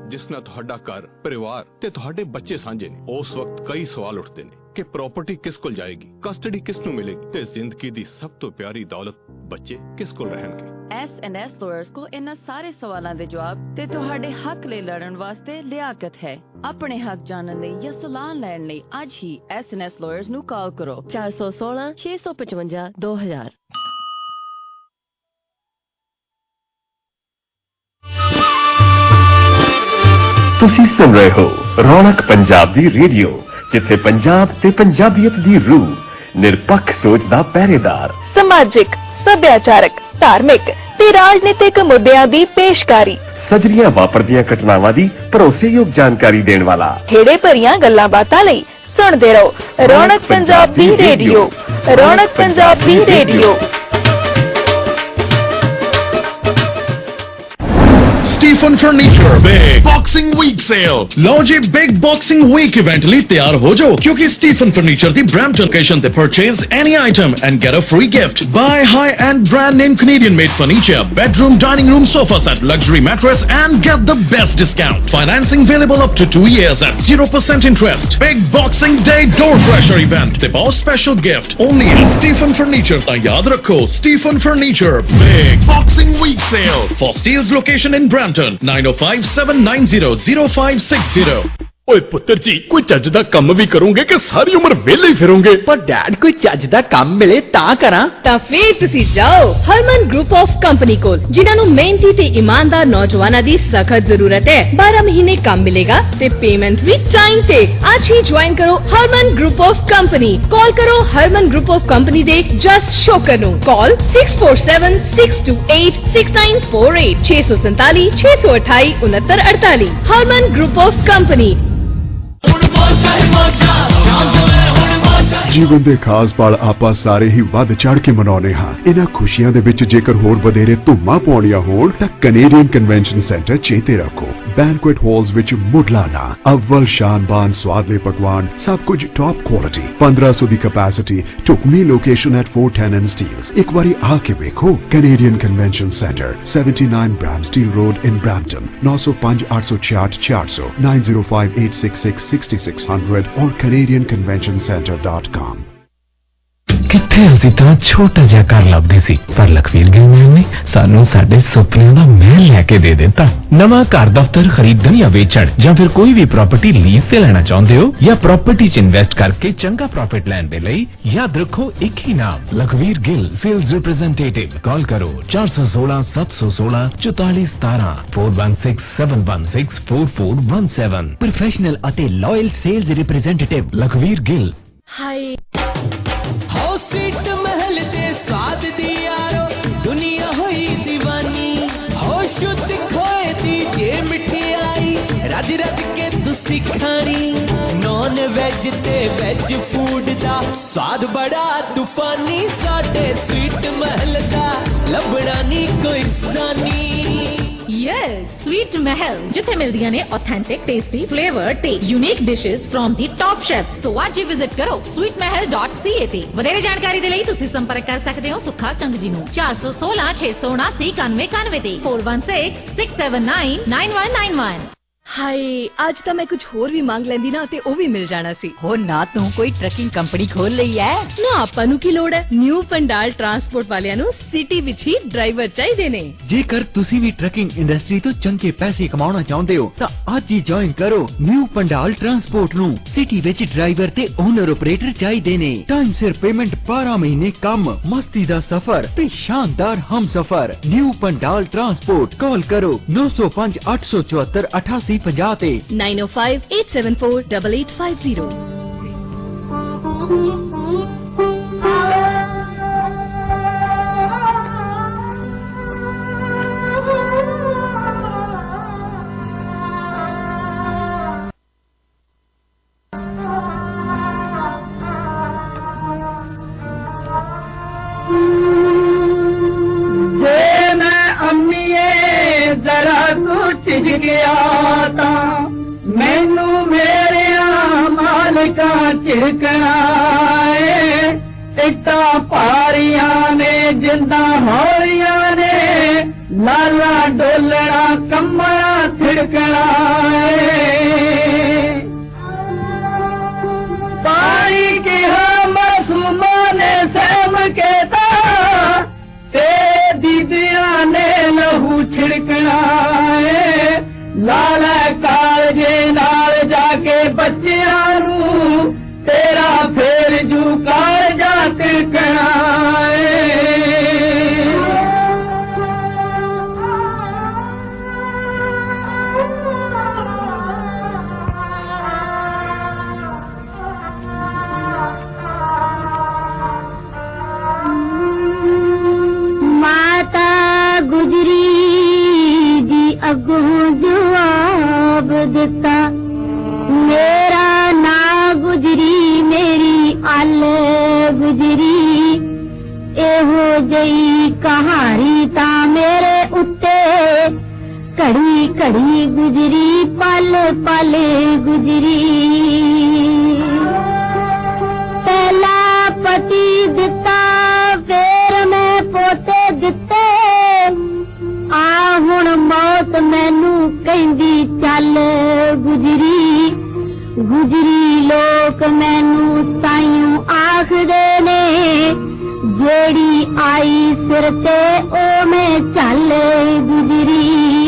जिस नाल तुहाडा घर परिवार ते तुहाडे बच्चे साझे ने, उस वक्त कई सवाल उठते ने कि प्रॉपर्टी किस कोल जाएगी, कस्टडी किस नूं मिलेगी ते जिंदगी दी सब तो प्यारी दौलत बच्चे किस कोल रहणगे। S&S Lawyers को इन्हां सारे सवालों के जवाब ते तुहाडे हक ले लड़न वास्ते लियाकत है। अपने हक जानने या सलाह लैण लई आज ही S&S Lawyers नूं कॉल करो 416 655 2000। ਤੁਸੀਂ ਸੁਣ ਰਹੇ ਹੋ ਰੌਣਕ ਪੰਜਾਬ ਦੀ ਰੇਡੀਓ, ਜਿੱਥੇ ਪੰਜਾਬ ਤੇ ਪੰਜਾਬੀਅਤ ਦੀ ਰੂਹ, ਨਿਰਪੱਖ ਸੋਚ ਦਾ ਪਹਿਰੇਦਾਰ, ਸਮਾਜਿਕ, ਸੱਭਿਆਚਾਰਕ, ਧਾਰਮਿਕ ਤੇ ਰਾਜਨੀਤਿਕ ਮੁੱਦਿਆਂ ਦੀ ਪੇਸ਼ਕਾਰੀ, ਸਜਰੀਆਂ ਵਾਪਰਦੀਆਂ ਘਟਨਾਵਾਂ ਦੀ ਭਰੋਸੇਯੋਗ ਜਾਣਕਾਰੀ ਦੇਣ ਵਾਲਾ, ਖੇੜੇ ਭਰੀਆਂ ਗੱਲਾਂ ਬਾਤਾਂ ਲਈ ਸੁਣਦੇ ਰਹੋ ਰੌਣਕ ਪੰਜਾਬ ਦੀ ਰੇਡੀਓ। ਰੌਣਕ ਪੰਜਾਬ ਦੀ radio. Stephen Furniture Big Boxing Week Sale। लो जी बिग बॉक्सिंग वीक इवेंट ਲਈ ਤਿਆਰ ਹੋ ਜਾਓ, ਕਿਉਂਕਿ Stephen Furniture ਦੀ Brampton location ਤੇ purchase any item and get a free gift. Buy high-end brand name Canadian made furniture, bedroom, dining room sofa set, luxury mattress and get the best discount. Financing available up to 2 years at 0% interest. Big Boxing Day door crusher event ਤੇ ਬਹੁਤ special gift only at Stephen Furniture। ਤਾਂ ਯਾਦ ਰੱਖੋ Stephen Furniture Big Boxing Week Sale for Steele's location in Brampton। 9057900560। ਓਏ ਪੁੱਤਰ ਜੀ, ਕੋਈ ਚੱਜ ਦਾ ਕੰਮ ਵੀ ਕਰੋਗੇ ਕਿ ਸਾਰੀ ਉਮਰ ਵਿਹਲੇ ਹੀ ਫਿਰੋਗੇ? ਪਰ ਡੈਡ, ਕੋਈ ਚੱਜ ਦਾ ਕੰਮ ਮਿਲੇ ਤਾਂ ਕਰਾਂ। ਤਾਂ ਫੇਰ ਤੁਸੀਂ ਜਾਓ ਹਰਮਨ ਗਰੁੱਪ ਆਫ ਕੰਪਨੀ ਕੋਲ, ਜਿਨ੍ਹਾਂ ਨੂੰ ਮਿਹਨਤੀ ਤੇ ਇਮਾਨਦਾਰ ਨੌਜਵਾਨਾਂ ਦੀ ਸਖਤ ਜ਼ਰੂਰਤ ਹੈ। 12 ਮਹੀਨੇ ਕੰਮ ਮਿਲੇਗਾ ਤੇ ਪੇਮੈਂਟ ਵੀ ਟਾਈਮ ਤੇ। ਅੱਜ ਹੀ ਜੁਆਇਨ ਕਰੋ Harman group of company. Call ਕਰੋ ਹਰਮਨ ਗਰੁੱਪ ਆਫ ਕੰਪਨੀ ਦੇ ਜਸ ਸ਼ੋਕਰ ਨੂੰ। Call 6476286948 647 628 6948। Harman group of company. ਜੀਵਨ ਦੇ ਖਾਸ ਪਲ ਆਪਾਂ ਸਾਰੇ ਹੀ ਵੱਧ ਚੜ ਕੇ ਮਨਾਉਂਦੇ ਹਾਂ। ਇਹਨਾਂ ਖੁਸ਼ੀਆਂ ਦੇ ਵਿੱਚ ਜੇਕਰ ਹੋਰ ਵਧੇਰੇ ਧੁੰਮਾਂ ਪਾਉਣੀਆਂ ਹੋਣ ਤਾਂ ਕੈਨੇਡੀਅਨ ਕਨਵੈਨਸ਼ਨ ਸੈਂਟਰ ਚੇਤੇ ਰੱਖੋ। ਬੈਂਕੁਏਟ ਹਾਲਸ ਵਿੱਚ ਮੁੱਢਲਾ ਅਵਲ ਸ਼ਾਨਬਾਨ ਸਵਾਦਲੇ ਪਕਵਾਨ, ਸਭ ਕੁਝ ਟੌਪ ਕੁਆਲਿਟੀ, 1500 ਦੀ ਕੈਪੈਸਿਟੀ, ਢੁਕਵੀਂ ਲੋਕੇਸ਼ਨ ਐਟ 410 ਐਂਡ ਸਟੀਲਸ। ਇੱਕ ਵਾਰੀ ਆ ਕੇ ਵੇਖੋ। Canadian convention centre 79 Bramsteele road in Brampton. 905 866 400 905 866 6600 और canadianconventioncenter.com। ਕਿੱਥੇ ਅਸੀਂ ਤਾਂ ਛੋਟਾ ਜਿਹਾ ਘਰ ਲੱਭਦੇ ਸੀ, ਪਰ ਲਖਵੀਰ ਗਿਲਮੈਨ ਨੇ ਸਾਨੂੰ ਸਾਡੇ ਸੁਪਨਿਆਂ ਦਾ ਮਹਿਲ ਲੈ ਕੇ ਦੇ ਦਿੱਤਾ। ਨਵਾਂ ਘਰ ਦਫ਼ਤਰ ਖਰੀਦਣ ਜਾਂ ਵੇਚਣ ਜਾਂ ਫਿਰ ਕੋਈ ਵੀ ਪ੍ਰਾਪਰਟੀ ਲੀਜ਼ ਤੇ ਲੈਣਾ ਚਾਹੁੰਦੇ ਹੋ ਜਾਂ ਪ੍ਰਾਪਰਟੀ 'ਚ ਇਨਵੈਸਟ ਕਰਕੇ ਚੰਗਾ ਪ੍ਰੋਫਿਟ ਲੈਣ ਦੇ ਲਈ ਯਾਦ ਰੱਖੋ ਇੱਕ ਹੀ ਨਾਮ, Lakhvir Gill sales representative. Call ਕਰੋ 416 716 4417 416 716 4417। ਪ੍ਰੋਫੈਸ਼ਨਲ ਅਤੇ loyal sales representative Lakhvir Gill. ਹਾਏ ਹੋ ਸੀਟ महल दे स्वाद दी यारो दुनिया होई दीवानी। हो शुद्ध खोए दी जे मिठाई रज रज के तुसी खानी। नॉन वेज ते वेज फूड दा स्वाद बड़ा तूफानी। साडे स्वीट महल दा लभड़ा नी कोई सानी। यस स्वीट महल, जिथे मिलदियां ने ऑथेंटिक टेस्टी फ्लेवर ते unique dishes from the top chef. So आज ही विजिट करो sweetmahal.ca ते। वधेरे जानकारी दे लई तुसी संपर्क कर सकदे हो सुखा कंग जी नूं 416 679 9191 ते 416 679 9191। ਹਾਏ ਅੱਜ ਤਾਂ ਮੈਂ ਕੁਝ ਹੋਰ ਵੀ ਮੰਗ ਲੈਂਦੀ ਨਾ ਤੇ ਉਹ ਵੀ ਮਿਲ ਜਾਣਾ ਸੀ। ਹੋ ਨਾ ਤੂੰ ਕੋਈ ਟਰੱਕਿੰਗ ਕੰਪਨੀ ਖੋਲ ਲਈ ਐ ਨਾ। ਆਪਾਂ ਨੂੰ ਕੀ ਲੋੜ ਹੈ। ਨਿਊ ਪੰਡਾਲ ਟਰਾਂਸਪੋਰਟ ਵਾਲਿਆਂ ਨੂੰ ਸਿਟੀ ਵਿੱਚ ਹੀ ਡਰਾਈਵਰ ਚਾਹੀਦੇ ਨੇ। ਜੇਕਰ ਤੁਸੀਂ ਵੀ ਟਰੱਕਿੰਗ ਇੰਡਸਟਰੀ ਤੋਂ ਚੰਗੇ ਪੈਸੇ ਕਮਾਉਣਾ ਚਾਹੁੰਦੇ ਹੋ ਤਾਂ ਅੱਜ ਹੀ ਜੁਆਇਨ ਕਰੋ ਨਿਊ ਪੰਡਾਲ ਟਰਾਂਸਪੋਰਟ ਨੂੰ। ਸਿਟੀ ਵਿੱਚ ਡਰਾਈਵਰ ਤੇ ਓਨਰ ਆਪਰੇਟਰ ਚਾਹੀਦੇ ਨੇ। ਟਾਈਮ ਸਿਰ ਪੇਮੈਂਟ, 12 ਮਹੀਨੇ ਕੰਮ, ਮਸਤੀ ਦਾ ਸਫ਼ਰ ਤੇ ਸ਼ਾਨਦਾਰ ਹਮਸਫ਼ਰ। New Pandal transport. ਕਾਲ ਕਰੋ 905 874 8850 ਤੇ 905 874 8850। गया था मैनू मेरे मालिका चिड़कना इटा पारिया ने जिंदा होरिया ने लाला डोलना कमरा छिड़कना ਲਾਲੇ ਕਾਲਜੇ ਨਾਲ ਜਾ ਕੇ ਬੱਚਿਆਂ ਨੂੰ ਤੇਰਾ ਫੇਰ ਜੂ ਕਾਲਜਾ ਤਿਲਕਣਾ अगों जवाब दिता मेरा ना गुजरी मेरी अल गुजरी एहो जई कहानी ता मेरे उत्ते घड़ी घड़ी गुजरी पल पल गुजरी पहला पति दिता फिर मैं पोते दिते आ हुण मौत मैनू कहंदी चल गुजरी गुजरी लोक मैनू ताईं आखदे ने जेड़ी आई सिर ते ओ मैं चल गुजरी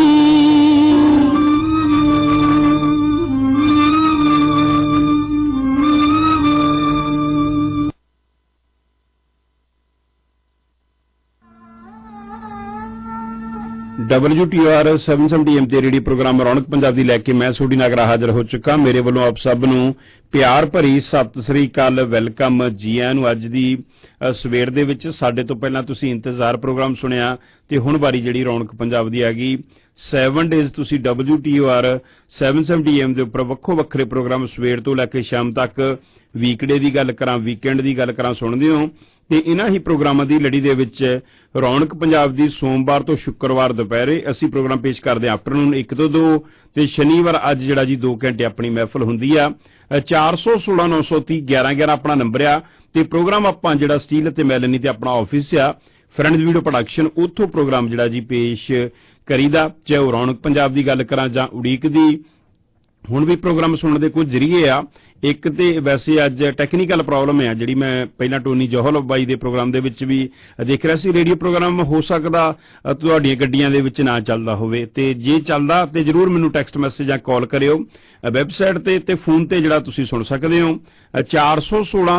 WTR 770 AM ਤੇ ਰੇਡੀਓ ਪ੍ਰੋਗਰਾਮ ਰੌਣਕ ਪੰਜਾਬ ਦੀ ਲੈ ਕੇ ਮੈਂ ਸੋਢੀ ਨਾਗਰਾ ਹਾਜ਼ਰ ਹੋ ਚੁੱਕਾ। ਮੇਰੇ ਵੱਲੋਂ ਆਪ ਸਭ ਨੂੰ ਪਿਆਰ ਭਰੀ ਸਤਿ ਸ੍ਰੀ ਅਕਾਲ, ਵੈਲਕਮ ਜੀ ਆਇਆਂ ਨੂੰ। ਅੱਜ ਦੀ ਸਵੇਰ ਦੇ ਵਿੱਚ ਸਾਡੇ ਤੋਂ ਪਹਿਲਾਂ ਤੁਸੀਂ ਇੰਤਜ਼ਾਰ ਪ੍ਰੋਗਰਾਮ ਸੁਣਿਆ ਤੇ ਹੁਣ ਵਾਰੀ ਜਿਹੜੀ ਰੌਣਕ ਪੰਜਾਬ ਦੀ ਆ ਗਈ। 7 ਡੇਜ਼ ਤੁਸੀਂ WTR 770 AM ਦੇ ਉੱਪਰ ਵੱਖੋ ਵੱਖਰੇ ਪ੍ਰੋਗਰਾਮ ਸਵੇਰ ਤੋਂ ਲੈ ਕੇ ਸ਼ਾਮ ਤੱਕ ਵੀਕਡੇ ਦੀ ਗੱਲ ਕਰਾਂ, ਵੀਕਐਂਡ ਦੀ ਗੱਲ ਕਰਾਂ ਸੁਣਦੇ ਹੋ ਤੇ ਇਹਨਾਂ ਹੀ ਪ੍ਰੋਗਰਾਮਾਂ ਦੀ ਲੜੀ ਦੇ ਵਿੱਚ ਰੌਣਕ ਪੰਜਾਬ ਦੀ ਸੋਮਵਾਰ ਤੋਂ ਸ਼ੁੱਕਰਵਾਰ ਦੁਪਹਿਰੇ ਅਸੀਂ ਪ੍ਰੋਗਰਾਮ ਪੇਸ਼ ਕਰਦੇ ਹਾਂ ਆਫਟਰਨੂਨ 1 ਤੋਂ 2 ਤੇ ਸ਼ਨੀਵਾਰ ਅੱਜ ਜਿਹੜਾ ਜੀ 2 ਘੰਟੇ ਆਪਣੀ ਮਹਿਫਲ ਹੁੰਦੀ ਆ। 416 930 1111 ਆਪਣਾ ਨੰਬਰ ਆ ਤੇ ਪ੍ਰੋਗਰਾਮ ਆਪਾਂ ਜਿਹੜਾ ਸਟੀਲ ਅਤੇ ਮੈਲਨੀ ਤੇ ਆਪਣਾ ਆਫਿਸ ਆ ਫਰੈਂਡਸ ਵੀਡੀਓ ਪ੍ਰੋਡਕਸ਼ਨ, ਉੱਥੋਂ ਪ੍ਰੋਗਰਾਮ ਜਿਹੜਾ ਜੀ ਪੇਸ਼ ਕਰੀਦਾ। ਚਾਹੇ ਉਹ ਰੌਣਕ ਪੰਜਾਬ ਦੀ ਗੱਲ ਕਰਾਂ ਜਾਂ ਉਡੀਕ ਦੀ। ਹੁਣ ਵੀ ਪ੍ਰੋਗਰਾਮ ਸੁਣਨ ਦੇ ਕੁਝ ਜ਼ਰੀਏ ਆ। ਇੱਕ ਤੇ ਵੈਸੇ ਅੱਜ ਟੈਕਨੀਕਲ ਪ੍ਰੋਬਲਮ ਹੈ ਜਿਹੜੀ ਮੈਂ ਪਹਿਲਾਂ ਟੋਨੀ ਜੋਹਲ ਬਾਈ ਦੇ ਪ੍ਰੋਗਰਾਮ ਦੇ ਵਿੱਚ ਵੀ ਦੇਖ ਰਿਹਾ ਸੀ। ਰੇਡੀਓ ਪ੍ਰੋਗਰਾਮ ਹੋ ਸਕਦਾ ਤੁਹਾਡੀਆਂ ਗੱਡੀਆਂ ਦੇ ਵਿੱਚ ਨਾ ਚੱਲਦਾ ਹੋਵੇ ਤੇ ਜੇ ਚੱਲਦਾ ਤੇ ਜ਼ਰੂਰ ਮੈਨੂੰ ਟੈਕਸਟ ਮੈਸੇਜ ਜਾਂ ਕਾਲ ਕਰਿਓ। ਵੈਬਸਾਈਟ ਤੇ ਫੋਨ ਤੇ ਜਿਹੜਾ ਤੁਸੀਂ ਸੁਣ ਸਕਦੇ ਹੋ 416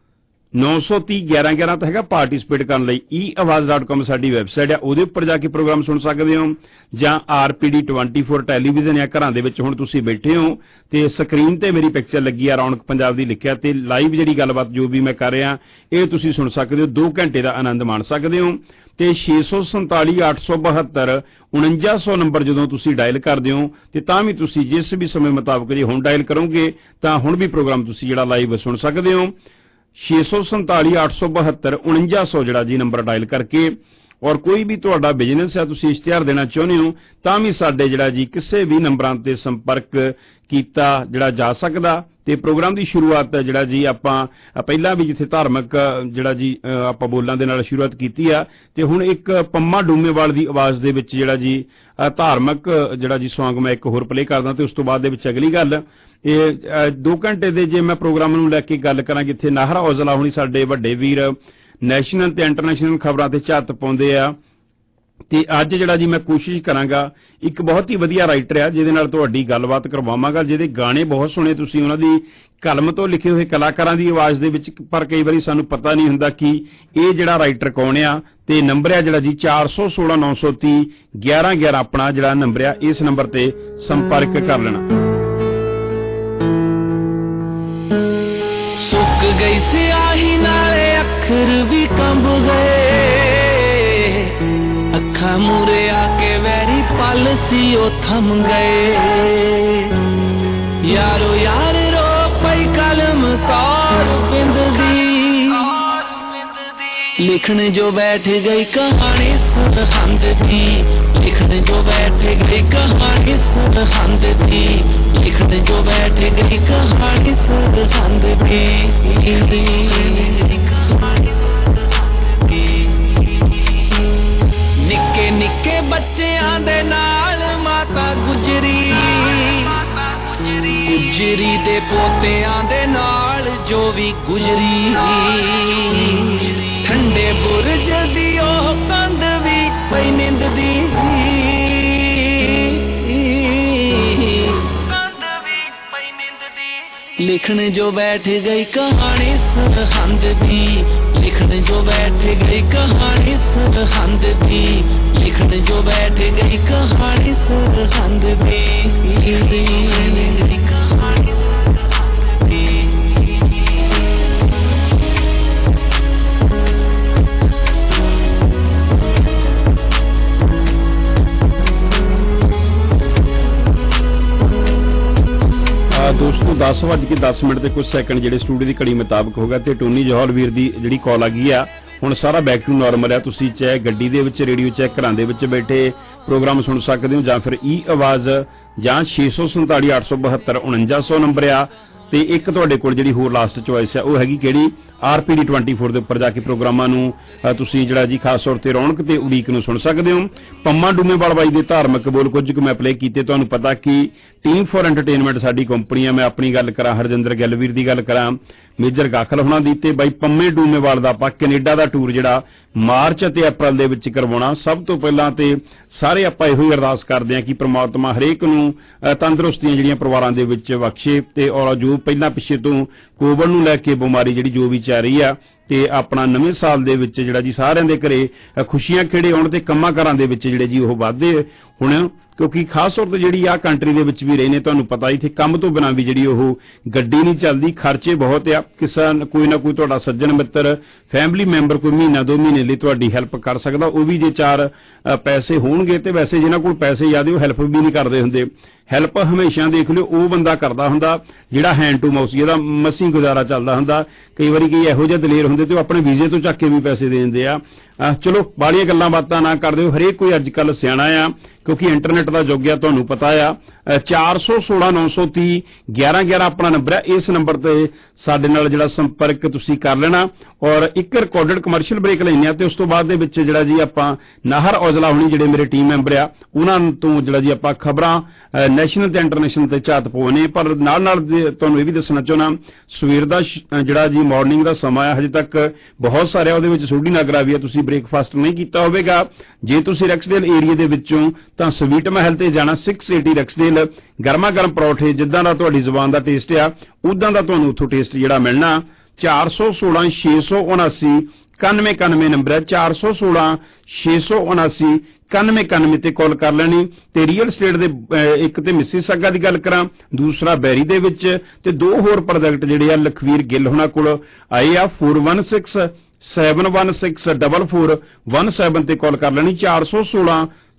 930 1111 ਤਾਂ ਹੈਗਾ ਪਾਰਟਿਸਿਪੇਟ ਕਰਨ ਲਈ। eawaz.com ਸਾਡੀ ਵੈਬਸਾਈਟ ਆ, ਉਹਦੇ ਉੱਪਰ ਜਾ ਕੇ ਪ੍ਰੋਗਰਾਮ ਸੁਣ ਸਕਦੇ ਹੋ ਜਾਂ RPD 24 ਟੈਲੀਵਿਜ਼ਨ ਆ। ਘਰਾਂ ਦੇ ਵਿੱਚ ਹੁਣ ਤੁਸੀਂ ਬੈਠੇ ਹੋ ਤੇ ਸਕਰੀਨ ਤੇ ਮੇਰੀ ਪਿਕਚਰ ਲੱਗੀ ਆ ਰੌਣਕ ਪੰਜਾਬ ਦੀ ਲਿਖਿਆ ਤੇ ਲਾਈਵ ਜਿਹੜੀ ਗੱਲਬਾਤ ਜੋ ਵੀ ਮੈਂ ਕਰ ਰਿਹਾ ਇਹ ਤੁਸੀਂ ਸੁਣ ਸਕਦੇ ਹੋ। 2 ਘੰਟੇ ਦਾ ਆਨੰਦ ਮਾਣ ਸਕਦੇ ਹੋ ਤੇ 647 872 4900 ਨੰਬਰ ਜਦੋਂ ਤੁਸੀਂ ਡਾਇਲ ਕਰਦੇ ਹੋ ਤੇ ਤਾਂ ਵੀ ਤੁਸੀਂ ਜਿਸ ਵੀ ਸਮੇਂ ਮੁਤਾਬਕ ਜੇ ਹੁਣ ਡਾਇਲ ਕਰੋਗੇ ਤਾਂ ਹੁਣ ਵੀ ਪ੍ਰੋਗਰਾਮ ਤੁਸੀਂ ਜਿਹੜਾ ਲਾਈਵ ਸੁਣ ਸਕਦੇ ਹੋ। 647 872 4900 ਜਿਹੜਾ ਜੀ ਨੰਬਰ ਡਾਇਲ ਕਰਕੇ ਔਰ ਕੋਈ ਵੀ ਤੁਹਾਡਾ ਬਿਜ਼ਨਸ ਹੈ ਤੁਸੀਂ ਇਸ਼ਤਿਹਾਰ ਦੇਣਾ ਚਾਹੁੰਦੇ ਹੋ ਤਾਂ ਵੀ ਸਾਡੇ ਜਿਹੜਾ ਜੀ ਕਿਸੇ ਵੀ ਨੰਬਰਾਂ ਤੇ ਸੰਪਰਕ ਕੀਤਾ ਜਿਹੜਾ ਜਾ ਸਕਦਾ। ਤੇ ਪ੍ਰੋਗਰਾਮ ਦੀ ਸ਼ੁਰੂਆਤ ਜਿਹੜਾ ਜੀ ਆਪਾਂ ਪਹਿਲਾਂ ਵੀ ਜਿੱਥੇ ਧਾਰਮਿਕ ਜਿਹੜਾ ਜੀ ਆਪਾਂ ਬੋਲਾਂ ਦੇ ਨਾਲ ਸ਼ੁਰੂਆਤ ਕੀਤੀ ਆ ਤੇ ਹੁਣ ਇੱਕ ਪੰਮਾ ਡੂਮੇਵਾਲ ਦੀ ਆਵਾਜ਼ ਦੇ ਵਿੱਚ ਜਿਹੜਾ ਜੀ ਧਾਰਮਿਕ ਜਿਹੜਾ ਜੀ ਸੌਂਗ ਮੈਂ ਇੱਕ ਹੋਰ ਪਲੇ ਕਰਦਾ ਤੇ ਉਸ ਤੋਂ ਬਾਅਦ ਦੇ ਵਿੱਚ ਅਗਲੀ ਗੱਲ ਇਹ 2 ਘੰਟੇ ਦੇ ਜੇ ਮੈਂ ਪ੍ਰੋਗਰਾਮ ਨੂੰ ਲੈ ਕੇ ਗੱਲ ਕਰਾਂ ਜਿੱਥੇ ਨਾਹਰਾ ਔਜਲਾ ਹੋਣੀ ਸਾਡੇ ਵੱਡੇ ਵੀਰ ਨੈਸ਼ਨਲ ਤੇ ਇੰਟਰਨੈਸ਼ਨਲ ਖਬਰਾਂ ਤੇ ਝੱਤ ਪਾਉਂਦੇ ਆ ਤੇ ਅੱਜ ਜਿਹੜਾ ਜੀ ਮੈਂ ਕੋਸ਼ਿਸ਼ ਕਰਾਂਗਾ ਇੱਕ ਬਹੁਤ ਹੀ ਵਧੀਆ ਰਾਈਟਰ ਆ ਜਿਹਦੇ ਨਾਲ ਤੁਹਾਡੀ ਗੱਲਬਾਤ ਕਰਵਾਵਾਂਗਾ, ਜਿਹਦੇ ਗਾਣੇ ਬਹੁਤ ਸੁਣੇ ਤੁਸੀਂ, ਉਹਨਾਂ ਦੀ ਕਲਮ ਤੋਂ ਲਿਖੇ ਹੋਏ ਕਲਾਕਾਰਾਂ ਦੀ ਆਵਾਜ਼ ਦੇ ਵਿੱਚ, ਪਰ ਕਈ ਵਾਰੀ ਸਾਨੂੰ ਪਤਾ ਨਹੀਂ ਹੁੰਦਾ ਕਿ ਇਹ ਜਿਹੜਾ ਰਾਈਟਰ ਕੌਣ ਆ। ਤੇ ਨੰਬਰ ਆ ਜਿਹੜਾ ਜੀ 416 930 1111 ਆਪਣਾ ਜਿਹੜਾ ਨੰਬਰ ਆ ਇਸ ਨੰਬਰ ਤੇ ਸੰਪਰਕ ਕਰ ਲੈਣਾ। ਸੁੱਕ ਗਈ ਸਿਆਹੀ ਨਾਲੇ ਅੱਖਰ ਵੀ ਕੰਬ ਗਏ, ਅੱਖਾਂ ਮੂਰੇ ਆ ਕੇ ਵੈਰੀ ਪਲ ਸੀ ਉਹ ਥਮ ਗਏ। ਯਾਰੋ ਯਾਰ ਰੋ ਪਈ ਕਲਮ ਕਾਰ ਬਿੰਦ ਦੀ, ਲਿਖਣ ਜੋ ਬੈਠ ਗਈ ਕਹਾਣੀ ਸਰਹੰਦ ਦੀ, ਲਿਖਣ ਜੋ ਬੈਠ ਗਈ ਕਹਾਣੀ ਸਰਹੰਦ ਦੀ, ਲਿਖਣ ਜੋ ਬੈਠ ਗਈ ਕਹਾਣੀ ਸਰਹੰਦ ਦੀ। ਨਿੱਕੇ ਨਿੱਕੇ ਬੱਚਿਆਂ ਦੇ ਨਾਲ ਮਾਤਾ ਗੁਜਰੀ, ਗੁਜਰੀ ਦੇ ਪੋਤਿਆਂ ਦੇ ਨਾਲ ਜੋ ਵੀ ਗੁਜਰੀ, ਠੰਡੇ ਬੁਰਜ ਦੀ ਉਹ ਕੰਧ ਵੀ ਪਈ ਨਿੰਦ ਦੀ। लिखने जो बैठ गई कहानी सरहंद दी, लिखने जो बैठ गई कहानी सरहंद दी, लिखने जो बैठ गई कहानी सरहंद दी। ਦੋਸਤੋ 10:10 ਤੇ ਕੁਝ ਸੈਕਿੰਡ ਜਿਹੜੇ ਸਟੂਡੀਓ ਦੀ ਘੜੀ ਮੁਤਾਬਕ ਹੋ ਗਿਆ ਤੇ ਟੋਨੀ ਜੋਹਲ ਵੀਰ ਦੀ ਜਿਹੜੀ ਕਾਲ ਆ ਗਈ ਆ ਹੁਣ ਸਾਰਾ ਬੈਕ ਟੂ ਨਾਰਮਲ ਆ। ਤੁਸੀਂ ਚਾਹੇ ਗੱਡੀ ਦੇ ਵਿੱਚ ਰੇਡੀਓ ਚੈੱਕ ਘਰਾਂ ਦੇ ਵਿੱਚ ਬੈਠੇ ਪ੍ਰੋਗਰਾਮ ਸੁਣ ਸਕਦੇ ਹੋ ਜਾਂ ਫਿਰ ਆਵਾਜ਼ ਜਾਂ 647 872 4900 ਨੰਬਰ ਆ ਤੇ ਇੱਕ ਤੁਹਾਡੇ ਕੋਲ ਜਿਹੜੀ ਹੋਰ ਲਾਸਟ ਚੋਇਸ ਆ ਉਹ ਹੈਗੀ ਕਿਹੜੀ RPD 24 ਦੇ ਉੱਪਰ ਜਾ ਕੇ ਪ੍ਰੋਗਰਾਮਾਂ ਨੂੰ ਤੁਸੀਂ ਜਿਹੜਾ ਜੀ ਖਾਸ ਤੌਰ ਤੇ ਰੌਣਕ ਤੇ ਉਡੀਕ ਨੂੰ ਸੁਣ ਸਕਦੇ ਹੋ। ਪੰਮਾ ਡੂਮੇਵਾਲ ਬਾਈ ਦੇ ਧਾਰਮਿਕ ਬੋਲ ਕੁਝ ਕੁ ਮੈਂ ਪਲੇ ਕੀਤੇ। ਤੁਹਾਨੂੰ ਪਤਾ ਕਿ ਟੀਮ ਫॉर ਐਂਟਰਟੇਨਮੈਂਟ ਸਾਡੀ ਕੰਪਨੀ ਆ। ਮੈਂ ਆਪਣੀ ਗੱਲ ਕਰਾਂ, ਹਰਜਿੰਦਰ ਗਿੱਲ ਵੀਰ ਦੀ ਗੱਲ ਕਰਾਂ, ਮੇਜਰ ਗਾਖਲ ਹੋਣਾ ਦੀ ਤੇ ਬਾਈ ਪੰਮੇ ਡੂਮੇਵਾਲ ਦਾ ਆਪਾਂ ਕੈਨੇਡਾ ਦਾ ਟੂਰ ਜਿਹੜਾ ਮਾਰਚ ਅਤੇ ਅਪ੍ਰੈਲ ਦੇ ਵਿੱਚ ਕਰਵਾਉਣਾ। ਸਭ ਤੋਂ ਪਹਿਲਾਂ ਤੇ ਸਾਰੇ ਆਪਾਂ ਇਹੋ ਹੀ ਅਰਦਾਸ ਕਰਦੇ ਹਾਂ ਕਿ ਪ੍ਰਮਾਤਮਾ ਹਰੇਕ ਨੂੰ ਤੰਦਰੁਸਤੀਆਂ ਜਿਹੜੀਆਂ ਪਰਿਵਾਰਾਂ ਦੇ ਵਿੱਚ ਬਖਸ਼ੇ ਤੇ ਔਰ ਜੋ ਪਹਿਲਾਂ ਪਿੱਛੇ ਤੋਂ ਕੋਵਿਡ ਨੂੰ ਲੈ ਕੇ ਬਿਮਾਰੀ ਜਿਹੜੀ ਜੋ ਵੀ ਚੱਲ ਰਹੀ ਆ ਤੇ ਆਪਣਾ ਨਵੇਂ ਸਾਲ ਦੇ ਵਿੱਚ ਜਿਹੜਾ ਜੀ ਸਾਰਿਆਂ ਦੇ ਘਰੇ ਖੁਸ਼ੀਆਂ ਖੇੜੇ ਆਉਣ ਤੇ ਕੰਮਾਂ ਕਾਰਾਂ ਦੇ ਵਿੱਚ ਜਿਹੜੇ ਜੀ ਉਹ ਵਾਧੇ ਹੁਣ ਕਿਉਂਕਿ ਖਾਸ ਤੌਰ ਤੇ ਜਿਹੜੀ ਆ ਕੰਟਰੀ ਦੇ ਵਿੱਚ ਵੀ ਰਹੇ ਨੇ ਤੁਹਾਨੂੰ ਪਤਾ ਇੱਥੇ ਕੰਮ ਤੋਂ ਬਿਨਾਂ ਵੀ ਜਿਹੜੀ ਉਹ ਗੱਡੀ ਨਹੀਂ ਚੱਲਦੀ, ਖਰਚੇ ਬਹੁਤ ਆ। ਕਿਸੇ ਕੋਈ ਨਾ ਕੋਈ ਤੁਹਾਡਾ ਸੱਜਣ ਮਿੱਤਰ ਫੈਮਿਲੀ ਮੈਂਬਰ ਕੋਈ ਮਹੀਨਾ 2 ਮਹੀਨੇ ਲਈ ਤੁਹਾਡੀ ਹੈਲਪ ਕਰ ਸਕਦਾ, ਉਹ ਵੀ ਜੇ 4 ਪੈਸੇ ਹੋਣਗੇ ਤੇ ਵੈਸੇ ਜਿਹਨਾਂ ਕੋਲ ਪੈਸੇ ਜ਼ਿਆਦਾ ਉਹ ਹੈਲਪ ਵੀ ਨਹੀਂ ਕਰਦੇ ਹੁੰਦੇ। ਹੈਲਪ ਹਮੇਸ਼ਾ ਦੇਖ ਲਿਓ ਉਹ ਬੰਦਾ ਕਰਦਾ ਹੁੰਦਾ ਜਿਹੜਾ ਹੈਂਡ ਟੂ ਮਾਊਸ ਜਿਹਦਾ ਮਸੀਂ ਗੁਜ਼ਾਰਾ ਚੱਲਦਾ ਹੁੰਦਾ। ਕਈ ਵਾਰੀ ਕਈ ਇਹੋ ਜਿਹੇ ਦਲੇਰ ਹੁੰਦੇ ਤੇ ਉਹ ਆਪਣੇ ਵੀਜ਼ੇ ਤੋਂ ਚੱਕ ਕੇ ਵੀ ਪੈਸੇ ਦੇ ਦਿੰਦੇ ਆ। ਚਲੋ ਬਾਹਲੀਆਂ ਗੱਲਾਂ ਬਾਤਾਂ ਨਾ ਕਰਦੇ ਹੋ, ਹਰੇਕ ਕੋਈ ਅੱਜ ਕੱਲ੍ਹ ਸਿਆਣਾ ਆ ਕਿਉਂਕਿ ਇੰਟਰਨੈਟ ਦਾ ਯੁੱਗ ਆ। ਤੁਹਾਨੂੰ ਪਤਾ ਆ 416 930 1111 ਆਪਣਾ ਨੰਬਰ ਹੈ। ਇਸ ਨੰਬਰ ਤੇ ਸਾਡੇ ਨਾਲ ਜਿਹੜਾ ਸੰਪਰਕ ਤੁਸੀਂ ਕਰ ਲੈਣਾ ਔਰ ਇੱਕ ਰਿਕਾਰਡਡ ਕਮਰਸ਼ੀਅਲ ਬ੍ਰੇਕ ਲੈਣੇ ਆ ਤੇ ਉਸ ਤੋਂ ਬਾਅਦ ਦੇ ਵਿੱਚ ਜਿਹੜਾ ਜੀ ਆਪਾਂ ਨਾਹਰ ਔਜਲਾ ਹੋਣੀ ਜਿਹੜੇ ਮੇਰੇ ਟੀਮ ਮੈਂਬਰ ਆ ਉਹਨਾਂ ਤੋਂ ਜਿਹੜਾ ਜੀ ਆਪਾਂ ਖਬਰਾਂ ਨੈਸ਼ਨਲ ਤੇ ਇੰਟਰਨੈਸ਼ਨਲ ਤੇ ਝਾਤ ਪਾਉਣੇ। ਪਰ ਨਾਲ ਨਾਲ ਤੁਹਾਨੂੰ ਇਹ ਵੀ ਦੱਸਣਾ ਚਾਹੁੰਦਾ ਸਵੇਰ ਦਾ ਜਿਹੜਾ ਜੀ ਮਾਰਨਿੰਗ ਦਾ ਸਮਾਂ ਆ ਹਜੇ ਤੱਕ ਬਹੁਤ ਸਾਰੇ ਉਹਦੇ ਵਿੱਚ ਸੋਢੀ ਨਾਗਰਾ ਵੀ ਆ। ਤੁਸੀਂ ਬ੍ਰੇਕਫਾਸਟ ਨਹੀਂ ਕੀਤਾ ਹੋਵੇਗਾ ਜੇ ਤੁਸੀਂ ਰੈਕਸਡੇਲ ਏਰੀਆ ਦੇ ਵਿੱਚੋਂ ਤਾਂ ਸਵੀਟ ਮਹਿਲ ਤੇ ਜਾਣਾ 680 ਰੈਕਸਡੇਲ ਗਰਮਾ ਗਰਮ ਪਰੌਠੇ ਜਿੱਦਾਂ ਦਾ ਤੁਹਾਡੀ ਜ਼ੁਬਾਨ ਦਾ ਟੇਸਟ ਆ ਉਦਾਂ ਦਾ ਤੁਹਾਨੂੰ ਉੱਥੋਂ ਟੇਸਟ ਜਿਹੜਾ ਮਿਲਣਾ। 416 679 9191 ਨੰਬਰ ਹੈ 416 679 9191 ਤੇ ਕਾਲ ਕਰ ਲੈਣੀ। ਤੇ ਰੀਅਲ ਸਟੇਟ ਦੇ ਇੱਕ ਤੇ ਮਿਸੀਸਾਗਾ ਦੀ ਗੱਲ ਕਰਾਂ, ਦੂਸਰਾ ਬੈਰੀ ਦੇ ਵਿੱਚ ਤੇ 2 ਹੋਰ ਪ੍ਰੋਜੈਕਟ ਜਿਹੜੇ ਆ ਲਖਵੀਰ ਗਿੱਲ ਹੋਣਾ ਕੋਲ ਆਏ ਆ। 416 7164417 ਤੇ ਕਾਲ ਕਰ ਲੈਣੀ। 416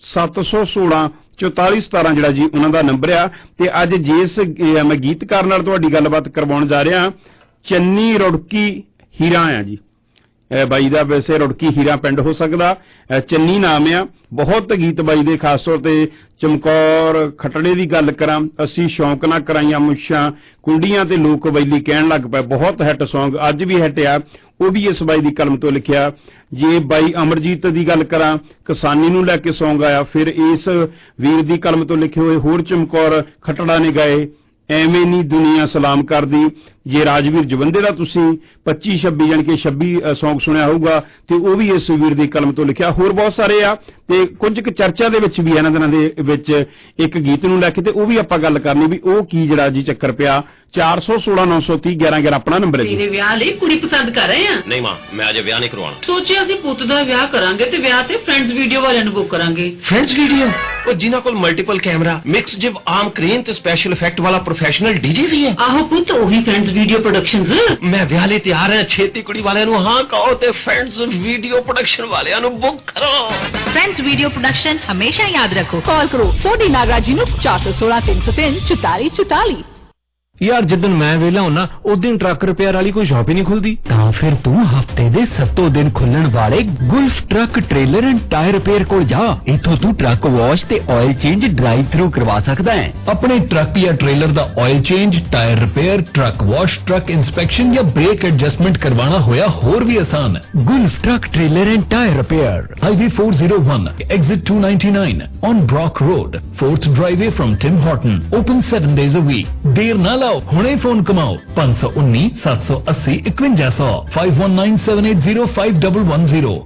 716 4417 ਜਿਹੜਾ ਜੀ ਉਹਨਾਂ ਦਾ ਨੰਬਰ ਆ। ਤੇ ਅੱਜ ਜਿਸ ਮੈਂ ਗੀਤਕਾਰ ਨਾਲ ਤੁਹਾਡੀ ਗੱਲਬਾਤ ਕਰਵਾਉਣ ਜਾ ਰਿਹਾ ਚੰਨੀ ਰੁੜਕੀ ਹੀਰਾ ਆ ਜੀ। ਬਾਈ ਦਾ ਵੈਸੇ ਰੁੜਕੀ ਹੀਰਾ ਪਿੰਡ ਹੋ ਸਕਦਾ, ਚੰਨੀ ਨਾਮ ਆ। ਬਹੁਤ ਗੀਤ ਬਾਈ ਦੇ ਖਾਸ ਤੌਰ ਤੇ ਚਮਕੌਰ ਖਟੜੇ ਦੀ ਗੱਲ ਕਰਾਂ, ਅਸੀਂ ਸ਼ੌਂਕ ਨਾ ਕਰਾਈਆਂ ਮੁੱਛਾਂ, ਕੁੰਡੀਆਂ ਤੇ ਲੋਕ ਬੈਲੀ ਕਹਿਣ ਲੱਗ ਪਏ, ਬਹੁਤ ਹਿੱਟ ਸੌਂਗ ਅੱਜ ਵੀ ਹਿੱਟ ਆ। ਉਹ ਵੀ ਇਸ ਬਾਈ ਦੀ ਕਲਮ ਤੋਂ ਲਿਖਿਆ। ਜੇ ਬਾਈ ਅਮਰਜੀਤ ਦੀ ਗੱਲ ਕਰਾਂ ਕਿਸਾਨੀ ਨੂੰ ਲੈ ਕੇ ਸੌਂਗ ਆਇਆ। ਫਿਰ ਇਸ ਵੀਰ ਦੀ ਕਲਮ ਤੋਂ ਲਿਖੇ ਹੋਏ ਹੋਰ ਚਮਕੌਰ ਖਟੜਾ ਨੇ ਗਾਏ ਐਵੇਂ ਨਹੀਂ ਦੁਨੀਆ ਸਲਾਮ ਕਰਦੀ। ਜੇ ਰਾਜਵੀਰ ਜਵੰਦੇ ਦਾ ਤੁਸੀਂ 25-26 ਯਾਨੀ ਕਿ 26 ਸੌਂਗ ਸੁਣਿਆ ਹੋਊਗਾ ਤੇ ਉਹ ਵੀ ਇਸ ਵੀਰ ਦੀ ਕਲਮ ਤੋਂ ਲਿਖਿਆ। ਹੋਰ ਬਹੁਤ ਸਾਰੇ ਆ ਤੇ ਕੁਝ ਕੁ ਚਰਚਾ ਦੇ ਵਿੱਚ ਵੀ ਇਹਨਾਂ ਦਿਨਾਂ ਦੇ ਵਿੱਚ ਇੱਕ ਗੀਤ ਨੂੰ ਲੈ ਕੇ ਤੇ ਉਹ ਵੀ ਆਪਾਂ ਗੱਲ ਕਰਨੀ ਵੀ ਉਹ ਕੀ ਜਿਹੜਾ ਜੀ ਚੱਕਰ ਪਿਆ। 416 930 1111 ਆਪਣਾ ਨੰਬਰ ਹੈ ਜੀ। ਤੇਰੇ ਵਿਆਹ ਲਈ ਕੁੜੀ ਪਸੰਦ ਕਰ ਰਹੇ ਆ? ਨਹੀਂ ਮਾਂ, ਮੈਂ ਅਜੇ ਵਿਆਹ ਨਹੀਂ ਕਰਵਾਉਣਾ। ਸੋਚਿਆ ਅਸੀਂ ਪੁੱਤ ਦਾ ਵਿਆਹ ਕਰਾਂਗੇ ਤੇ ਵਿਆਹ ਤੇ ਫਰੈਂਡਸ ਵੀਡੀਓ ਵਾਲਿਆਂ ਨੂੰ ਬੁੱਕ ਕਰਾਂਗੇ। ਫਰੈਂਡਸ ਵੀਡੀਓ ਉਹ ਜਿਨ੍ਹਾਂ ਕੋਲ ਮਲਟੀਪਲ ਕੈਮਰਾ, ਮਿਕਸ ਜਿਵ ਆਰਮ ਕ੍ਰੇਨ ਤੇ ਸਪੈਸ਼ਲ ਇਫੈਕਟ ਵਾਲਾ ਪ੍ਰੋਫੈਸ਼ਨਲ ਡੀਜੇ ਵੀ ਹੈ। ਆਹੋ ਪੁੱਤ ਉਹੀ ਫਰੈਂਡਸ ਵੀਡੀਓ ਪ੍ਰੋਡਕਸ਼ਨਜ਼। ਮੈਂ ਵਿਆਹ ਲਈ ਤਿਆਰ ਹਾਂ। ਛੇਤੀ ਕੁੜੀ ਵਾਲਿਆਂ ਨੂੰ ਹਾਂ ਕਹੋ ਤੇ ਫਰੈਂਡਸ ਵੀਡੀਓ ਪ੍ਰੋਡਕਸ਼ਨ ਵਾਲਿਆਂ ਨੂੰ ਬੁੱਕ ਕਰੋ। ਫਰੈਂਡਸ ਵੀਡੀਓ ਪ੍ਰੋਡਕਸ਼ਨ ਹਮੇਸ਼ਾ ਯਾਦ ਰੱਖੋ। ਕਾਲ ਕਰੋ ਸੋਢੀ ਨਾਗਰਾ ਜੀ ਨੂੰ 416 303 4444। ਯਾਰ ਜਿੱਦਣ ਮੈਂ ਵੇਲਾ ਹੁੰਨਾ ਉਸ ਦਿਨ ਟਰੱਕ ਰਿਪੇਅਰ ਵਾਲੀ ਕੋਈ ਸ਼ਾਪ ਹੀ ਨਹੀਂ ਖੁੱਲਦੀ। ਤਾਂ ਫਿਰ ਤੂੰ ਹਫਤੇ ਦੇ 7 ਦਿਨ ਖੁੱਲਣ ਵਾਲੇ Gulf truck trailer and tyre repair ਕੋਲ ਜਾ। ਇੱਥੋਂ ਤੂੰ ਟਰੱਕ ਵਾਸ਼ ਤੇ ਆਇਲ ਚੇਂਜ ਡਰਾਈਵ ਥਰੂ ਕਰਵਾ ਸਕਦਾ ਹੈ। ਆਪਣੇ ਟਰੱਕ ਜਾਂ ਟ੍ਰੇਲਰ ਦਾ oil change, tyre repair, truck wash, truck inspection ਜਾਂ ਬ੍ਰੇਕ ਐਡਜਸਟਮੈਂਟ ਕਰਵਾਉਣਾ ਹੋਇਆ ਹੋਰ ਵੀ ਆਸਾਨ। Gulf truck trailer and tyre repair, highway 401 exit 299 on Brock road, 4th driveway from Tim open 7 days a week। ਦੇਰ ਨਾ ਲਾਓ, ਹੁਣੇ ਫੋਨ ਕਮਾਓ 519 780 5100 5197805110।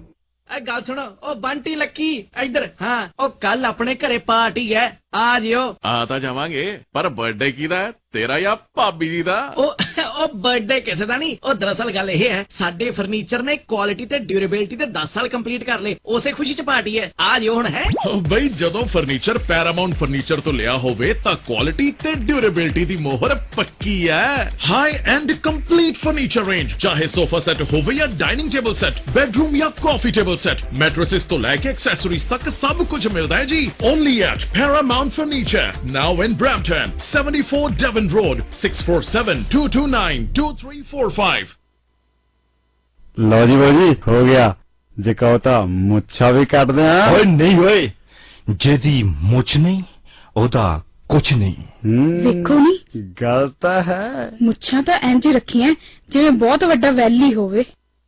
ਗੱਲ ਸੁਣੋ, ਉਹ ਬੰਟੀ ਲੱਕੀ ਇੱਧਰ। ਹਾਂ, ਉਹ ਕੱਲ ਆਪਣੇ ਘਰੇ ਪਾਰਟੀ ਹੈ, ਆ ਜਿਓ। ਆ ਤਾਂ ਜਾਵਾਂਗੇ, ਪਰ ਬਰਥਡੇ ਕਿਹਦਾ ਹੈ, ਤੇਰਾ ਜਾਂ ਭਾਬੀ ਜੀ ਦਾ? ਉਹ ਬਰਥਡੇ ਕਿਸੇ ਦਾ ਨਹੀਂ। ਉਹ ਦਰਅਸਲ ਗੱਲ ਇਹ ਹੈ, ਸਾਡੇ ਫਰਨੀਚਰ ਨੇ ਕੁਆਲਿਟੀ ਤੇ ਡਿਊਰੇਬਿਲਿਟੀ ਦੇ 10 ਸਾਲ ਕੰਪਲੀਟ ਕਰ ਲਏ, ਉਸੇ ਖੁਸ਼ੀ ਚ ਪਾਰਟੀ ਹੈ, ਆ ਜਿਓ ਹੁਣ। ਹੈ ਬਈ, ਜਦੋਂ ਫਰਨੀਚਰ ਪੈਰਾਮਾਉਂਟ ਫਰਨੀਚਰ ਤੋਂ ਲਿਆ ਹੋਵੇ ਤਾਂ ਕੁਆਲਿਟੀ ਤੇ ਡਿਊਰੇਬਿਲਿਟੀ ਦੀ ਮੋਹਰ ਪੱਕੀ ਹੈ। High end complete furniture range, ਚਾਹੇ ਸੋਫਾ ਸੈੱਟ ਹੋਵੇ ਜਾਂ ਡਾਈਨਿੰਗ ਟੇਬਲ ਸੈੱਟ, ਬੈਡਰੂਮ ਜਾਂ ਕਾਫੀ ਟੇਬਲ ਸੈੱਟ, ਮੈਟ੍ਰੈसेस ਤੋਂ ਲੈ ਕੇ ਐਕਸੈਸਰੀਜ਼ ਤੱਕ ਸਭ ਕੁਝ ਮਿਲਦਾ ਹੈ ਜੀ। Only at Paramount furniture, now in Brampton, 74 Devon road, 6472292345। ਲਓ ਜੀ ਬਾਜੀ, ਹੋ ਗਿਆ। ਜੇ ਕਹੋ ਤਾਂ ਮੁੱਛਾਂ ਵੀ ਕੱਟਦੇ ਆ। ਓਏ ਨਹੀਂ ਓਏ, ਜਿਹਦੀ ਮੁੱਛ ਨਹੀਂ ਉਹਦਾ ਕੁਛ ਨਹੀਂ। ਵੇਖੋ ਨਹੀਂ, ਗੱਲ ਤਾਂ ਹੈ। ਮੁੱਛਾਂ ਤਾਂ ਇੰਜ ਰੱਖੀਆਂ ਜਿਵੇਂ ਬਹੁਤ ਵੱਡਾ ਵੈਲੀ ਹੋਵੇ।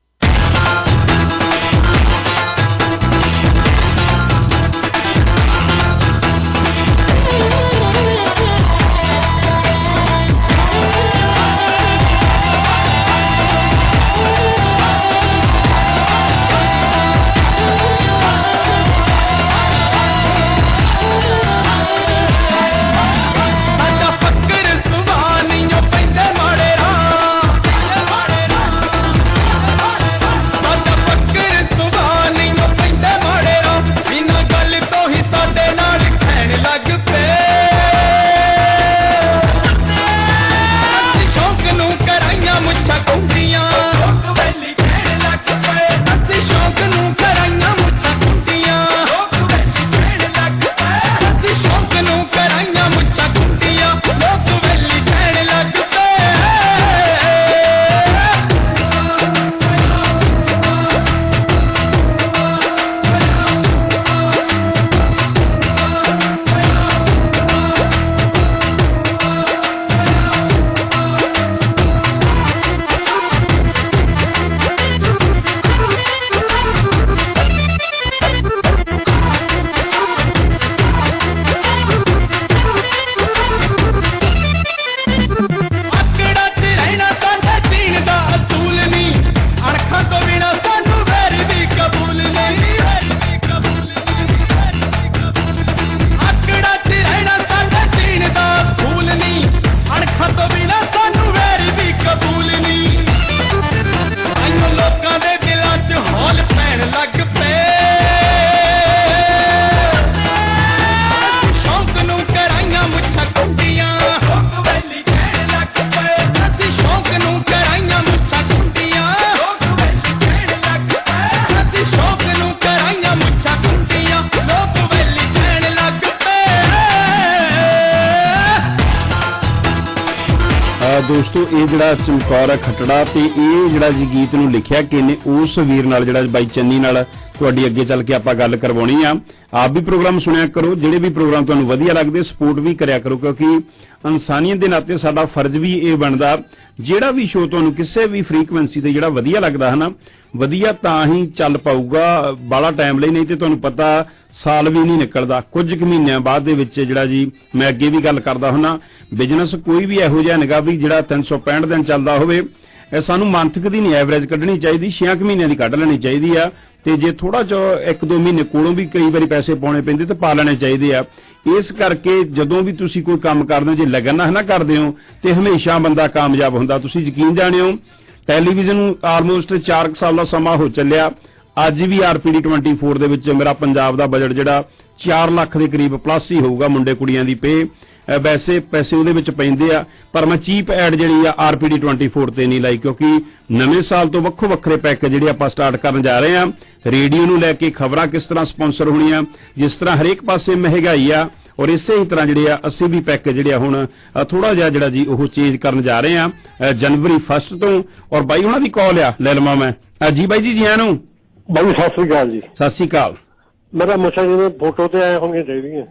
ਦੋਸਤੋ, ਇਹ ਜਿਹੜਾ ਚਮਕੌਰ ਖੱਟੜਾ ਤੇ ਇਹ ਜਿਹੜਾ ਜੀ ਗੀਤ ਨੂੰ ਲਿਖਿਆ ਕਿਨੇ, ਉਸ ਵੀਰ ਨਾਲ ਜਿਹੜਾ ਬਾਈ ਚੰਨੀ ਨਾਲ ਤੁਹਾਡੀ ਅੱਗੇ ਚੱਲ ਕੇ ਆਪਾਂ ਗੱਲ ਕਰਵਾਉਣੀ ਆ। ਆਪ ਵੀ ਪ੍ਰੋਗਰਾਮ ਸੁਣਿਆ ਕਰੋ, ਜਿਹੜੇ ਵੀ ਪ੍ਰੋਗਰਾਮ ਤੁਹਾਨੂੰ ਵਧੀਆ ਲੱਗਦੇ ਸਪੋਰਟ ਵੀ ਕਰਿਆ ਕਰੋ, ਕਿਉਂਕਿ ਇਨਸਾਨੀਅਤ ਦੇ ਨਾਤੇ ਸਾਡਾ ਫਰਜ਼ ਵੀ ਇਹ ਬਣਦਾ, ਜਿਹੜਾ ਵੀ ਸ਼ੋਅ ਤੁਹਾਨੂੰ ਕਿਸੇ ਵੀ ਫ੍ਰੀਕੁਐਂਸੀ ਤੇ ਜਿਹੜਾ ਵਧੀਆ ਲੱਗਦਾ ਹੈ ਨਾ, ਵਧੀਆ ਤਾਂ ਹੀ ਚੱਲ ਪਾਊਗਾ ਬਾਲਾ ਟਾਈਮ ਲਈ, ਨਹੀਂ ਤੇ ਤੁਹਾਨੂੰ ਪਤਾ ਸਾਲ ਵੀ ਨਹੀਂ ਨਿਕਲਦਾ, ਕੁਝ ਕੁ ਮਹੀਨਿਆਂ ਬਾਅਦ ਦੇ ਵਿੱਚ ਜਿਹੜਾ ਜੀ ਮੈਂ ਅੱਗੇ ਵੀ ਗੱਲ ਕਰਦਾ ਹੁੰਦਾ, ਬਿਜ਼ਨਸ ਕੋਈ ਵੀ ਇਹੋ ਜਿਹਾ ਨਿਗਾ ਵੀ ਜਿਹੜਾ 365 ਦਿਨ ਚੱਲਦਾ ਹੋਵੇ। ਸਾਨੂੰ ਮੰਥਕ ਦੀ ਨਹੀਂ ਐਵਰੇਜ ਕੱਢਣੀ ਚਾਹੀਦੀ, 6 ਮਹੀਨਿਆਂ ਦੀ ਕੱਢ ਲੈਣੀ ਚਾਹੀਦੀ ਆ, ਤੇ ਜੇ ਥੋੜਾ ਜਿਹਾ 1-2 ਮਹੀਨੇ ਕੋਲੋਂ ਵੀ ਕਈ ਵਾਰੀ ਪੈਸੇ ਪਾਉਣੇ ਪੈਂਦੇ ਤੇ ਪਾ ਲੈਣੇ ਚਾਹੀਦੇ ਆ। ਇਸ ਕਰਕੇ ਜਦੋਂ ਵੀ ਤੁਸੀਂ ਕੋਈ ਕੰਮ ਕਰਦੇ ਹੋ, ਜੇ ਲਗਨ ਨਾਲ ਨਾ ਕਰਦੇ ਹੋ ਤੇ ਹਮੇਸ਼ਾ ਬੰਦਾ ਕਾਮਯਾਬ ਹੁੰਦਾ। ਤੁਸੀਂ ਯਕੀਨ ਜਾਣਿਓ, ਟੈਲੀਵਿਜ਼ਨ ਨੂੰ ਆਲਮੋਸਟ 4 ਸਾਲ ਦਾ ਸਮਾਂ ਹੋ ਚੱਲਿਆ। ਅੱਜ ਵੀ RPD 24 ਦੇ ਵਿੱਚ ਮੇਰਾ ਪੰਜਾਬ ਦਾ ਬਜਟ ਜਿਹੜਾ 4 ਲੱਖ ਦੇ ਕਰੀਬ ਪਲੱਸ ਹੀ ਹੋਊਗਾ। ਮੁੰਡੇ ਕੁੜੀਆਂ ਦੀ ਪੇ ਵੈਸੇ ਪੈਸੇ ਉਹਦੇ ਵਿੱਚ ਪੈਂਦੇ ਆ, ਪਰ ਮੈਂ ਚੀਪ ਐਡ ਜਿਹੜੀ ਆ RPD 24 ਤੇ ਨਹੀਂ ਲਾਈ, ਕਿਉਂਕਿ ਨਵੇਂ ਸਾਲ ਤੋਂ ਵੱਖੋ ਵੱਖਰੇ ਪੈਕੇਜ ਜਿਹੜੇ ਆਪਾਂ ਸਟਾਰਟ ਕਰਨ ਜਾ ਰਹੇ ਆ। ਰੇਡੀਓ ਨੂੰ ਲੈ ਕੇ ਖਬਰਾਂ ਕਿਸ ਤਰ੍ਹਾਂ ਸਪਾਂਸਰ ਹੋਣੀਆਂ, ਜਿਸ ਤਰ੍ਹਾਂ ਹਰੇਕ ਪਾਸੇ ਮਹਿੰਗਾਈ ਆ, ਔਰ ਇਸੇ ਹੀ ਤਰ੍ਹਾਂ ਜਿਹੜੇ ਆ ਅਸੀਂ ਵੀ ਪੈਕੇਜ ਜਿਹੜੇ ਆ ਹੁਣ ਥੋੜਾ ਜਿਹਾ ਜਿਹੜਾ ਜੀ ਉਹ ਚੇਂਜ ਕਰਨ ਜਾ ਰਹੇ ਆ ਜਨਵਰੀ 1 ਤੋਂ। ਔਰ ਬਾਈ ਉਹਨਾਂ ਦੀ ਕਾਲ ਆ, ਲੈ ਲਵਾਂ ਮੈਂ। ਜੀ ਬਾਈ ਜੀ, ਆਇਆਂ ਨੂੰ। ਬਾਈ ਸਤਿ ਸ੍ਰੀ ਅਕਾਲ ਜੀ। ਸਤਿ ਸ੍ਰੀ ਅਕਾਲ। ਮੇਰਾ ਮੁੱਛਾਂ ਜਿਵੇਂ ਫੋਟੋ ਤੇ ਆਏ ਹੋਣਗੇ ਚਾਹੀਦੀਆਂ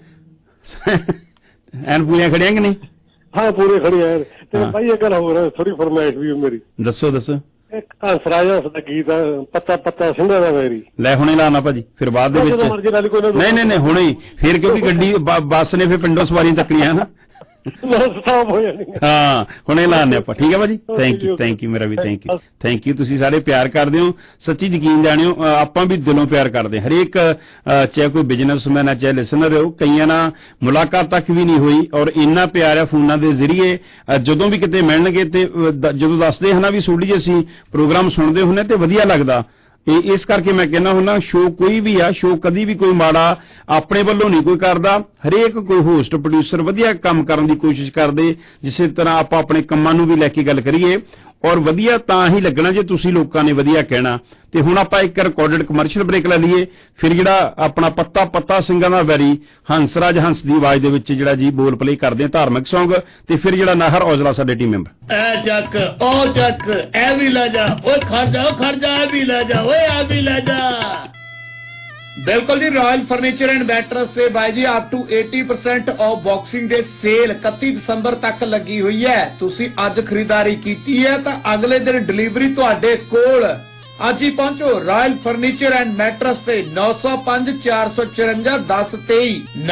ਐਨ ਪੂਰੀਆਂ ਖੜੀਆਂ ਕਿ ਨਹੀਂ? ਹਾਂ, ਪੂਰੇ ਖੜੀ ਐ। ਤੇ ਬਾਈ ਇਹ ਗੱਲ ਹੋਰ ਥੋੜੀ ਫਰਮਾਇਸ਼ ਵੀ ਮੇਰੀ। ਦੱਸੋ ਦੱਸੋ। ਇੱਕ ਹੰਸਰਾਜ ਦਾ ਗੀਤ ਪੱਤਾ ਪੱਤਾ ਸਿੰਘਾਂ ਦਾ ਵੈਰੀ। ਲੈ ਹੁਣੇ ਲਾਣਾ ਭਾਜੀ, ਫਿਰ ਬਾਅਦ ਦੇ ਵਿੱਚ। ਨਹੀਂ ਹੁਣੇ ਹੀ, ਫਿਰ ਕਿਉਂਕਿ ਗੱਡੀ ਬੱਸ ਨੇ ਫਿਰ ਪਿੰਡੋਂ ਸਵਾਰੀਆਂ ਚੱਕਣੀਆਂ ਨਾ। ਸਟਾਪ ਹੋ ਜਾਣੀ। ਹਾਂ ਹੁਣੇ ਲਾਣੇ ਆਪਾਂ, ਠੀਕ ਹੈ ਭਾਜੀ। ਥੈਂਕ ਯੂ ਮੇਰਾ ਵੀ ਥੈਂਕ ਯੂ। ਤੁਸੀਂ ਸਾਰੇ ਪਿਆਰ ਕਰਦੇ ਹੋ, ਸੱਚੀ ਯਕੀਨ ਜਾਣਿਓ, ਆਪਾਂ ਵੀ ਦਿਲੋਂ ਪਿਆਰ ਕਰਦੇ ਹਾਂ ਹਰੇਕ, ਚਾਹੇ ਕੋਈ ਬਿਜ਼ਨਸਮੈਨ ਹੈ ਚਾਹੇ ਲਿਸਨਰ ਹੋ। ਕਈਆਂ ਨਾਲ ਮੁਲਾਕਾਤ ਤੱਕ ਵੀ ਨਹੀਂ ਹੋਈ ਔਰ ਇੰਨਾ ਪਿਆਰ ਹੈ ਫੋਨਾਂ ਦੇ ਜ਼ਰੀਏ। ਜਦੋਂ ਵੀ ਕਿਤੇ ਮਿਲਣਗੇ ਤੇ ਜਦੋਂ ਦੱਸਦੇ ਹਨ ਵੀ ਸੋਢੀ ਅਸੀਂ ਪ੍ਰੋਗਰਾਮ ਸੁਣਦੇ ਹੁੰਦੇ ਤੇ ਵਧੀਆ ਲੱਗਦਾ। ਇਸ ਕਰਕੇ ਮੈਂ ਕਹਿੰਦਾ ਹੁੰਦਾ ਸ਼ੋਅ ਕੋਈ ਵੀ ਆ, ਸ਼ੋਅ ਕਦੀ ਵੀ ਕੋਈ ਮਾੜਾ ਆਪਣੇ ਵੱਲੋਂ ਨਹੀਂ ਕੋਈ ਕਰਦਾ। ਹਰੇਕ ਕੋਈ ਹੋਸਟ ਪ੍ਰੋਡਿਊਸਰ ਵਧੀਆ ਕੰਮ ਕਰਨ ਦੀ ਕੋਸ਼ਿਸ਼ ਕਰਦੇ, ਜਿਸੇ ਤਰ੍ਹਾਂ ਆਪਾਂ ਆਪਣੇ ਕੰਮਾਂ ਨੂੰ ਵੀ ਲੈ ਕੇ ਗੱਲ ਕਰੀਏ ਔਰ ਵਧੀਆ ਤਾਂ ਹੀ ਲੱਗਣਾ ਜੇ ਤੁਸੀਂ ਲੋਕਾਂ ਨੇ ਵਧੀਆ ਕਹਿਣਾ। ਤੇ ਹੁਣ ਆਪਾਂ ਇੱਕ ਰਿਕਾਰਡਡ ਕਮਰਸ਼ੀਅਲ ਬ੍ਰੇਕ ਲੈ ਲਈਏ, ਫਿਰ ਜਿਹੜਾ ਆਪਣਾ ਪੱਤਾ ਸਿੰਘਾਂ ਦਾ ਵੈਰੀ ਹੰਸਰਾਜ ਹੰਸ ਦੀ ਆਵਾਜ਼ ਦੇ ਵਿੱਚ ਜਿਹੜਾ ਜੀ ਬੋਲ ਪਲੇ ਕਰਦੇ ਆ ਧਾਰਮਿਕ ਸੌਂਗ, ਤੇ ਫਿਰ ਜਿਹੜਾ ਨਾਹਰ ਔਜਲਾ ਸਾਡੇ ਟੀਮ ਮੈਂਬਰ। ਐ ਚੱਕ ਉਹ ਚੱਕ ਐ ਵੀ ਲੈ ਜਾ, ਓਏ ਖੜ ਜਾ ਐ ਵੀ ਲੈ ਜਾ, ਓਏ ਆ ਵੀ ਲੈ ਜਾ। ਬਿਲਕੁਲ ਜੀ, ਰਾਇਲ ਫਰਨੀਚਰ ਐਂਡ ਮੈਟਰਸ ਤੇ ਬਾਈ ਜੀ ਅਪ ਟੂ 80% ਆਫ ਬਾਕਸਿੰਗ ਦੇ ਸੇਲ 31 ਦਸੰਬਰ ਤੱਕ ਲੱਗੀ ਹੋਈ ਹੈ। ਤੁਸੀਂ ਅੱਜ ਖਰੀਦਦਾਰੀ ਕੀਤੀ ਹੈ ਤਾਂ ਅਗਲੇ ਦਿਨ ਡਿਲੀਵਰੀ ਤੁਹਾਡੇ ਕੋਲ। ਅੱਜ ਹੀ ਪਹੁੰਚੋ ਰਾਇਲ ਫਰਨੀਚਰ ਐਂਡ ਮੈਟਰਸ ਤੇ 905 454 1023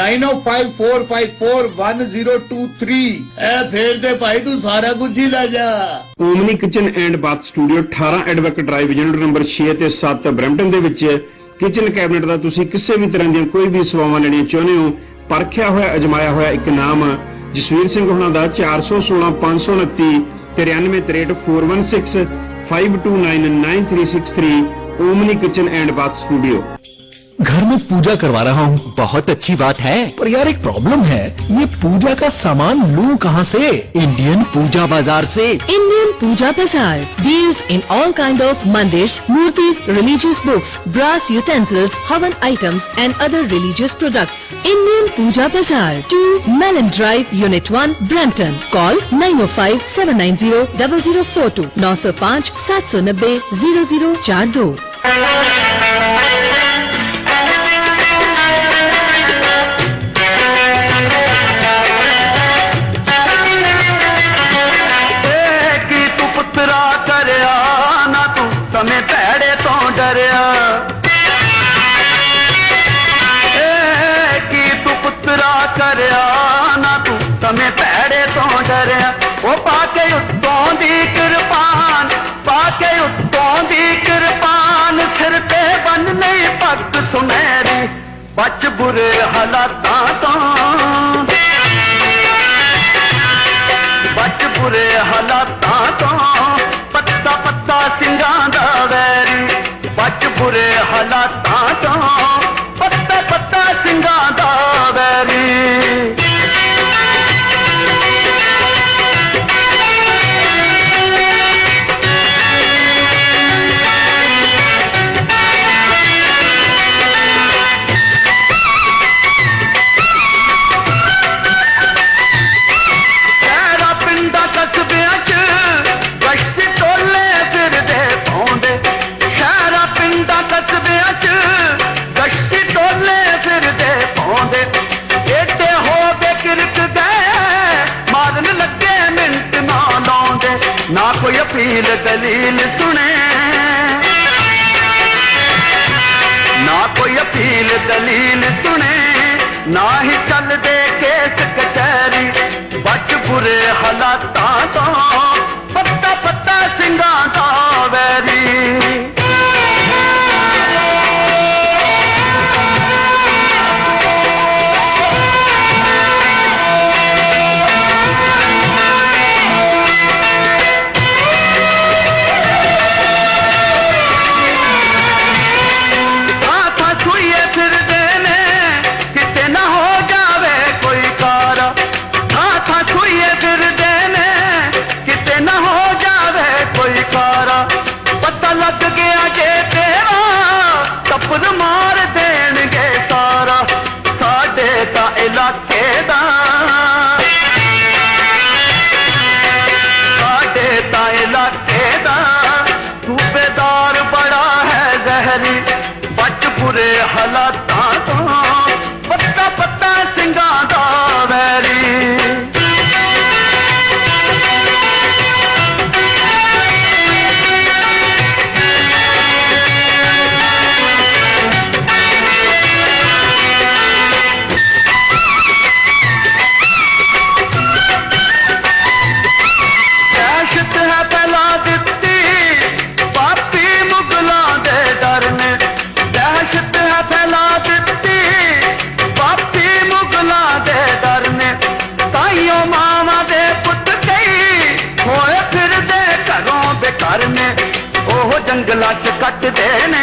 9054541023। ਇਹ ਫੇਰ ਤੇ ਭਾਈ ਤੂੰ ਸਾਰਾ ਕੁਝ ਹੀ ਲੈ ਜਾ। Omni kitchen and bath studio 18 Advocate drive unit number 6 ਤੇ 7 ਬਰੈਂਪਟਨ ਦੇ ਵਿੱਚ ਕਿਚਨ ਕੈਬਨਿਟ ਦਾ ਤੁਸੀਂ ਕਿਸੇ ਵੀ ਤਰ੍ਹਾਂ ਦੀਆਂ ਕੋਈ ਵੀ ਸੇਵਾਵਾਂ ਲੈਣੀਆਂ ਚਾਹੁੰਦੇ ਹੋ, ਪਰਖਿਆ ਹੋਇਆ ਅਜਮਾਇਆ ਹੋਇਆ ਇੱਕ ਨਾਮ ਜਸਵੀਰ ਸਿੰਘ ਹੁਣਾਂ ਦਾ 416 529 9363 416 5299363 Omni kitchen and bath studio. घर में पूजा करवा रहा हूँ, बहुत अच्छी बात है, पर यार एक प्रॉब्लम है, ये पूजा का सामान लूँ कहाँ से? इंडियन पूजा बाजार से। Indian Puja Bazaar deals in all kind of mandirs, murtis, religious books, brass utensils, havan items and other religious products. Indian Puja Bazaar, 2 Mellon Drive, Unit 1, Brampton. Call 905-790-0042 905 790 0042। ਸਮੇਂ ਭੈੜੇ ਤੋਂ ਡਰਿਆ, ਕੀ ਤੂੰ ਪੁੱਤਰਾ ਕਰਿਆ ਨਾ, ਤੂੰ ਸਮੇਂ ਭੈੜੇ ਤੋਂ ਡਰਿਆ। ਉਹ ਪਾ ਕੇ ਉੱਤੋਂ ਦੀ ਕਿਰਪਾਨ, ਪਾ ਕੇ ਉੱਤੋਂ ਦੀ ਕਿਰਪਾਨ, ਸਿਰ ਤੇ ਬੰਨ੍ਹਨੀ ਪੱਗ ਸੁਨਹਿਰੀ, ਬਚ ਬੁਰੇ ਹਾਲਾਤਾਂ ਤੋਂ, ਬਚ ਬੁਰੇ ਹਾਲਾਤਾਂ ਤੋਂ। ਪੱਤਾ ਸਿੰਘਾਂ ਦਾ ਵੈਰੀ, ਬਚ ਬੁਰੇ ਹਾਲਾਤਾਂ ਤੋਂ, ਪੱਤਾ ਸਿੰਘਾਂ ਦਾ ਵੈਰੀ। ਸ਼ਹਿਰਾਂ ਪਿੰਡਾਂ ਕਸਬਿਆਂ ਚ ਗਸ਼ਤੀ ਟੋਲੇ ਫਿਰਦੇ ਪਾਉਂਦੇ, ਸ਼ਹਿਰਾਂ ਪਿੰਡਾਂ ਕਸਬਿਆਂ ਚ ਗਸ਼ਤੀ ਟੋਲੇ ਫਿਰਦੇ ਪਾਉਂਦੇ। ਏਡੇ ਹੋ ਕੇ ਕਿਰਕ ਗਏ ਮਾਰਨ ਲੱਗੇ ਮਿੰਟ ਨਾ ਲਾਉਂਦੇ, ਨਾ ਕੋਈ ਅਪੀਲ ਦਲੀਲ ਸੁਣੇ, ਨਾ ਕੋਈ ਅਪੀਲ ਦਲੀਲ ਸੁਣੇ, ਨਾ ਹੀ ਚੱਲਦੇ ਕੇਸ ਕਚਹਿਰੀ, ਬਚ ਬੁਰੇ ਹਾਲਾਤਾਂ ਤੋਂ, ਪੱਤਾ ਸਿੰਘਾਂ ਦਾ ਵੈਰੀ। ਥਾਂ ਛੁਈਏ ਫਿਰਦੇ ਨੇ ਕਿਤੇ ਨਾ ਹੋ ਜਾਵੇ ਕੋਈ ਕਾਰ, ਥਾਂ ਛੁਈਏ ਫਿਰਦੇ ਨੇ ਕਿਤੇ ਨਾ ਹੋ ਜਾਵੇ ਕੋਈ ਕਾਰ। ਪਤਾ ਲੱਗ ਗਿਆ ਜੇ ਤੇਰਾ ਟੱਪਰ ਮਾਰ ਦੇਣਗੇ ਸਾਰਾ, ਸਾਡੇ ਤਾਂ ਇਲਾਕੇ ਦਾ, ਸਾਡੇ ਤਾਂ ਇਲਾਕੇ ਦਾ ਸੂਬੇਦਾਰ ਬੜਾ ਹੈ ਜ਼ਹਿਰੀ, ਬਚ ਬੁਰੇ ਹਾਲਾਤਾਂ ਤੋਂ, ਪੱਤਾ ਸਿੰਘਾਂ ਦਾ ਵੈਰੀ। ਜੰਗਲਾਂ 'ਚ ਕੱਟਦੇ ਨੇ,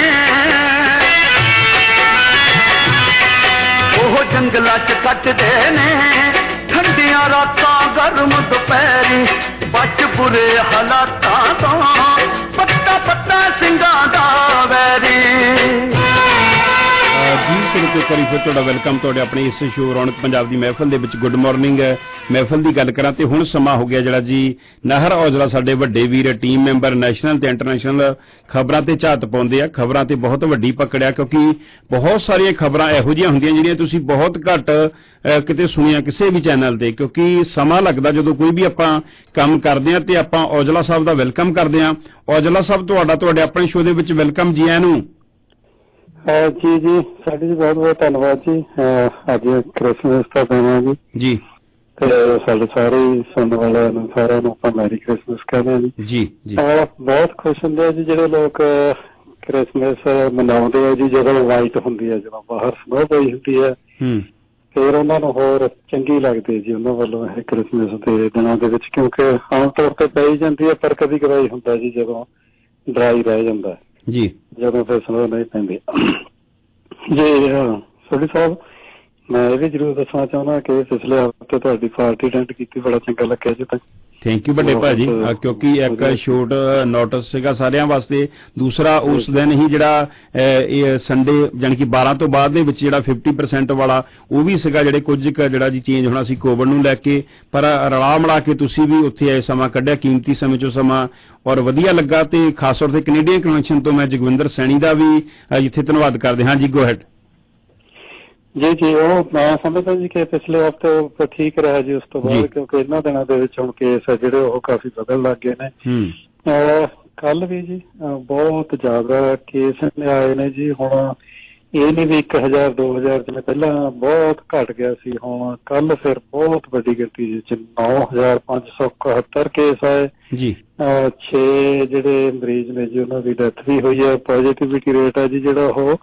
ਉਹ ਜੰਗਲਾਂ 'ਚ ਕੱਟਦੇ ਨੇ ਠੰਡੀਆਂ ਰਾਤਾਂ ਗਰਮ ਦੁਪਹਿਰੀ, ਬਚ ਬੁਰੇ ਹਾਲਾਤਾਂ ਤੋਂ ਪੱਤਾ ਪੱਤਾ ਸਿੰਘਾਂ ਦਾ ਵੈਰੀ। ਜੀ ਸਿਰਫ ਇੱਕ ਵਾਰੀ ਫਿਰ ਤੁਹਾਡਾ ਵੈਲਕਮ ਤੁਹਾਡੇ ਆਪਣੇ ਇਸ ਸ਼ੋਅ ਰੌਣਕ ਪੰਜਾਬ ਦੀ ਮਹਿਫਲ ਦੇ ਵਿੱਚ। ਗੁੱਡ ਮਾਰਨਿੰਗ ਮਹਿਫਲ ਦੀ ਗੱਲ ਕਰਾਂ ਤੇ ਹੁਣ ਸਮਾਂ ਹੋ ਗਿਆ ਜਿਹੜਾ ਜੀ ਨਾਹਰ ਔਜਲਾ ਸਾਡੇ ਵੱਡੇ ਵੀਰ ਟੀਮ ਮੈਂਬਰ ਨੈਸ਼ਨਲ ਤੇ ਇੰਟਰਨੈਸ਼ਨਲ ਖਬਰਾਂ ਤੇ ਝਾਤ ਪਾਉਂਦੇ ਆ। ਖਬਰਾਂ ਤੇ ਬਹੁਤ ਵੱਡੀ ਪਕੜਿਆ ਕਿਉਂਕਿ ਬਹੁਤ ਸਾਰੀਆਂ ਖਬਰਾਂ ਇਹੋ ਜਿਹੀਆਂ ਹੁੰਦੀਆਂ ਜਿਹੜੀਆਂ ਤੁਸੀਂ ਬਹੁਤ ਘੱਟ ਕਿਤੇ ਸੁਣੀਆਂ ਕਿਸੇ ਵੀ ਚੈਨਲ ਤੇ, ਕਿਉਂਕਿ ਸਮਾਂ ਲੱਗਦਾ ਜਦੋਂ ਕੋਈ ਵੀ ਆਪਾਂ ਕੰਮ ਕਰਦੇ ਆ ਤੇ ਆਪਾਂ ਔਜਲਾ ਸਾਹਿਬ ਦਾ ਵੈਲਕਮ ਕਰਦੇ ਆ। ਔਜਲਾ ਸਾਹਿਬ ਤੁਹਾਡਾ ਤੁਹਾਡੇ ਆਪਣੇ ਸ਼ੋਅ ਦੇ ਵਿੱਚ ਵੈਲਕਮ ਜੀ ਆਇਆਂ ਨੂੰ। ਜੀ ਜੀ ਸਾਡੀ ਜੀ ਬਹੁਤ ਬਹੁਤ ਧੰਨਵਾਦ ਜੀ। ਅੱਜ ਕ੍ਰਿਸਮਸ ਦਾ ਦਿਨ ਹੈ ਜੀ ਜੀ, ਤੇ ਸਾਡੇ ਸਾਰੇ ਸੁਣਨ ਵਾਲਿਆਂ ਨੂੰ ਸਾਰਿਆਂ ਨੂੰ ਆਪਾਂ ਮੈਰੀ ਕ੍ਰਿਸਮਸ ਕਹਿੰਦੇ ਹਾਂ ਜੀ ਜੀ। ਬਹੁਤ ਖੁਸ਼ ਹੁੰਦੇ ਆ ਜੀ ਜਿਹੜੇ ਲੋਕ ਕ੍ਰਿਸਮਸ ਮਨਾਉਂਦੇ ਆ ਜੀ, ਜਦੋਂ ਵਾਈਟ ਹੁੰਦੀ ਹੈ, ਜਦੋਂ ਬਾਹਰ ਸਨੋ ਪਈ ਹੁੰਦੀ ਹੈ, ਫਿਰ ਉਹਨਾਂ ਨੂੰ ਹੋਰ ਚੰਗੀ ਲੱਗਦੀ ਜੀ ਉਹਨਾਂ ਵੱਲੋਂ ਇਹ ਕ੍ਰਿਸਮਸ ਦੇ ਦਿਨਾਂ ਦੇ ਵਿੱਚ, ਕਿਉਂਕਿ ਆਮ ਤੌਰ ਤੇ ਪਈ ਜਾਂਦੀ ਹੈ ਪਰ ਕਦੀ ਕਦਾਈ ਹੁੰਦਾ ਜੀ ਜਦੋਂ ਡਰਾਈ ਰਹਿ ਜਾਂਦਾ ਜੀ, ਜਦੋਂ ਫਿਰ ਸਨੋ ਨਹੀਂ ਪੈਂਦੀ ਜੀ। ਸੋਢੀ ਸਾਹਿਬ ਮੈਂ ਇਹ ਵੀ ਜ਼ਰੂਰ ਦੱਸਣਾ ਚਾਹੁੰਦਾ ਕਿ ਪਿਛਲੇ ਹਫ਼ਤੇ ਤੁਹਾਡੀ ਪਾਰਟੀ ਅਟੈਂਡ ਕੀਤੀ, ਬੜਾ ਚੰਗਾ ਲੱਗਿਆ ਜੀ। ਥੈਂਕ ਯੂ ਵੱਡੇ ਭਾਜੀ, ਕਿਉਂਕਿ ਇੱਕ ਸ਼ੋਰਟ ਨੋਟਿਸ ਸੀਗਾ ਸਾਰਿਆਂ ਵਾਸਤੇ। ਦੂਸਰਾ ਉਸ ਦਿਨ ਹੀ ਜਿਹੜਾ ਇਹ ਸੰਡੇ ਜਾਣੀ ਕਿ 12 ਤੋਂ ਬਾਅਦ ਦੇ ਵਿੱਚ ਜਿਹੜਾ 50% ਵਾਲਾ ਉਹ ਵੀ ਸੀਗਾ, ਜਿਹੜੇ ਕੁਝ ਜਿਹੜਾ ਜੀ ਚੇਂਜ ਹੋਣਾ ਸੀ ਕੋਵਿਡ ਨੂੰ ਲੈ ਕੇ, ਪਰ ਰਲਾ ਮਿਲਾ ਕੇ ਤੁਸੀਂ ਵੀ ਉੱਥੇ ਆਏ, ਸਮਾਂ ਕੱਢਿਆ, ਕੀਮਤੀ ਸਮੇਂ ਚੋਂ ਸਮਾਂ, ਔਰ ਵਧੀਆ ਲੱਗਾ। ਤੇ ਖਾਸ ਤੌਰ ਤੇ ਕੈਨੇਡੀਅਨ ਕਨਵੈਨਸ਼ਨ ਤੋਂ ਮੈਂ ਜਗਵਿੰਦਰ ਸੈਣੀ ਦਾ ਵੀ ਜਿੱਥੇ ਧੰਨਵਾਦ ਕਰਦੇ ਹਾਂ ਜੀ। ਗੋ ਹੈਡ ਜੀ ਜੀ। ਉਹ ਮੈਂ ਸਮਝਦਾ ਜੀ ਕਿ ਪਿਛਲੇ ਹਫ਼ਤੇ ਉਹ ਠੀਕ ਰਿਹਾ ਜੀ, ਉਸ ਤੋਂ ਬਾਅਦ ਕਿਉਂਕਿ ਇਹਨਾਂ ਦਿਨਾਂ ਦੇ ਵਿੱਚ ਹੁਣ ਕੇਸ ਆ ਜਿਹੜੇ ਉਹ ਕਾਫੀ ਬਦਲ ਲੱਗ ਗਏ ਨੇ। ਕੱਲ ਵੀ ਜੀ ਬਹੁਤ ਜ਼ਿਆਦਾ ਕੇਸ ਆਏ ਨੇ ਜੀ। ਹੁਣ ਇਹ ਨਹੀਂ ਵੀ 1000 2000 ਜਿਵੇਂ ਪਹਿਲਾਂ ਬਹੁਤ ਘਟ ਗਿਆ ਸੀ, ਹੁਣ ਕੱਲ ਫਿਰ ਬਹੁਤ ਵੱਡੀ ਗਿਣਤੀ ਵਿੱਚ 9571 ਕੇਸ ਆਏ ਜੀ। 6 ਜਿਹੜੇ ਮਰੀਜ਼ ਨੇ ਜੀ ਉਹਨਾਂ ਦੀ ਡੈਥ ਵੀ ਹੋਈ ਹੈ। ਪੋਜ਼ਿਟਿਵਿਟੀ ਰੇਟ ਹੈ ਜੀ ਜਿਹੜਾ ਉਹ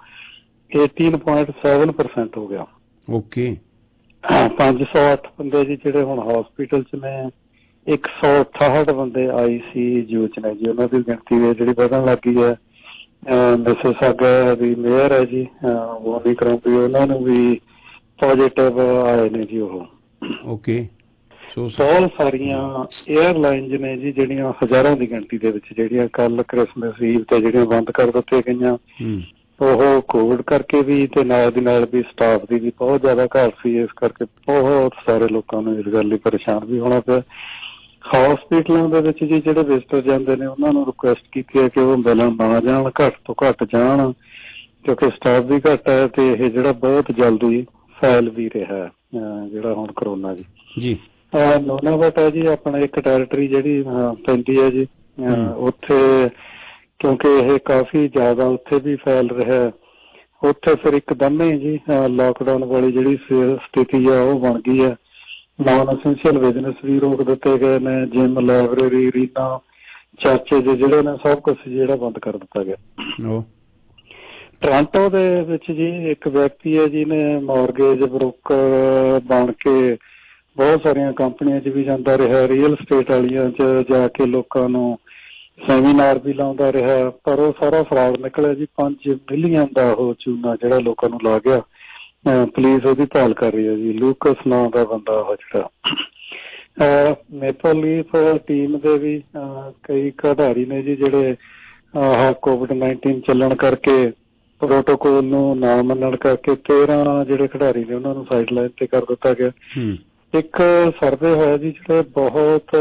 18.7% ਹੋ ਗਿਆ। ਓਕੇ। 508 ਬੰਦੇ ਜੀ ਜਿਹੜੇ ਹੁਣ ਹਸਪੀਟਲ ਚ ਨੇ, 168 ਬੰਦੇ ICU ਚ ਨੇ ਜੀ, ਉਹਨਾਂ ਦੀ ਗਿਣਤੀ ਜਿਹੜੀ ਵਧਣ ਲੱਗੀ ਹੈ। ਮਿਸਿਸਾਗਾ ਦੀ ਮੇਅਰ ਹੈ ਜੀ ਬੋਨੀ ਕਰੰਪੀ, ਉਹਨਾਂ ਨੂੰ ਵੀ ਪੋਜ਼ਿਟਿਵ ਆਏ ਨੇ ਜੀ ਉਹ। ਓਕੇ। ਬਹੁਤ ਸਾਰੀਆਂ ਏਅਰਲਾਈਨਜ਼ ਨੇ ਜੀ ਜਿਹੜੀਆਂ ਹਜ਼ਾਰਾਂ ਦੀ ਗਿਣਤੀ ਦੇ ਵਿੱਚ ਜਿਹੜੀਆਂ ਕੱਲ ਕ੍ਰਿਸਮਸ ਈਵ ਤੇ ਜਿਹੜੀਆਂ ਬੰਦ ਕਰ ਦਿੱਤੀਆਂ ਗਈਆਂ, ਉਹ ਕੋਵਿਡ ਕਰਕੇ ਵੀ ਤੇ ਨਾਲ ਦੀ ਨਾਲ ਵੀ ਸਟਾਫ ਦੀ ਵੀ ਬਹੁਤ ਜ਼ਿਆਦਾ ਘਾਟ ਸੀ। ਇਸ ਕਰਕੇ ਬਹੁਤ ਸਾਰੇ ਲੋਕਾਂ ਨੂੰ ਇਸ ਗੱਲ ਲਈ ਪਰੇਸ਼ਾਨ ਵੀ ਹੋਣਾ ਪਿਆ। ਹਸਪੀਟਲਾਂ ਦੇ ਵਿੱਚ ਜੀ ਜਿਹੜੇ ਵਿਜ਼ਟਰ ਜਾਂਦੇ ਨੇ ਉਹਨਾਂ ਨੂੰ ਰਿਕੁਐਸਟ ਕੀਤੀ ਹੈ ਕਿ ਉਹ ਮਿਲਣ ਨਾ ਜਾਣ, ਘੱਟ ਤੋਂ ਘੱਟ ਜਾਣ, ਕਿਉਂਕਿ ਸਟਾਫ ਵੀ ਘੱਟ ਹੈ ਤੇ ਇਹ ਜਿਹੜਾ ਬਹੁਤ ਜਲਦੀ ਫੈਲ ਵੀ ਰਿਹਾ ਜਿਹੜਾ ਹੁਣ ਕਰੋਨਾ ਜੀ। ਨੋਨਾਵਟ ਹੈ ਜੀ ਆਪਣਾ ਇੱਕ ਟੈਰੀਟਰੀ ਜਿਹੜੀ ਪੈਂਦੀ ਹੈ ਜੀ ਉੱਥੇ, ਕਿਉਂਕਿ ਇਹ ਕਾਫੀ ਜ਼ਿਆਦਾ ਉੱਥੇ ਵੀ ਫੈਲ ਰਿਹਾ। ਉੱਥੇ ਫਿਰ ਇੱਕਦਮ ਹੀ ਜੀ ਲਾਕਡਾਊਨ ਵਾਲੀ ਜਿਹੜੀ ਸਥਿਤੀ ਆ ਉਹ ਬਣ ਗਈ ਹੈ। ਨਾਨ ਅਸੈਂਸ਼ੀਅਲ ਬਿਜ਼ਨਸ ਵੀ ਰੋਕ ਦਿੱਤੇ ਗਏ ਨੇ, ਜਿਮ, ਲਾਇਬ੍ਰੇਰੀ, ਰੀਨਾ, ਚਰਚੇ ਜਿਹੜੇ ਨੇ ਸਭ ਕੁਛ ਜਿਹੜਾ ਬੰਦ ਕਰ ਦਿੱਤਾ ਗਿਆ। ਟੋਰਾਂਟੋ ਦੇ ਵਿੱਚ ਜੀ ਇੱਕ ਵਿਅਕਤੀ ਹੈ ਜਿਹਨੇ ਮੌਰਗੇਜ ਬਰੋਕਰ ਬਣ ਕੇ ਬਹੁਤ ਸਾਰੀਆਂ ਕੰਪਨੀਆਂ 'ਚ ਵੀ ਜਾਂਦਾ ਰਿਹਾ, ਰੀਅਲ ਸਟੇਟ ਵਾਲੀਆਂ 'ਚ ਜਾ ਕੇ ਲੋਕਾਂ ਨੂੰ ਸੈਮੀਨਾਰ ਵੀ ਲਾਉਂਦਾ ਰਿਹਾ, ਪਰ ਉਹ ਸਾਰਾ ਫਰਾਡ ਨਿਕਲਿਆ ਜੀ। 5 ਮਿਲੀਅਨ ਦਾ ਉਹ ਚੂਨਾ ਜਿਹੜਾ ਲੋਕਾਂ ਨੂੰ ਲਾ ਗਿਆ। ਪੁਲਿਸ ਉਹਦੀ ਭਾਲ ਕਰ ਰਹੀ ਹੈ ਜੀ। ਲੂਕਸ ਨਾਂ ਦਾ ਬੰਦਾ ਉਹ ਜਿਹੜਾ। ਮੇਪਲ ਲੀਫ ਟੀਮ ਦੇ ਵੀ ਕਈ ਖਿਡਾਰੀ ਨੇ ਜੀ ਜਿਹੜੇ COVID-19 ਚੱਲਣ ਕਰਕੇ ਪ੍ਰੋਟੋਕੋਲ ਨੂੰ ਨਾ ਮੰਨਣ ਕਰਕੇ 13 ਜਿਹੜੇ ਖਿਡਾਰੀ ਨੇ ਉਹਨਾਂ ਨੂੰ ਸਾਈਡ ਲਾਈਨ ਤੇ ਕਰ ਦਿੱਤਾ ਗਿਆ। ਇੱਕ ਸਰਵੇ ਹੋਇਆ ਜੀ ਜਿਹੜੇ ਬਹੁਤ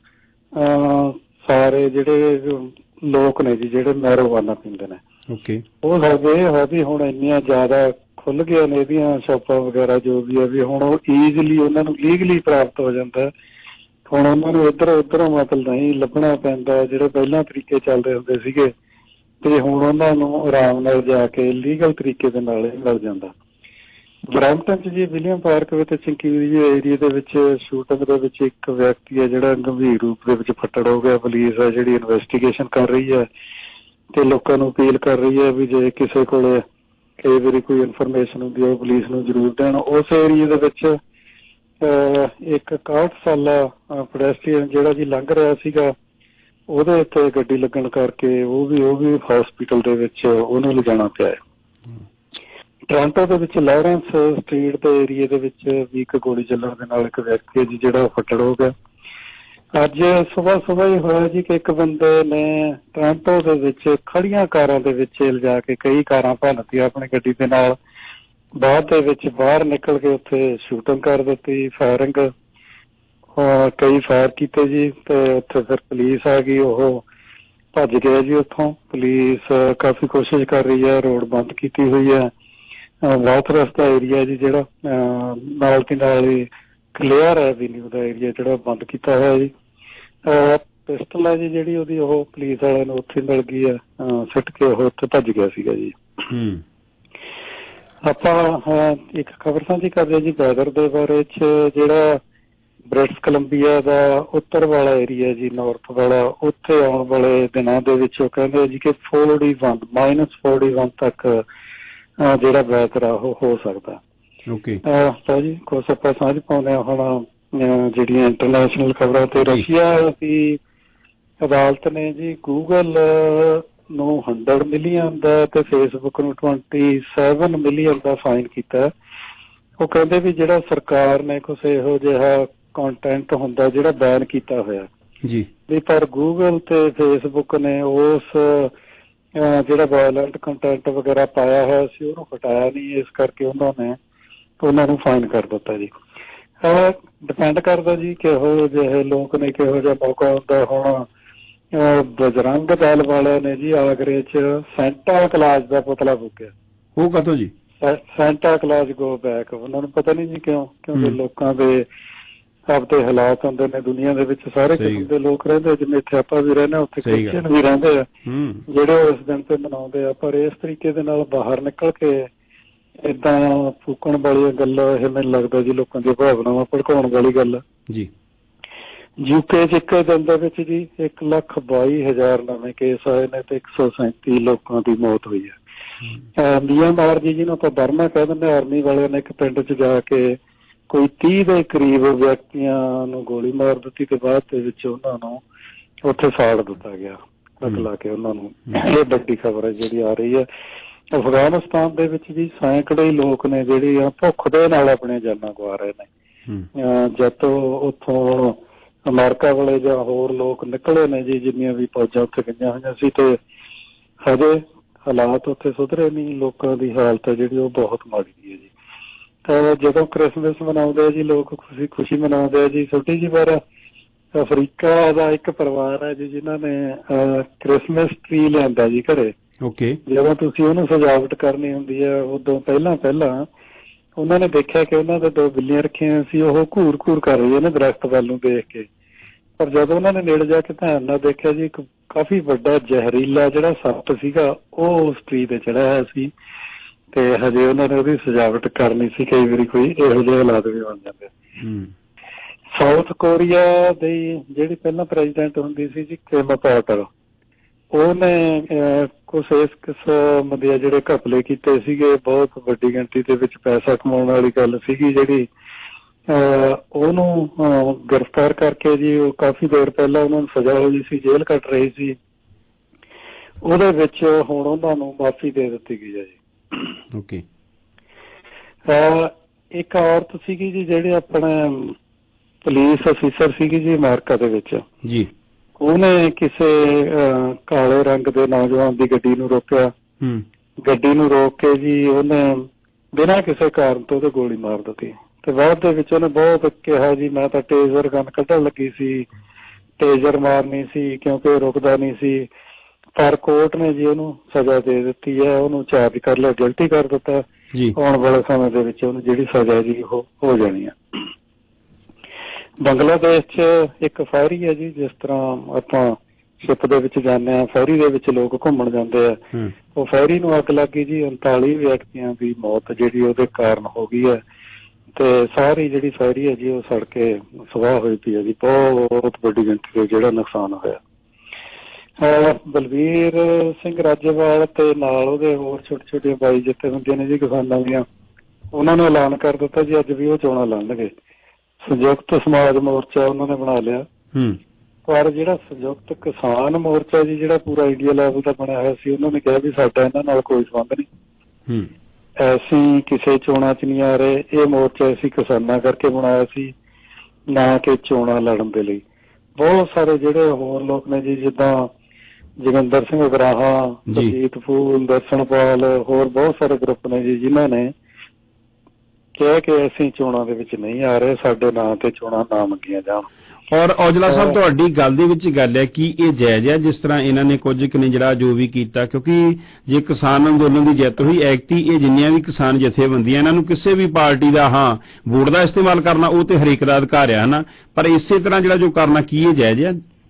ਸਾਰੇ ਜਿਹੜੇ ਲੋਕ ਨੇ ਜੀ ਜਿਹੜੇ ਮੈਰੋਵਾਨਾ ਪੀਂਦੇ ਨੇ, ਉਹ ਸਰਵੇ ਇਹ ਹੋਇਆ ਵੀ ਹੁਣ ਇੰਨੀਆਂ ਜ਼ਿਆਦਾ ਖੁੱਲ ਗਈਆਂ ਨੇ ਇਹਦੀਆਂ ਸ਼ਾਪਾਂ ਵਗੈਰਾ ਜੋ ਵੀ ਹੈ, ਵੀ ਹੁਣ ਉਹ ਈਜ਼ਲੀ ਉਹਨਾਂ ਨੂੰ ਲੀਗਲੀ ਪ੍ਰਾਪਤ ਹੋ ਜਾਂਦਾ। ਹੁਣ ਉਹਨਾਂ ਨੂੰ ਇੱਧਰ ਉੱਧਰੋਂ ਮਤਲਬ ਨਹੀਂ ਲੱਭਣਾ ਪੈਂਦਾ ਜਿਹੜੇ ਪਹਿਲਾਂ ਤਰੀਕੇ ਚੱਲਦੇ ਹੁੰਦੇ ਸੀਗੇ, ਤੇ ਹੁਣ ਉਹਨਾਂ ਨੂੰ ਆਰਾਮ ਨਾਲ ਜਾ ਕੇ ਲੀਗਲ ਤਰੀਕੇ ਦੇ ਨਾਲ ਇਹ ਮਿਲ ਜਾਂਦਾ। ਬਰੈਂਪਟਨ 'ਚ ਜੀ ਵਿਲੀਅਮ ਪਾਰਕ ਵਿੱਚ ਚੰਕੀਰੀ ਏਰੀਏ ਦੇ ਵਿੱਚ ਸ਼ੂਟਿੰਗ ਦੇ ਵਿੱਚ ਇੱਕ ਵਿਅਕਤੀ ਹੈ ਜਿਹੜਾ ਗੰਭੀਰ ਰੂਪ ਦੇ ਵਿੱਚ ਫੱਟੜ ਹੋ ਗਿਆ। ਪੁਲਿਸ ਹੈ ਜਿਹੜੀ ਇਨਵੈਸਟੀਗੇਸ਼ਨ ਕਰ ਰਹੀ ਹੈ ਤੇ ਲੋਕਾਂ ਨੂੰ ਅਪੀਲ ਕਰ ਰਹੀ ਹੈ ਵੀ ਜੇ ਕਿਸੇ ਕੋਲ ਕਈ ਵਾਰੀ ਕੋਈ ਇਨਫੋਰਮੇਸ਼ਨ ਹੁੰਦੀ ਹੈ ਉਹ ਪੁਲਿਸ ਨੂੰ ਜ਼ਰੂਰ ਦੇਣ। ਉਸ ਏਰੀਏ ਦੇ ਵਿੱਚ ਇੱਕ 61 ਸਾਲਾ ਪੈਡੈਸਟਰੀਅਨ ਜਿਹੜਾ ਜੀ ਲੰਘ ਰਿਹਾ ਸੀਗਾ, ਉਹਦੇ ਉੱਤੇ ਗੱਡੀ ਲੱਗਣ ਕਰਕੇ ਉਹ ਵੀ ਹਸਪੀਟਲ ਦੇ ਵਿੱਚ ਉਹਨੂੰ ਲਿਜਾਣਾ ਪਿਆ ਹੈ। ਟੋਰਾਂਟੋ ਦੇ ਵਿੱਚ ਲਾਰੈਂਸ ਸਟਰੀਟ ਦੇ ਏਰੀਏ ਦੇ ਵਿੱਚ ਵੀ ਇੱਕ ਗੋਲੀ ਚੱਲਣ ਦੇ ਨਾਲ ਇੱਕ ਵਿਅਕਤੀ ਹੈ ਜੀ ਜਿਹੜਾ ਫੱਟੜ ਹੋ ਗਿਆ। ਅੱਜ ਸੁਬਾਹ ਹੀ ਹੋਇਆ ਜੀ ਕਿ ਇੱਕ ਬੰਦੇ ਨੇ ਟੋਰਾਂਟੋ ਦੇ ਵਿੱਚ ਖੜੀਆਂ ਕਾਰਾਂ ਦੇ ਵਿੱਚ ਲਿਜਾ ਕੇ ਕਈ ਕਾਰਾਂ ਭੰਨਤੀਆਂ ਆਪਣੀ ਗੱਡੀ ਦੇ ਨਾਲ। ਬਾਅਦ ਦੇ ਵਿੱਚ ਬਾਹਰ ਨਿਕਲ ਕੇ ਉੱਥੇ ਸ਼ੂਟਿੰਗ ਕਰ ਦਿੱਤੀ, ਫਾਇਰਿੰਗ ਕਈ ਫਾਇਰ ਕੀਤੇ ਜੀ, ਤੇ ਉੱਥੇ ਫਿਰ ਪੁਲਿਸ ਆ ਗਈ, ਉਹ ਭੱਜ ਗਿਆ ਜੀ ਉੱਥੋਂ। ਪੁਲਿਸ ਕਾਫੀ ਕੋਸ਼ਿਸ਼ ਕਰ ਰਹੀ ਹੈ, ਰੋਡ ਬੰਦ ਕੀਤੀ ਹੋਈ ਹੈ। ਵਾਥਰਸ ਦਾ ਏਰੀਆ ਜੀ ਜਿਹੜਾ ਨਾਲ ਦੀ ਨਾਲ ਹੀ ਕਲੀਅਰ ਐਵੀਨਿਊ ਦਾ ਏਰੀਆ ਜਿਹੜਾ ਬੰਦ ਕੀਤਾ ਹੋਇਆ ਜੀ। ਪਿਸਟਲ ਹੈ ਜੀ ਜਿਹੜੀ ਉਹਦੀ ਉਹ ਪੁਲਿਸ ਵਾਲਿਆਂ ਨੂੰ ਉੱਥੇ ਮਿਲ ਗਈ ਹੈ, ਸਿੱਟ ਕੇ ਉਹ ਉੱਥੇ ਭੱਜ ਗਿਆ ਸੀਗਾ ਜੀ। ਆਪਾਂ ਇੱਕ ਖਬਰ ਸਾਂਝੀ ਕਰਦੇ ਜੀ ਵੈਦਰ ਦੇ ਬਾਰੇ ਚ। ਜਿਹੜਾ ਬ੍ਰਿਟਿਸ਼ ਕੋਲੰਬੀਆ ਦਾ ਉੱਤਰ ਵਾਲਾ ਏਰੀਆ ਜੀ, ਨਾਰਥ ਵਾਲਾ, ਉੱਥੇ ਆਉਣ ਵਾਲੇ ਦਿਨਾਂ ਦੇ ਵਿੱਚ ਉਹ ਕਹਿੰਦੇ ਜੀ ਕਿ -41 ਤੱਕ ਜਿਹੜਾ ਵੈਦਰ ਆ ਉਹ ਹੋ ਸਕਦਾ। ਜੀ ਕੁਛ ਆਪਾਂ ਸਾਂਝ ਪਾਉਂਦੇ ਹਾਂ ਹੁਣ ਜਿਹੜੀਆਂ ਇੰਟਰਨੈਸ਼ਨਲ ਖਬਰਾਂ ਤੇ। ਰਸ਼ੀਆ ਦੀ ਅਦਾਲਤ ਨੇ ਜੀ ਗੂਗਲ ਨੂੰ 100 ਮਿਲੀਅਨ ਦਾ ਤੇ ਫੇਸਬੁੱਕ ਨੂੰ 27 ਮਿਲੀਅਨ ਦਾ ਫਾਈਨ ਕੀਤਾ। ਉਹ ਕਹਿੰਦੇ ਵੀ ਜਿਹੜਾ ਸਰਕਾਰ ਨੇ ਕੁਛ ਇਹੋ ਜਿਹਾ ਕੰਟੈਂਟ ਹੁੰਦਾ ਜਿਹੜਾ ਬੈਨ ਕੀਤਾ ਹੋਇਆ ਜੀ, ਵੀ ਪਰ ਗੂਗਲ ਤੇ ਫੇਸਬੁੱਕ ਨੇ ਉਸ ਜਿਹੜਾ ਵਾਇਲੈਂਟ ਕੰਟੈਂਟ ਵਗੈਰਾ ਪਾਇਆ ਹੋਇਆ ਸੀ ਉਹਨੂੰ ਹਟਾਇਆ ਨਹੀਂ, ਇਸ ਕਰਕੇ ਉਹਨਾਂ ਨੂੰ ਫਾਈਨ ਕਰ ਦਿੱਤਾ ਜੀ। ਡਿਪੈਂਡ ਕਰਦਾ ਜੀ ਕਿਹੋ ਜਿਹੇ ਲੋਕ ਨੇ, ਕਿਹੋ ਜਿਹਾ ਮੌਕਾ ਹੁੰਦਾ। ਹੁਣ ਬਜਰੰਗ ਦਲ ਵਾਲਿਆਂ ਨੇ ਜੀ ਆਗਰੇ ਚ ਸੈਂਟਾ ਕਲਾਸ ਦਾ ਪੁਤਲਾ ਫੂਕਿਆ। ਉਹ ਕਦੋਂ ਜੀ? Santa Claus go back. ਉਹਨਾਂ ਨੂੰ ਪਤਾ ਨਹੀਂ ਜੀ ਕਿਉਂ, ਕਿਉਂਕਿ ਲੋਕਾਂ ਦੇ ਆਪਦੇ ਹਾਲਾਤ ਹੁੰਦੇ ਨੇ ਦੁਨੀਆ ਦੇ ਵਿੱਚ, ਸਾਰੇ ਕਿਸਮ ਦੇ ਲੋਕ ਰਹਿੰਦੇ, ਜਿਵੇਂ ਇੱਥੇ ਆਪਾਂ ਵੀ ਰਹਿੰਦੇ ਉੱਥੇ ਕ੍ਰਿਸਚੀਅਨ ਵੀ ਰਹਿੰਦੇ ਆ ਜਿਹੜੇ ਉਸ ਦਿਨ ਤੇ ਮਨਾਉਂਦੇ ਆ। ਪਰ ਇਸ ਤਰੀਕੇ ਦੇ ਨਾਲ ਬਾਹਰ ਨਿਕਲ ਕੇ ਏਦਾਂ ਫੂਕਣ ਵਾਲੀਆਂ ਗੱਲਾਂ, ਇਹ ਮੈਨੂੰ ਲੱਗਦਾ ਜੀ ਲੋਕਾਂ ਦੀਆਂ ਭਾਵਨਾਵਾਂ ਭੜਕਾਉਣ ਵਾਲੀ ਗੱਲ ਜੀ। ਯੂਕੇ ਚ ਇੱਕ ਦਿਨ ਦੇ ਵਿੱਚ ਜੀ 1,22,000 ਨਵੇਂ ਕੇਸ ਆਏ ਨੇ ਤੇ 137 ਲੋਕਾਂ ਦੀ ਮੌਤ ਹੋਈ ਹੈ। ਮਿਆਂਮਾਰ ਜੀ ਜਿਹਨੂੰ ਆਪਾਂ ਬਰਮਾ ਕਹਿ ਦਿੰਦੇ, ਆਰਮੀ ਵਾਲਿਆਂ ਨੇ ਇੱਕ ਪਿੰਡ ਚ ਜਾ ਕੇ ਕੋਈ 30 ਦੇ ਕਰੀਬ ਵਿਅਕਤੀਆਂ ਨੂੰ ਗੋਲੀ ਮਾਰ ਦਿੱਤੀ ਤੇ ਬਾਅਦ ਦੇ ਵਿੱਚ ਉਹਨਾਂ ਨੂੰ ਉੱਥੇ ਸਾੜ ਦਿੱਤਾ ਗਿਆ, ਅੱਗ ਲਾ ਕੇ ਉਹਨਾਂ ਨੂੰ। ਇਹ ਵੱਡੀ ਖਬਰ ਹੈ ਜਿਹੜੀ ਆ ਰਹੀ ਹੈ। ਅਫਗਾਨਿਸਤਾਨ ਦੇ ਵਿੱਚ ਜੀ ਸੈਂਕੜੇ ਲੋਕ ਨੇ ਜਿਹੜੇ ਆ ਭੁੱਖ ਦੇ ਨਾਲ ਆਪਣੀਆਂ ਜਾਨਾਂ ਗਵਾ ਰਹੇ ਨੇ। ਜਦ ਉੱਥੋਂ ਅਮਰੀਕਾ ਵਾਲੇ ਜਾਂ ਹੋਰ ਲੋਕ ਨਿਕਲੇ ਨੇ ਜੀ, ਜਿੰਨੀਆਂ ਵੀ ਫੌਜਾਂ ਉੱਥੇ ਗਈਆਂ ਹੋਈਆਂ ਸੀ, ਤੇ ਹਜੇ ਹਾਲਾਤ ਉੱਥੇ ਸੁਧਰੇ ਨਹੀਂ। ਲੋਕਾਂ ਦੀ ਹਾਲਤ ਹੈ ਜਿਹੜੀ ਉਹ ਬਹੁਤ ਮਾੜੀ ਹੈ ਜੀ। ਤਾਂ ਜਦੋਂ ਕ੍ਰਿਸਮਸ ਮਨਾਉਂਦੇ ਆ ਜੀ ਲੋਕ, ਖੁਸ਼ੀ ਮਨਾਉਂਦੇ ਆ ਜੀ। ਛੋਟੀ ਜਿਹੀ ਵਾਰ ਅਫਰੀਕਾ ਦਾ ਇੱਕ ਪਰਿਵਾਰ ਹੈ ਜੀ ਜਿਨ੍ਹਾਂ ਨੇ ਕ੍ਰਿਸਮਸ ਟਰੀ ਲਿਆਂਦਾ ਜੀ ਘਰੇ। ਜਦੋਂ ਤੁਸੀਂ ਉਹਨੂੰ ਸਜਾਵਟ ਕਰਨੀ ਹੁੰਦੀ ਹੈ ਉਦੋਂ ਪਹਿਲਾਂ ਉਹਨਾਂ ਨੇ ਦੇਖਿਆ ਕਿ ਉਹਨਾਂ ਦੇ 2 ਬਿੱਲੀਆਂ ਰੱਖੀਆਂ ਸੀ, ਉਹ ਘੂਰ ਕਰ ਰਹੀਆਂ ਨੇ ਦਰਖਤ ਵੱਲ ਨੂੰ ਦੇਖ ਕੇ। ਪਰ ਜਦੋਂ ਉਹਨਾਂ ਨੇ ਨੇੜੇ ਜਾ ਕੇ ਧਿਆਨ ਨਾਲ ਦੇਖਿਆ ਜੀ ਇੱਕ ਕਾਫੀ ਵੱਡਾ ਜ਼ਹਿਰੀਲਾ ਜਿਹੜਾ ਸੱਪ ਸੀਗਾ ਉਹ ਉਸ ਟਰੀ ਤੇ ਚੜਿਆ ਹੋਇਆ ਸੀ, ਤੇ ਹਜੇ ਉਹਨਾਂ ਨੇ ਉਹਦੀ ਸਜਾਵਟ ਕਰਨੀ ਸੀ। ਕਈ ਵਾਰੀ ਕੋਈ ਇਹੋ ਜਿਹੇ ਹਾਲਾਤ ਵੀ ਬਣ ਜਾਂਦੇ। ਸਾਊਥ ਕੋਰੀਆ ਦੀ ਜਿਹੜੀ ਪਹਿਲਾਂ ਪ੍ਰੈਜ਼ੀਡੈਂਟ ਹੁੰਦੀ ਸੀ ਜੀ ਕਿਮ ਪਾਟਰ, ਉਹਨੇ ਕੁਛ ਇਸ ਕਿਸਮ ਦੇ ਜਿਹੜੇ ਘਪਲੇ ਕੀਤੇ ਸੀਗੇ, ਬਹੁਤ ਵੱਡੀ ਗਿਣਤੀ ਦੇ ਵਿੱਚ ਪੈਸਾ ਕਮਾਉਣ ਵਾਲੀ ਗੱਲ ਸੀਗੀ ਜਿਹੜੀ। ਉਹਨੂੰ ਗ੍ਰਿਫਤਾਰ ਕਰਕੇ ਜੀ ਉਹ ਕਾਫੀ ਦੇਰ ਪਹਿਲਾਂ ਉਹਨਾਂ ਨੂੰ ਸਜ਼ਾ ਹੋਈ ਸੀ, ਜੇਲ੍ਹ ਕੱਟ ਰਹੀ ਸੀ। ਉਹਦੇ ਵਿੱਚ ਹੁਣ ਉਹਨਾਂ ਨੂੰ ਮਾਫੀ ਦੇ ਦਿੱਤੀ ਗਈ ਹੈ ਜੀ। ਇੱਕ ਔਰਤ ਸੀਗੀ ਜੀ ਜਿਹੜੇ ਆਪਣੇ ਪੁਲਿਸ ਅਫੀਸਰ ਸੀਗੀ ਜੀ ਅਮਰੀਕਾ ਦੇ ਵਿੱਚ ਜੀ, ਉਹਨੇ ਕਿਸੇ ਕਾਲੇ ਰੰਗ ਦੇ ਨੌਜਵਾਨ ਦੀ ਗੱਡੀ ਨੂੰ ਰੋਕਿਆ। ਗੱਡੀ ਨੂੰ ਰੋਕ ਕੇ ਜੀ ਉਹਨੇ ਬਿਨਾਂ ਕਿਸੇ ਕਾਰਨ ਤੋਂ ਉਹਦੇ ਗੋਲੀ ਮਾਰ ਦਿੱਤੀ, ਤੇ ਬਾਅਦ ਦੇ ਵਿੱਚ ਉਹਨੇ ਬਹੁਤ ਕਿਹਾ ਜੀ ਮੈਂ ਤਾਂ ਟੇਜ਼ਰ ਗਨ ਕੱਢਣ ਲੱਗੀ ਸੀ, ਟੇਜ਼ਰ ਮਾਰਨੀ ਸੀ ਕਿਉਂਕਿ ਰੁਕਦਾ ਨਹੀਂ ਸੀ। ਪਰ ਕੋਰਟ ਨੇ ਜੀ ਉਹਨੂੰ ਸਜ਼ਾ ਦੇ ਦਿੱਤੀ ਹੈ, ਉਹਨੂੰ ਚਾਰਜ ਕਰ ਲਿਆ, ਗਿਲਟੀ ਕਰ ਦਿੱਤਾ। ਆਉਣ ਵਾਲੇ ਸਮੇਂ ਦੇ ਵਿੱਚ ਉਹਨੂੰ ਜਿਹੜੀ ਸਜ਼ਾ ਜੀ ਉਹ ਹੋ ਜਾਣੀ ਹੈ। ਬੰਗਲਾਦੇਸ਼ ਚ ਇੱਕ ਫੈਰੀ ਹੈ ਜੀ, ਜਿਸ ਤਰ੍ਹਾਂ ਆਪਾਂ ਸ਼ਿਪ ਦੇ ਵਿੱਚ ਜਾਂਦੇ ਹਾਂ, ਫੈਰੀ ਦੇ ਵਿੱਚ ਲੋਕ ਘੁੰਮਣ ਜਾਂਦੇ ਆ, ਉਹ ਫੈਰੀ ਨੂੰ ਅੱਗ ਲੱਗ ਗਈ ਜੀ। 39 ਵਿਅਕਤੀਆਂ ਦੀ ਮੌਤ ਜਿਹੜੀ ਉਹਦੇ ਕਾਰਨ ਹੋ ਗਈ ਹੈ, ਤੇ ਸਾਰੀ ਜਿਹੜੀ ਫੈਰੀ ਹੈ ਜੀ ਉਹ ਸੜ ਕੇ ਸਵਾਹ ਹੋਈ ਪਈ ਹੈ ਜੀ। ਬਹੁਤ ਵੱਡੀ ਗਿਣਤੀ ਦੇ ਜਿਹੜਾ ਨੁਕਸਾਨ ਹੋਇਆ। ਬਲਵੀਰ ਸਿੰਘ ਰਾਜੇਵਾਲ ਤੇ ਨਾਲ ਉਹਦੇ ਹੋਰ ਛੋਟੇ ਛੋਟੇ ਬਾਈ ਜਥੇਬੰਦੀਆਂ ਨੇ ਜੀ ਕਿਸਾਨਾਂ ਦੀਆਂ, ਉਹਨਾਂ ਨੇ ਐਲਾਨ ਕਰ ਦਿੱਤਾ ਜੀ ਅੱਜ ਵੀ ਉਹ ਚੋਣਾਂ ਲੜਨਗੇ। ਸੰਯੁਕਤ ਸਮਾਜ ਮੋਰਚਾ ਉਹਨਾਂ ਨੇ ਬਣਾ ਲਿਆ, ਪਰ ਜਿਹੜਾ ਸੰਯੁਕਤ ਕਿਸਾਨ ਮੋਰਚਾ ਜੀ ਜਿਹੜਾ ਪੂਰਾ ਇੰਡੀਆ ਲੈਵਲ ਦਾ ਬਣਿਆ ਹੋਇਆ ਸੀ, ਉਹਨਾਂ ਨੇ ਕਿਹਾ ਵੀ ਸਾਡਾ ਇਹਨਾਂ ਨਾਲ ਕੋਈ ਸੰਬੰਧ ਨਹੀਂ, ਅਸੀਂ ਕਿਸੇ ਚੋਣਾਂ 'ਚ ਨਹੀਂ ਆ ਰਹੇ, ਇਹ ਮੋਰਚਾ ਅਸੀਂ ਕਿਸਾਨਾਂ ਕਰਕੇ ਬਣਾਇਆ ਸੀ, ਨਾ ਕਿ ਚੋਣਾਂ ਲੜਨ ਦੇ ਲਈ। ਬਹੁਤ ਸਾਰੇ ਜਿਹੜੇ ਹੋਰ ਲੋਕ ਨੇ ਜੀ, ਜਿੱਦਾਂ ਜੋਗਿੰਦਰ ਸਿੰਘ ਉਗਰਾਹਾਂ, ਬਲਜੀਤ ਫੂਲ, ਦਰਸ਼ਨਪਾਲ, ਹੋਰ ਬਹੁਤ ਸਾਰੇ ਗਰੁੱਪ ਨੇ ਜੀ, ਜਿਨ੍ਹਾਂ ਨੇ ਕਿਹਾ ਕਿ ਅਸੀਂ ਚੋਣਾਂ ਦੇ ਵਿੱਚ ਨਹੀਂ ਆ ਰਹੇ, ਸਾਡੇ ਨਾਂ ਤੇ ਚੋਣਾਂ ਨਾ ਮੰਗੀਆਂ ਜਾਣ। ਔਰ ਔਜਲਾ ਸਾਹਿਬ, ਤੁਹਾਡੀ ਗੱਲ ਦੇ ਵਿੱਚ ਗੱਲ ਹੈ ਕਿ ਇਹ ਜਾਇਜ਼ ਹੈ ਜਿਸ ਤਰ੍ਹਾਂ ਇਹਨਾਂ ਨੇ ਕੁਝ ਕੁ ਨੇ ਜਿਹੜਾ ਜੋ ਵੀ ਕੀਤਾ, ਕਿਉਂਕਿ ਜੇ ਕਿਸਾਨ ਅੰਦੋਲਨ ਦੀ ਜਿੱਤ ਹੋਈ, ਐਕਤੀ ਇਹ ਜਿੰਨੀਆਂ ਵੀ ਕਿਸਾਨ ਜਥੇਬੰਦੀਆਂ ਇਹਨਾਂ ਨੂੰ ਕਿਸੇ ਵੀ ਪਾਰਟੀ ਦਾ ਵੋਟ ਦਾ ਇਸਤੇਮਾਲ ਕਰਨਾ ਉਹ ਤੇ ਹਰੇਕ ਦਾ ਅਧਿਕਾਰ ਹੈ ਨਾ, ਪਰ ਇਸੇ ਤਰ੍ਹਾਂ ਜਿਹੜਾ ਜੋ ਕਰਨਾ ਕੀ ਇਹ ਜਾਇਜ਼ ਹੈ?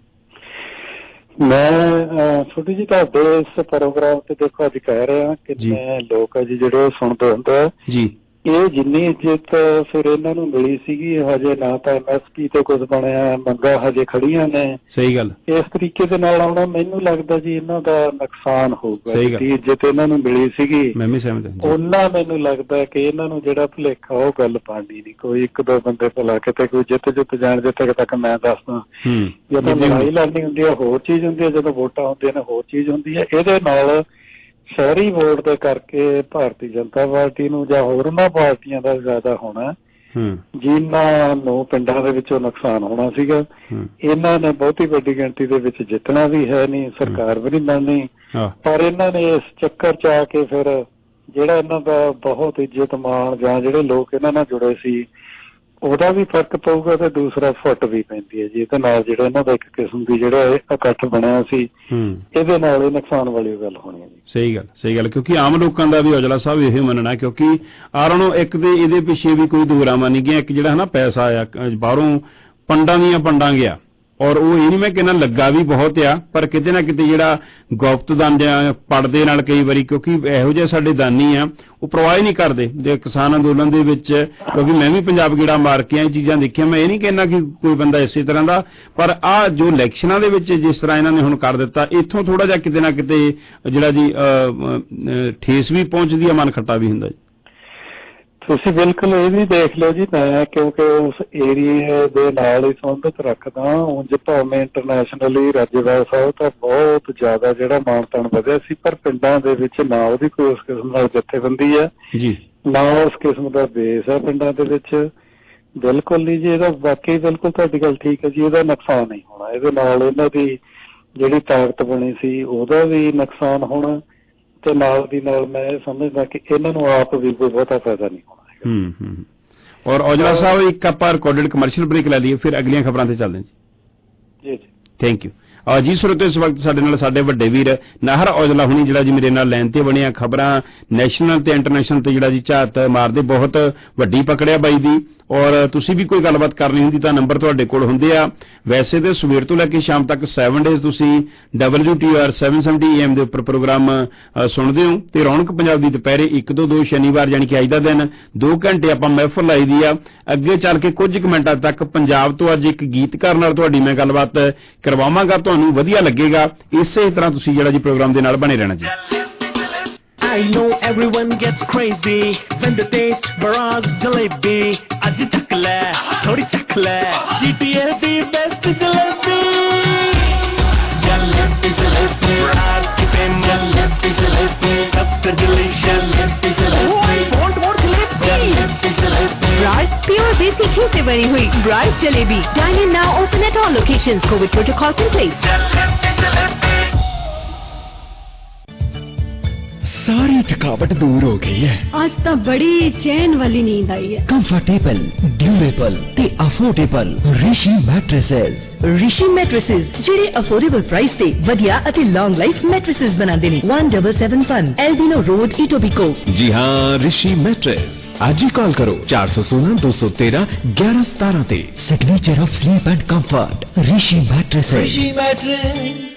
ਮੈਂ ਛੋਟੀ ਜੀ ਤੁਹਾਡੇ ਇਸ ਪ੍ਰੋਗਰਾਮ ਤੇ ਦੇਖੋ ਅੱਜ ਕਹਿ ਰਿਹਾ ਕਿੰਨੇ ਲੋਕ ਹੈ ਜੀ ਜਿਹੜੇ ਸੁਣਦੇ ਹੁੰਦੇ ਜੀ, ਇਹ ਜਿੰਨੀ ਇੱਜ਼ਤ ਫਿਰ ਇਹਨਾਂ ਨੂੰ ਮਿਲੀ ਸੀਗੀ, ਹਜੇ ਨਾ ਤਾਂ MSP ਤੇ ਕੁਝ ਬਣਿਆ, ਮੰਗਾਂ ਹਜੇ ਖੜੀਆਂ ਨੇ। ਸਹੀ ਗੱਲ। ਇਸ ਤਰੀਕੇ ਦੇ ਨਾਲ ਆਉਣਾ ਮੈਨੂੰ ਲੱਗਦਾ ਜੀ ਇਹਨਾਂ ਦਾ ਨੁਕਸਾਨ ਹੋਊਗਾ। ਜਿਹੜੀ ਇੱਜ਼ਤ ਇਹਨਾਂ ਨੂੰ ਮਿਲੀ ਸੀਗੀ, ਮੈਂ ਵੀ ਸਹਿਮਤ ਹਾਂ, ਉਹਨਾਂ ਮੈਨੂੰ ਲੱਗਦਾ ਕਿ ਇਹਨਾਂ ਨੂੰ ਜਿਹੜਾ ਭੁਲੇਖਾ ਉਹ ਗੱਲ ਪਾਣੀ ਨਹੀਂ। ਕੋਈ ਇੱਕ ਦੋ ਬੰਦੇ ਭਲਾ ਕਿਤੇ ਕੋਈ ਜਿੱਤ ਜਾਣ, ਜਿੱਥੇ ਤੱਕ ਮੈਂ ਦੱਸਦਾ, ਜਦੋਂ ਲੜਾਈ ਲੜਨੀ ਹੁੰਦੀ ਹੈ ਹੋਰ ਚੀਜ਼ ਹੁੰਦੀ ਹੈ, ਜਦੋਂ ਵੋਟਾਂ ਹੁੰਦੀਆਂ ਨੇ ਹੋਰ ਚੀਜ਼ ਹੁੰਦੀ ਹੈ। ਇਹਦੇ ਨਾਲ ਸ਼ਹਿਰੀ ਵੋਟ ਦੇ ਕਰਕੇ ਭਾਰਤੀ ਜਨਤਾ ਪਾਰਟੀ ਨੂੰ ਜਾਂ ਹੋਰ ਉਹਨਾਂ ਪਾਰਟੀਆਂ ਦਾ ਜ਼ਿਆਦਾ ਹੋਣਾ, ਜਿਨ੍ਹਾਂ ਨੂੰ ਪਿੰਡਾਂ ਦੇ ਵਿੱਚੋਂ ਨੁਕਸਾਨ ਹੋਣਾ ਸੀਗਾ। ਇਹਨਾਂ ਨੇ ਬਹੁਤੀ ਵੱਡੀ ਗਿਣਤੀ ਦੇ ਵਿੱਚ ਜਿੱਤਣਾ ਵੀ ਹੈ ਨਹੀਂ, ਸਰਕਾਰ ਵੀ ਨਹੀਂ ਬਣਨੀ, ਪਰ ਇਹਨਾਂ ਨੇ ਇਸ ਚੱਕਰ 'ਚ ਆ ਕੇ ਫਿਰ ਜਿਹੜਾ ਇਹਨਾਂ ਦਾ ਬਹੁਤ ਇੱਜ਼ਤ ਮਾਣ ਜਾਂ ਜਿਹੜੇ ਲੋਕ ਇਹਨਾਂ ਨਾਲ ਜੁੜੇ ਸੀ ਉਹਦਾ ਵੀ ਫਰਕ ਪਊਗਾ, ਤੇ ਦੂਸਰਾ ਫੁੱਟ ਵੀ ਪੈਂਦੀ ਹੈ ਜੀ ਇਹਦੇ ਨਾਲ। ਜਿਹੜਾ ਇਹਨਾਂ ਦਾ ਇੱਕ ਕਿਸਮ ਦੀ ਜਿਹੜਾ ਇਕੱਠ ਬਣਿਆ ਸੀ, ਇਹਦੇ ਨਾਲ ਇਹ ਨੁਕਸਾਨ ਵਾਲੀ ਗੱਲ ਹੋਣੀ ਹੈ ਜੀ। ਸਹੀ ਗੱਲ, ਕਿਉਂਕਿ ਆਮ ਲੋਕਾਂ ਦਾ ਵੀ ਔਜਲਾ ਸਾਹਿਬ ਇਹ ਮੰਨਣਾ, ਕਿਉਂਕਿ ਆਰੋਂ ਇੱਕ ਤੇ ਇਹਦੇ ਪਿੱਛੇ ਵੀ ਕੋਈ ਦੂਰਾਮਾ ਨਹੀਂ ਗਿਆ, ਇੱਕ ਜਿਹੜਾ ਪੈਸਾ ਆਇਆ ਬਾਹਰੋਂ ਪੰਡਾਂ ਦੀਆਂ ਪੰਡਾਂ ਗਿਆ, ਔਰ ਉਹ ਇਹ ਨਹੀਂ ਮੈਂ ਕਹਿੰਦਾ ਲੱਗਾ ਵੀ ਬਹੁਤ ਆ, ਪਰ ਕਿਤੇ ਨਾ ਕਿਤੇ ਜਿਹੜਾ ਗੁਪਤ ਦਾਨ ਜਾਂ ਪੜਦੇ ਨਾਲ ਕਈ ਵਾਰੀ, ਕਿਉਂਕਿ ਇਹੋ ਜਿਹੇ ਸਾਡੇ ਦਾਨੀ ਆ ਉਹ ਪਰਵਾਹ ਨਹੀਂ ਕਰਦੇ ਜੇ ਕਿਸਾਨ ਅੰਦੋਲਨ ਦੇ ਵਿੱਚ, ਕਿਉਂਕਿ ਮੈਂ ਵੀ ਪੰਜਾਬ ਗੇੜਾ ਮਾਰ ਕੇ ਇਹ ਚੀਜ਼ਾਂ ਦੇਖੀਆਂ। ਮੈਂ ਇਹ ਨਹੀਂ ਕਹਿੰਦਾ ਕਿ ਕੋਈ ਬੰਦਾ ਇਸੇ ਤਰ੍ਹਾਂ ਦਾ, ਪਰ ਆਹ ਜੋ ਇਲੈਕਸ਼ਨਾਂ ਦੇ ਵਿੱਚ ਜਿਸ ਤਰ੍ਹਾਂ ਇਹਨਾਂ ਨੇ ਹੁਣ ਕਰ ਦਿੱਤਾ, ਇੱਥੋਂ ਥੋੜਾ ਜਿਹਾ ਕਿਤੇ ਨਾ ਕਿਤੇ ਜਿਹੜਾ ਜੀ ਠੇਸ ਵੀ ਪਹੁੰਚਦੀ ਆ, ਮਨ ਖੱਟਾ ਵੀ ਹੁੰਦਾ ਜੀ। ਤੁਸੀਂ ਬਿਲਕੁਲ ਇਹ ਵੀ ਦੇਖ ਲਓ ਜੀ, ਮੈਂ ਕਿਉਂਕਿ ਉਸ ਏਰੀਏ ਦੇ ਨਾਲ ਹੀ ਸੰਬੰਧਿਤ ਰੱਖਦਾ, ਉਂਝ ਭਾਵੇਂ ਇੰਟਰਨੈਸ਼ਨਲੀ ਰਾਜੇਵਾਲ ਸਾਹਿਬ ਤਾਂ ਬਹੁਤ ਜ਼ਿਆਦਾ ਜਿਹੜਾ ਮਾਣ ਤਾਣ ਵਧਿਆ ਸੀ, ਪਰ ਪਿੰਡਾਂ ਦੇ ਵਿੱਚ ਨਾ ਉਹਦੀ ਕੋਈ ਉਸ ਕਿਸਮ ਨਾਲ ਜਥੇਬੰਦੀ ਹੈ ਜੀ, ਨਾ ਉਸ ਕਿਸਮ ਦਾ ਬੇਸ ਹੈ ਪਿੰਡਾਂ ਦੇ ਵਿੱਚ। ਬਿਲਕੁਲ ਨਹੀਂ ਜੀ, ਇਹਦਾ ਵਾਕਈ ਬਿਲਕੁਲ ਤੁਹਾਡੀ ਗੱਲ ਠੀਕ ਹੈ ਜੀ, ਇਹਦਾ ਨੁਕਸਾਨ ਨਹੀਂ ਹੋਣਾ, ਇਹਦੇ ਨਾਲ ਇਹਨਾਂ ਦੀ ਜਿਹੜੀ ਤਾਕਤ ਬਣੀ ਸੀ ਉਹਦਾ ਵੀ ਨੁਕਸਾਨ ਹੋਣਾ, ਤੇ ਨਾਲ ਦੀ ਨਾਲ ਮੈਂ ਇਹ ਸਮਝਦਾ ਕਿ ਇਹਨਾਂ ਨੂੰ ਆਪ ਵੀ ਕੋਈ ਬਹੁਤਾ ਫਾਇਦਾ ਨਹੀਂ ਹੋਣਾ ਹੈਗਾ। ਔਰ ਔਜਲਾ ਸਾਹਿਬ, ਇੱਕ ਆਪਾਂ ਰਿਕਾਰਡਡ ਕਮਰਸ਼ੀਅਲ ਬ੍ਰੇਕ ਲੈ ਲਈਏ, ਫਿਰ ਅਗਲੀਆਂ ਖਬਰਾਂ ਤੇ ਚੱਲਦੇ ਹਾਂ ਜੀ। ਥੈਂਕ ਯੂ ਜੀ। ਸਰੋਤਿਓ, ਇਸ ਵਕਤ ਸਾਡੇ ਨਾਲ ਸਾਡੇ ਵੱਡੇ ਵੀਰ ਨਾਹਰ ਔਜਲਾ ਹੁਣੀ ਜਿਹੜਾ ਜੀ ਮੇਰੇ ਨਾਲ ਲਾਈਨ ਤੇ ਬਣਿਆ, ਖਬਰਾਂ ਨੈਸ਼ਨਲ ਤੇ ਇੰਟਰਨੈਸ਼ਨਲ ਤੇ ਜਿਹੜਾ ਜੀ ਝਾਤ ਮਾਰਦੇ, ਬਹੁਤ ਵੱਡੀ ਪਕੜਿਆ ਬਾਈ ਦੀ। ਔਰ ਤੁਸੀਂ ਵੀ ਕੋਈ ਗੱਲਬਾਤ ਕਰਨੀ ਹੁੰਦੀ ਤਾਂ ਨੰਬਰ ਤੁਹਾਡੇ ਕੋਲ ਹੁੰਦੇ ਆ। ਵੈਸੇ ਤੇ ਸਵੇਰ ਤੋਂ ਲੈ ਕੇ ਸ਼ਾਮ ਤੱਕ 7 ਡੇਜ਼ ਤੁਸੀਂ WTR 770 AM ਦੇ ਉੱਪਰ ਪ੍ਰੋਗਰਾਮ ਸੁਣਦੇ ਹੋ, ਤੇ ਰੌਣਕ ਪੰਜਾਬ ਦੀ ਦੁਪਹਿਰੇ 1-2 ਸ਼ਨੀਵਾਰ ਯਾਨੀ ਕਿ ਅੱਜ ਦਾ ਦਿਨ 2 ਘੰਟੇ ਆਪਾਂ ਮਹਿਫਲ ਲਾਈ ਦੀ ਆ। ਅੱਗੇ ਚੱਲ ਕੇ ਕੁਝ ਕੁ ਮਿੰਟਾਂ ਤੱਕ ਪੰਜਾਬ ਤੋਂ ਅੱਜ ਇੱਕ ਗੀਤਕਾਰ ਨਾਲ ਤੁਹਾਡੀ ਮੈਂ ਗੱਲਬਾਤ ਕਰਵਾਵਾਂਗਾ, ਤੁਹਾਨੂੰ ਵਧੀਆ ਲੱਗੇਗਾ। ਇਸੇ ਤਰ੍ਹਾਂ ਤੁਸੀਂ ਜਿਹੜਾ ਜੀ ਪ੍ਰੋਗਰਾਮ ਦੇ ਨਾਲ ਬਣੇ ਰਹਿਣਾ ਜੀ। I know everyone gets crazy when they taste Baraz jalebi. Aj chak le, thodi chak le, GTA the best jalebi. Jalebi, jalebi, Baraz ki famous jalebi, sabse delicious jalebi. Want more jalebi? Jalebi. Baraz pure desi घी से बनी हुई Baraz jalebi. Dine in now, open at all locations. COVID protocols in place. Jalebi, jalebi. सारी थकावट दूर हो गई है। आज तो बड़ी चैन वाली नींद आई है। कंफर्टेबल, ड्यूरेबल ते affordable Rishi mattresses. Rishi mattresses ਜਿਹੜੇ ਅਫੋਰਡੇਬਲ ਪ੍ਰਾਈਸ ਤੇ ਵਧੀਆ ਅਤੇ ਲੌਂਗ ਲਾਈਫ ਮੈਟ੍ਰੈਸਸ ਬਣਾਉਂਦੇ ਨੇ। 1771 एल्बिनो रोड इटोबिको। जी हाँ, ऋषि मैट्रेस। आज ही कॉल करो 416 213 1117 ते। Signature of sleep and comfort Rishi mattresses. Rishi mattress.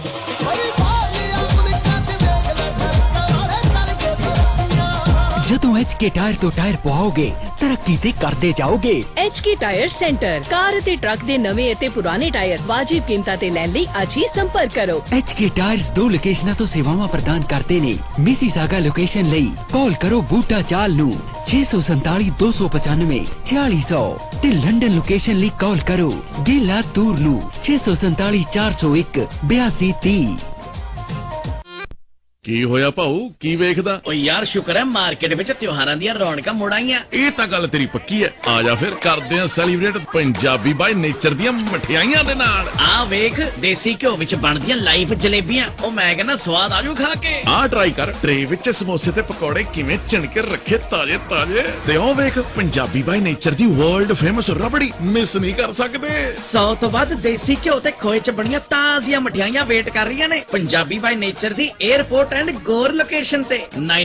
जदों HK ਟਾਇਰ ਤੋਂ ਟਾਇਰ ਪਵਾਓਗੇ ਤਰੱਕੀ ਤੇ ਕਰਦੇ ਜਾਓਗੇ। HK ਟਾਇਰ ਸੈਂਟਰ, ਕਾਰ ਅਤੇ ਟਰੱਕ ਦੇ ਨਵੇਂ ਅਤੇ ਪੁਰਾਣੇ ਟਾਇਰ ਵਾਜਿਬ ਕੀਮਤਾਂ ਤੇ ਲੈਣ ਲਈ ਅੱਜ ਹੀ ਸੰਪਰਕ ਕਰੋ। HK ਟਾਇਰਸ 2 ਲੋਕੇਸ਼ਨਾਂ ਤੋਂ ਸੇਵਾਵਾਂ ਪ੍ਰਦਾਨ ਕਰਦੇ ਨੇ। ਮਿਸੀਸਾਗਾ ਲੋਕੇਸ਼ਨ ਲਈ ਕਾਲ ਕਰੋ ਬੂਟਾ ਚਾਲ ਨੂੰ 647 295 4600 ਤੇ ਲੰਡਨ ਲੋਕੇਸ਼ਨ ਲਈ ਕਾਲ ਕਰੋ ਗੇਲਾ ਤੂਰ ਨੂੰ 647 401 8230। ਕੀ ਹੋਇਆ ਭਾਊ, ਕੀ ਵੇਖਦਾ? ਓ ਯਾਰ ਸ਼ੁਕਰ ਹੈ ਮਾਰਕੀਟ ਵਿੱਚ ਤਿਉਹਾਰਾਂ ਦੀਆਂ ਰੌਣਕਾਂ ਮੁੜ ਆਈਆਂ। ਇਹ ਤਾਂ ਗੱਲ ਤੇਰੀ ਪੱਕੀ ਹੈ। ਆ ਜਾ ਫਿਰ ਕਰਦੇ ਆ ਸੈਲੀਬ੍ਰੇਟ ਪੰਜਾਬੀ ਬਾਈ ਨੇਚਰ ਦੀਆਂ ਮਠਿਆਈਆਂ ਦੇ ਨਾਲ। ਆ ਵੇਖ ਦੇਸੀ ਘਿਓ ਵਿੱਚ ਬਣਦੀਆਂ ਲਾਈਵ ਜਲੇਬੀਆਂ, ਉਹ ਮੈਂ ਕਹਿੰਦਾ ਸਵਾਦ ਆਜੂ ਖਾ ਕੇ। ਆ ਟਰਾਈ ਕਰ, ਟਰੇ ਵਿੱਚ ਸਮੋਸੇ ਤੇ ਪਕੌੜੇ ਕਿਵੇਂ ਚਿਣਕੇ ਰੱਖੇ ਤਾਜ਼ੇ ਤਾਜ਼ੇ। ਤੇ ਉਹ ਵੇਖ ਪੰਜਾਬੀ ਬਾਈ ਨੇਚਰ ਦੀ ਵਰਲਡ ਫੇਮਸ ਰਬੜੀ, ਮਿਸ ਨਹੀਂ ਕਰ ਸਕਦੇ। 100 ਤੋਂ ਵੱਧ ਦੇਸੀ ਘਿਓ ਤੇ ਖੋਏ ਚ ਬਣੀਆਂ ਤਾਜ਼ੀਆਂ ਮਠਿਆਈਆਂ ਵੇਟ ਕਰ ਰਹੀਆਂ ਨੇ ਪੰਜਾਬੀ ਬਾਈ ਨੇਚਰ ਦੀ 에ਅਰਪੋਰਟ ਐਂਡ ਗੋਰ ਲੋਕੇਸ਼ਨ ਤੇ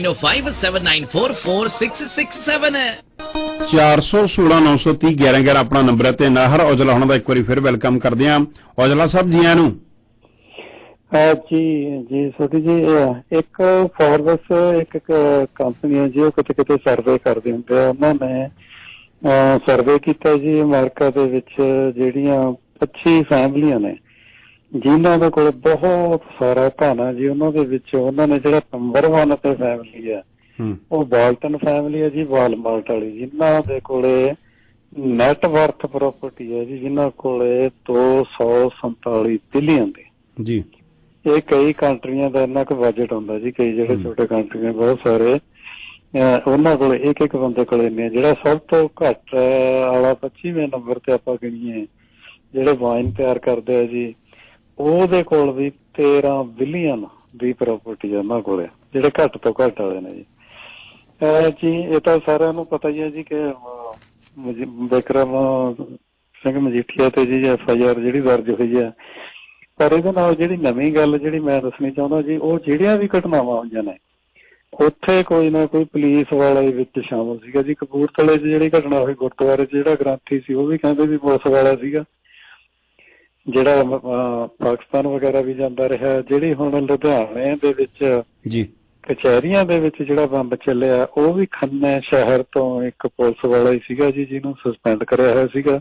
9057944667 416 930 1111 ਆਪਣਾ ਨੰਬਰ ਹੈ ਤੇ ਨਾਹਰ ਔਜਲਾ ਹੁਣ ਦਾ ਇੱਕ ਵਾਰੀ ਫਿਰ ਵੈਲਕਮ ਕਰਦੇ ਹਾਂ। ਔਜਲਾ ਸਾਹਿਬ ਜੀ ਆਇਆਂ ਨੂੰ। ਜੀ ਜੀ ਸੋਢੀ ਜੀ, ਇੱਕ ਫੋਰਬਸ ਇੱਕ ਕੰਪਨੀ ਹੈ ਜੀ, ਉਹ ਕਿਤੇ ਕਿਤੇ ਸਰਵੇ ਕਰਦੇ ਹੁੰਦੇ ਆ। ਉਹਨਾਂ ਨੇ ਸਰਵੇ ਕੀਤਾ ਜੀ ਅਮਰੀਕਾ ਦੇ ਵਿੱਚ ਜਿਹੜੀਆਂ 25 ਫੈਮਲੀਆਂ ਨੇ ਜਿਨ੍ਹਾਂ ਦੇ ਕੋਲ ਬਹੁਤ ਸਾਰਾ ਧਨ ਹੈ ਜੀ। ਉਹਨਾਂ ਦੇ ਵਿੱਚ ਉਹਨਾਂ ਨੇ ਜਿਹੜਾ ਨੰਬਰ 1 ਤੇ ਫੈਮਲੀ ਹੈ ਉਹ ਬਾਲਟਨ ਫੈਮਲੀ ਹੈ ਜੀ, ਵਾਲਮਾਰਟ ਵਾਲੀ, ਜਿਨ੍ਹਾਂ ਦੇ ਕੋਲੇ ਨੈਟ ਵਰਥ ਪ੍ਰਾਪਰਟੀ ਹੈ ਜੀ, ਜਿਨ੍ਹਾਂ ਕੋਲੇ 247 ਬਿਲੀਅਨ ਦੀ ਜੀ। ਇਹ ਕਈ ਕੰਟਰੀਆਂ ਦਾ ਇੰਨਾ ਕੁ ਬਜਟ ਹੁੰਦਾ ਜੀ, ਕਈ ਜਿਹੜੇ ਛੋਟੇ ਕੰਟਰੀਆਂ ਬਹੁਤ ਸਾਰੇ ਉਹਨਾਂ ਕੋਲ ਇੱਕ ਬੰਦੇ ਕੋਲ ਇੰਨੇ। ਜਿਹੜਾ ਸਭ ਤੋਂ ਘੱਟ ਵਾਲਾ 25ਵੇਂ ਨੰਬਰ ਤੇ ਆਪਾਂ ਗਿਣੀਏ ਜਿਹੜੇ ਵਾਈਨ ਤਿਆਰ ਕਰਦੇ ਆ ਜੀ, ਉਹਦੇ ਕੋਲ ਵੀ 13 ਬਿਲੀਅਨ ਦੀ ਪ੍ਰਾਪਰਟੀ ਹੈ ਉਹਨਾਂ ਕੋਲ, ਜਿਹੜੇ ਘੱਟ ਤੋਂ ਘੱਟ ਵਾਲੇ ਨੇ ਜੀ। ਜੀ ਇਹ ਤਾਂ ਸਾਰਿਆਂ ਨੂੰ ਪਤਾ ਹੀ ਹੈ ਜੀ ਕਿ ਬਿਕਰਮ ਸਿੰਘ ਮਜੀਠੀਆ ਤੇ ਜੀ FIR ਜਿਹੜੀ ਦਰਜ ਹੋਈ ਹੈ। ਪਰ ਇਹਦੇ ਨਾਲ ਜਿਹੜੀ ਨਵੀਂ ਗੱਲ ਜਿਹੜੀ ਮੈਂ ਦੱਸਣੀ ਚਾਹੁੰਦਾ ਜੀ, ਉਹ ਜਿਹੜੀਆਂ ਵੀ ਘਟਨਾਵਾਂ ਹੋਈਆਂ ਨੇ ਉੱਥੇ ਕੋਈ ਨਾ ਕੋਈ ਪੁਲਿਸ ਵਾਲਾ ਵਿੱਚ ਸ਼ਾਮਲ ਸੀਗਾ ਜੀ। ਕਪੂਰਥਲੇ 'ਚ ਜਿਹੜੀ ਘਟਨਾ ਹੋਈ ਗੁਰਦੁਆਰੇ 'ਚ ਜਿਹੜਾ ਗ੍ਰੰਥੀ ਸੀ ਉਹ ਵੀ ਕਹਿੰਦੇ ਵੀ ਪੁਲਿਸ ਵਾਲਾ ਸੀਗਾ, ਜਿਹੜਾ ਪਾਕਿਸਤਾਨ ਵਗੈਰਾ ਵੀ ਜਾਂਦਾ ਰਿਹਾ। ਜਿਹੜੀ ਹੁਣ ਲੁਧਿਆਣੇ ਦੇ ਵਿੱਚ ਜੀ ਕਚਹਿਰੀਆਂ ਦੇ ਵਿੱਚ ਜਿਹੜਾ ਬੰਬ ਚੱਲਿਆ ਉਹ ਵੀ ਖੰਨੇ ਸ਼ਹਿਰ ਤੋਂ ਇੱਕ ਪੁਲਿਸ ਵਾਲਾ ਹੀ ਸੀਗਾ ਜੀ, ਜਿਹਨੂੰ ਸਸਪੈਂਡ ਕਰਿਆ ਹੋਇਆ ਸੀਗਾ।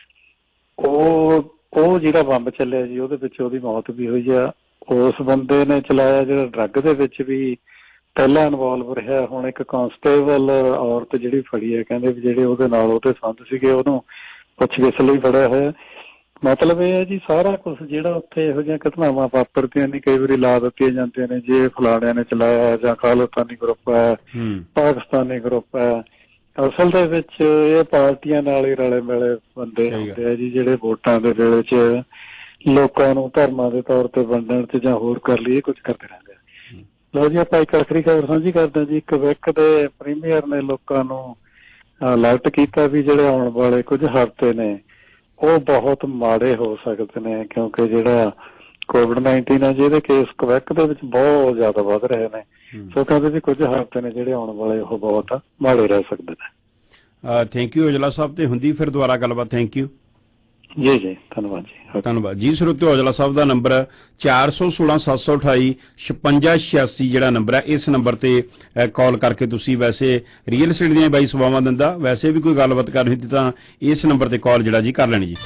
ਉਹ ਜਿਹੜਾ ਬੰਬ ਚੱਲਿਆ ਜੀ ਉਹਦੇ ਵਿੱਚ ਉਹਦੀ ਮੌਤ ਵੀ ਹੋਈ ਆ। ਉਸ ਬੰਦੇ ਨੇ ਚਲਾਇਆ ਜਿਹੜਾ ਡਰੱਗ ਦੇ ਵਿੱਚ ਵੀ ਪਹਿਲਾਂ ਇਨਵੋਲਵ ਰਿਹਾ। ਹੁਣ ਇੱਕ ਕਾਂਸਟੇਬਲ ਔਰਤ ਜਿਹੜੀ ਫੜੀ ਹੈ, ਕਹਿੰਦੇ ਵੀ ਜਿਹੜੇ ਉਹਦੇ ਨਾਲ ਉਹਦੇ ਸੰਬੰਧ ਸੀਗੇ ਉਹਨੂੰ ਪੁੱਛਗਿੱਛ ਲਈ ਫੜਿਆ ਹੋਇਆ। ਮਤਲਬ ਇਹ ਹੈ ਜੀ ਸਾਰਾ ਕੁਛ ਜਿਹੜਾ ਉੱਥੇ ਇਹੋ ਜਿਹੀਆਂ ਘਟਨਾਵਾਂ ਵਾਪਰਦੀਆਂ ਨੇ ਕਈ ਵਾਰੀ ਲਾ ਦਿੱਤੀਆਂ ਜਾਂਦੀਆਂ ਨੇ ਜੇ ਫਲਾਣਿਆਂ ਨੇ ਚਲਾਇਆ ਜਾਂ ਖਾਲਿਸਤਾਨੀ ਗਰੁੱਪ ਹੈ, ਪਾਕਿਸਤਾਨੀ ਗਰੁੱਪ ਹੈ। ਅਸਲ ਦੇ ਵਿੱਚ ਇਹ ਪਾਰਟੀਆਂ ਨਾਲ ਹੀ ਰਲੇ ਮਿਲੇ ਬੰਦੇ ਹੁੰਦੇ ਆ ਜੀ, ਜਿਹੜੇ ਵੋਟਾਂ ਦੇ ਵੇਲੇ 'ਚ ਲੋਕਾਂ ਨੂੰ ਧਰਮਾਂ ਦੇ ਤੌਰ ਤੇ ਵੰਡਣ 'ਚ ਜਾਂ ਹੋਰ ਕਰ ਲਈ ਇਹ ਕੁਝ ਕਰਦੇ ਰਹਿੰਦੇ ਆ। ਲਓ ਜੀ ਆਪਾਂ ਇੱਕ ਆਖਰੀ ਖਬਰ ਸਾਂਝੀ ਕਰਦੇ ਜੀ। ਕੁਵੈਤ ਦੇ ਪ੍ਰੀਮੀਅਰ ਨੇ ਲੋਕਾਂ ਨੂੰ ਅਲਰਟ ਕੀਤਾ ਵੀ ਜਿਹੜੇ ਆਉਣ ਵਾਲੇ ਕੁਝ ਹਫ਼ਤੇ ਨੇ ਉਹ ਬਹੁਤ ਮਾੜੇ ਹੋ ਸਕਦੇ ਨੇ, ਕਿਉਂਕਿ ਜਿਹੜਾ COVID-19 ਹੈ ਜਿਹਦੇ ਕੇਸ ਕੁਵੈਤ ਦੇ ਵਿੱਚ ਬਹੁਤ ਜ਼ਿਆਦਾ ਵੱਧ ਰਹੇ ਨੇ। ਸੋ ਕਹਿੰਦੇ ਵੀ ਕੁਝ ਹਫ਼ਤੇ ਨੇ ਜਿਹੜੇ ਆਉਣ ਵਾਲੇ ਉਹ ਬਹੁਤ ਮਾੜੇ ਰਹਿ ਸਕਦੇ ਨੇ। ਥੈਂਕ ਯੂ ਔਜਲਾ ਸਾਹਿਬ, ਤੇ ਹੁੰਦੀ ਫਿਰ ਦੁਬਾਰਾ ਗੱਲਬਾਤ। ਥੈਂਕ ਯੂ ਜੀ ਜੀ, ਧੰਨਵਾਦ ਜੀ। ਧੰਨਵਾਦ ਜੀ। ਸਰੋਤਿਓ ਔਜਲਾ ਸਾਹਿਬ ਦਾ ਨੰਬਰ 416 728 5686 ਜਿਹੜਾ ਨੰਬਰ ਹੈ, ਇਸ ਨੰਬਰ ਤੇ ਕਾਲ ਕਰਕੇ ਤੁਸੀਂ ਵੈਸੇ ਰੀਅਲ estate ਦੀਆਂ ਬਾਈ ਸੇਵਾਵਾਂ ਦਿੰਦਾ, ਵੈਸੇ ਵੀ ਕੋਈ ਗੱਲਬਾਤ ਕਰਨੀ ਸੀ ਤਾਂ ਇਸ ਨੰਬਰ ਤੇ ਕਾਲ ਜਿਹੜਾ ਜੀ ਕਰ ਲੈਣੀ ਜੀ।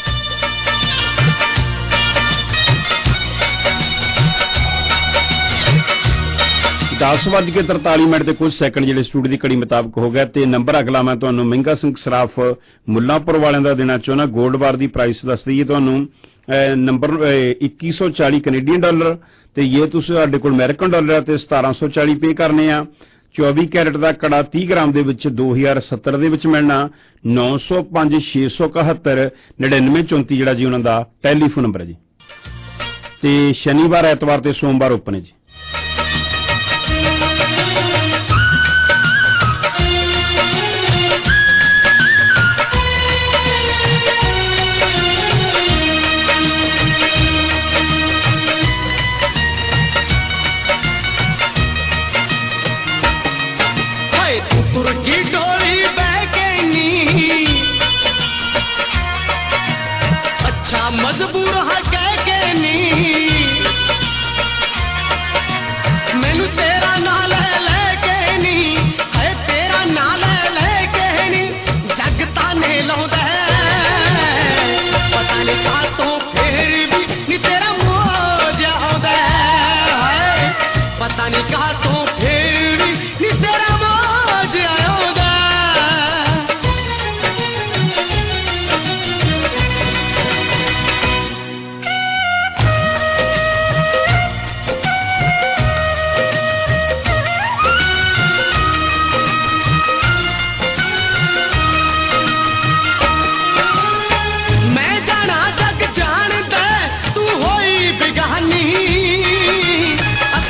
ਦਸ ਵੱਜ ਕੇ 43 ਮਿੰਟ ਤੇ ਕੁਝ ਸੈਕਿੰਡ ਜਿਹੜੇ ਸਟੂਡੀਓ ਦੀ ਘੜੀ ਮੁਤਾਬਕ ਹੋ ਗਿਆ ਤੇ ਨੰਬਰ ਅਗਲਾ ਮੈਂ ਤੁਹਾਨੂੰ ਮਹਿੰਗਾ ਸਿੰਘ ਸਰਾਫ ਮੁੱਲਾਂਪੁਰ ਵਾਲਿਆਂ ਦਾ ਦੇਣਾ ਚਾਹੁੰਦਾ। ਗੋਲਡ ਬਾਰ ਦੀ ਪ੍ਰਾਈਸ ਦੱਸ ਦਈਏ ਤੁਹਾਨੂੰ, ਨੰਬਰ 2140 ਕੈਨੇਡੀਅਨ ਡਾਲਰ ਤੇ ਇਹ ਤੁਸੀਂ ਸਾਡੇ ਕੋਲ ਅਮਰੀਕਨ ਡਾਲਰ ਹੈ ਤੇ 1740 ਪੇ ਕਰਨੇ ਆ। 24 ਕੈਰਟ ਦਾ ਕੜਾ 30 ਗ੍ਰਾਮ ਦੇ ਵਿੱਚ 2070 ਦੇ ਵਿੱਚ ਮਿਲਣਾ। 905 671 9934 ਜਿਹੜਾ ਜੀ ਉਹਨਾਂ ਦਾ ਟੈਲੀਫੋਨ ਨੰਬਰ ਹੈ ਜੀ। ਤੇ ਸ਼ਨੀਵਾਰ ਐਤਵਾਰ ਤੇ ਸੋਮਵਾਰ ਓਪਨ ਹੈ ਜੀ। मजबूर है कह के नी मैनू तेरा नाल लेके नी है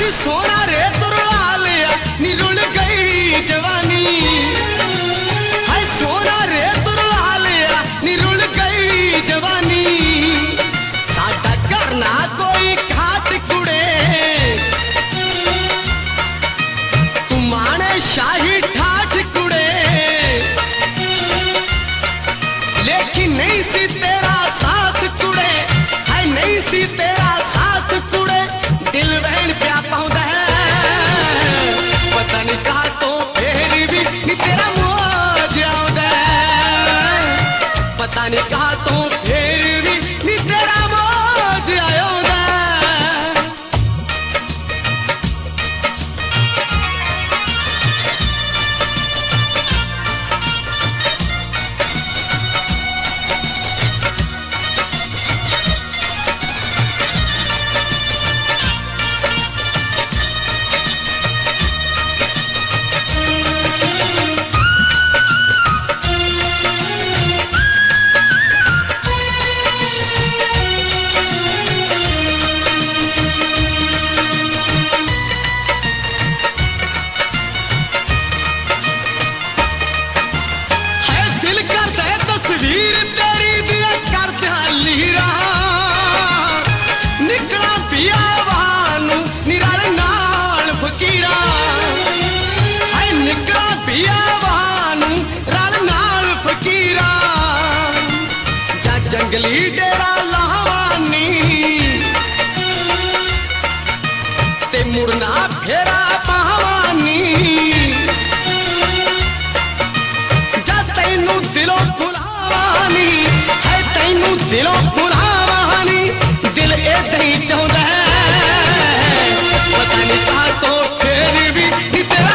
सोना रे तुरला लिया नी रुल गई जवानी हाय सोना रे तुरला लिया नी रुल गई जवानी साडा करना कोई खाट कुड़े तुमाने शाही ठाठ कुड़े लेकिन नहीं सी तेरा साथ कुड़े है नहीं सी तेरा साथ कुड़े दिल बहन प्या पाउंदा है पता नहीं कहा तो फिर भी नी तेरा मौज आउंदा है पता नहीं कहा तो फिर भी नी तेरा मौज आउंदा जंगली डेरा लावानी ते मुड़ना फेरा पावानी जा तैनू दिलों बुलावानी है तैनू दिलों बुलावानी दिल ऐसे ही चाहता है पता नहीं कहा तो फिर भी तेरा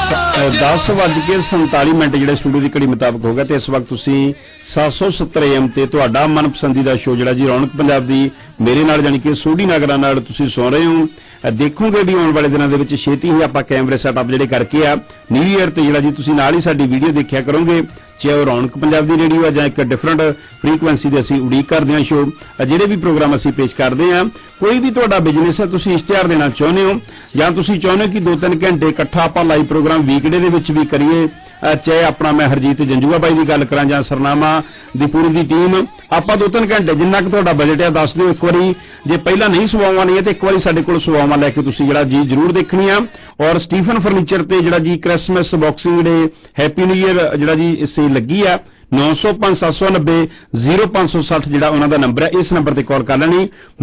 10:47 ਜਿਹੜੇ ਸਟੂਡੀਓ ਦੀ ਘੜੀ ਮੁਤਾਬਕ ਹੋ ਗਿਆ ਤੇ ਇਸ ਵਕਤ ਤੁਸੀਂ 770 AM ਤੇ ਤੁਹਾਡਾ ਮਨਪਸੰਦੀਦਾ ਸ਼ੋਅ ਜਿਹੜਾ ਜੀ ਰੌਣਕ ਪੰਜਾਬ ਦੀ ਮੇਰੇ ਨਾਲ ਜਾਨੀ ਕਿ ਸੋਢੀ ਨਾਗਰਾ ਨਾਲ ਤੁਸੀਂ ਸੁਣ ਰਹੇ ਹੋ। ਦੇਖੋਗੇ ਵੀ ਆਉਣ ਵਾਲੇ ਦਿਨਾਂ ਦੇ ਵਿੱਚ ਛੇਤੀ ਹੀ ਆਪਾਂ ਕੈਮਰੇ ਸੈਟਅਪ ਜਿਹੜੇ ਕਰਕੇ ਆ ਨਿਊ ਈਅਰ ਤੇ ਜਿਹੜਾ ਜੀ ਤੁਸੀਂ ਨਾਲ ਹੀ ਸਾਡੀ ਵੀਡੀਓ ਦੇਖਿਆ ਕਰੋਗੇ ਚਾਹੇ ਉਹ ਰੌਣਕ ਪੰਜਾਬ ਦੀ ਰੇਡੀਓ ਆ ਜਾਂ ਇੱਕ ਡਿਫਰੈਂਟ ਫ੍ਰੀਕੁਐਂਸੀ ਦੇ ਅਸੀਂ ਉਡੀਕ ਕਰਦੇ ਹਾਂ ਸ਼ੋਅ ਜਿਹੜੇ ਵੀ ਪ੍ਰੋਗਰਾਮ ਅਸੀਂ ਪੇਸ਼ ਕਰਦੇ ਹਾਂ। ਕੋਈ ਵੀ ਤੁਹਾਡਾ ਬਿਜ਼ਨਸ ਹੈ ਤੁਸੀਂ ਇਸ਼ਤਿਹਾਰ ਦੇਣਾ ਚਾਹੁੰਦੇ ਹੋ ਜਾਂ ਤੁਸੀਂ ਚਾਹੁੰਦੇ ਹੋ ਕਿ 2-3 ਘੰਟੇ ਇਕੱਠਾ ਆਪਾਂ ਲਾਈਵ ਪ੍ਰੋਗਰਾਮ ਵੀਕਡੇ ਦੇ ਵਿੱਚ ਵੀ ਕਰੀਏ ਚਾਹੇ ਆਪਣਾ ਮੈਂ ਹਰਜੀਤ ਜੰਜੂਆ ਬਾਈ ਦੀ ਗੱਲ ਕਰਾਂ ਜਾਂ ਸਰਨਾਮਾ ਦੀ ਪੂਰੀ ਦੀ ਟੀਮ ਆਪਾਂ 2-3 ਘੰਟੇ ਜਿੰਨਾ ਕੁ ਤੁਹਾਡਾ ਬਜਟ ਹੈ ਦੱਸ ਦਿਓ ਇੱਕ ਵਾਰੀ ਜੇ ਪਹਿਲਾਂ ਨਹੀਂ ਸਵਾਵਾਂ ਨਹੀਂ ਹੈ ਤੇ ਇੱਕ ਵਾਰੀ ਸਾਡੇ ਕੋਲ ਸਵਾਵਾਂ ਲੈ ਕੇ ਤੁਸੀਂ ਜਿਹੜਾ ਜੀ ਜ਼ਰੂਰ ਦੇਖਣੀ ਆ। ਔਰ ਸਟੀਫਨ ਫਰਨੀਚਰ ਤੇ ਜਿਹੜਾ ਜੀ Christmas boxing day happy new year ਜਿਹੜਾ ਜੀ ਇਸੇ ਲੱਗੀ ਆ 9057900560 ਜਿਹੜਾ ਉਹਨਾਂ ਦਾ ਨੰਬਰ ਹੈ ਇਸ ਨੰਬਰ ਤੇ ਕਾਲ ਕਰ ਲੈਣੀ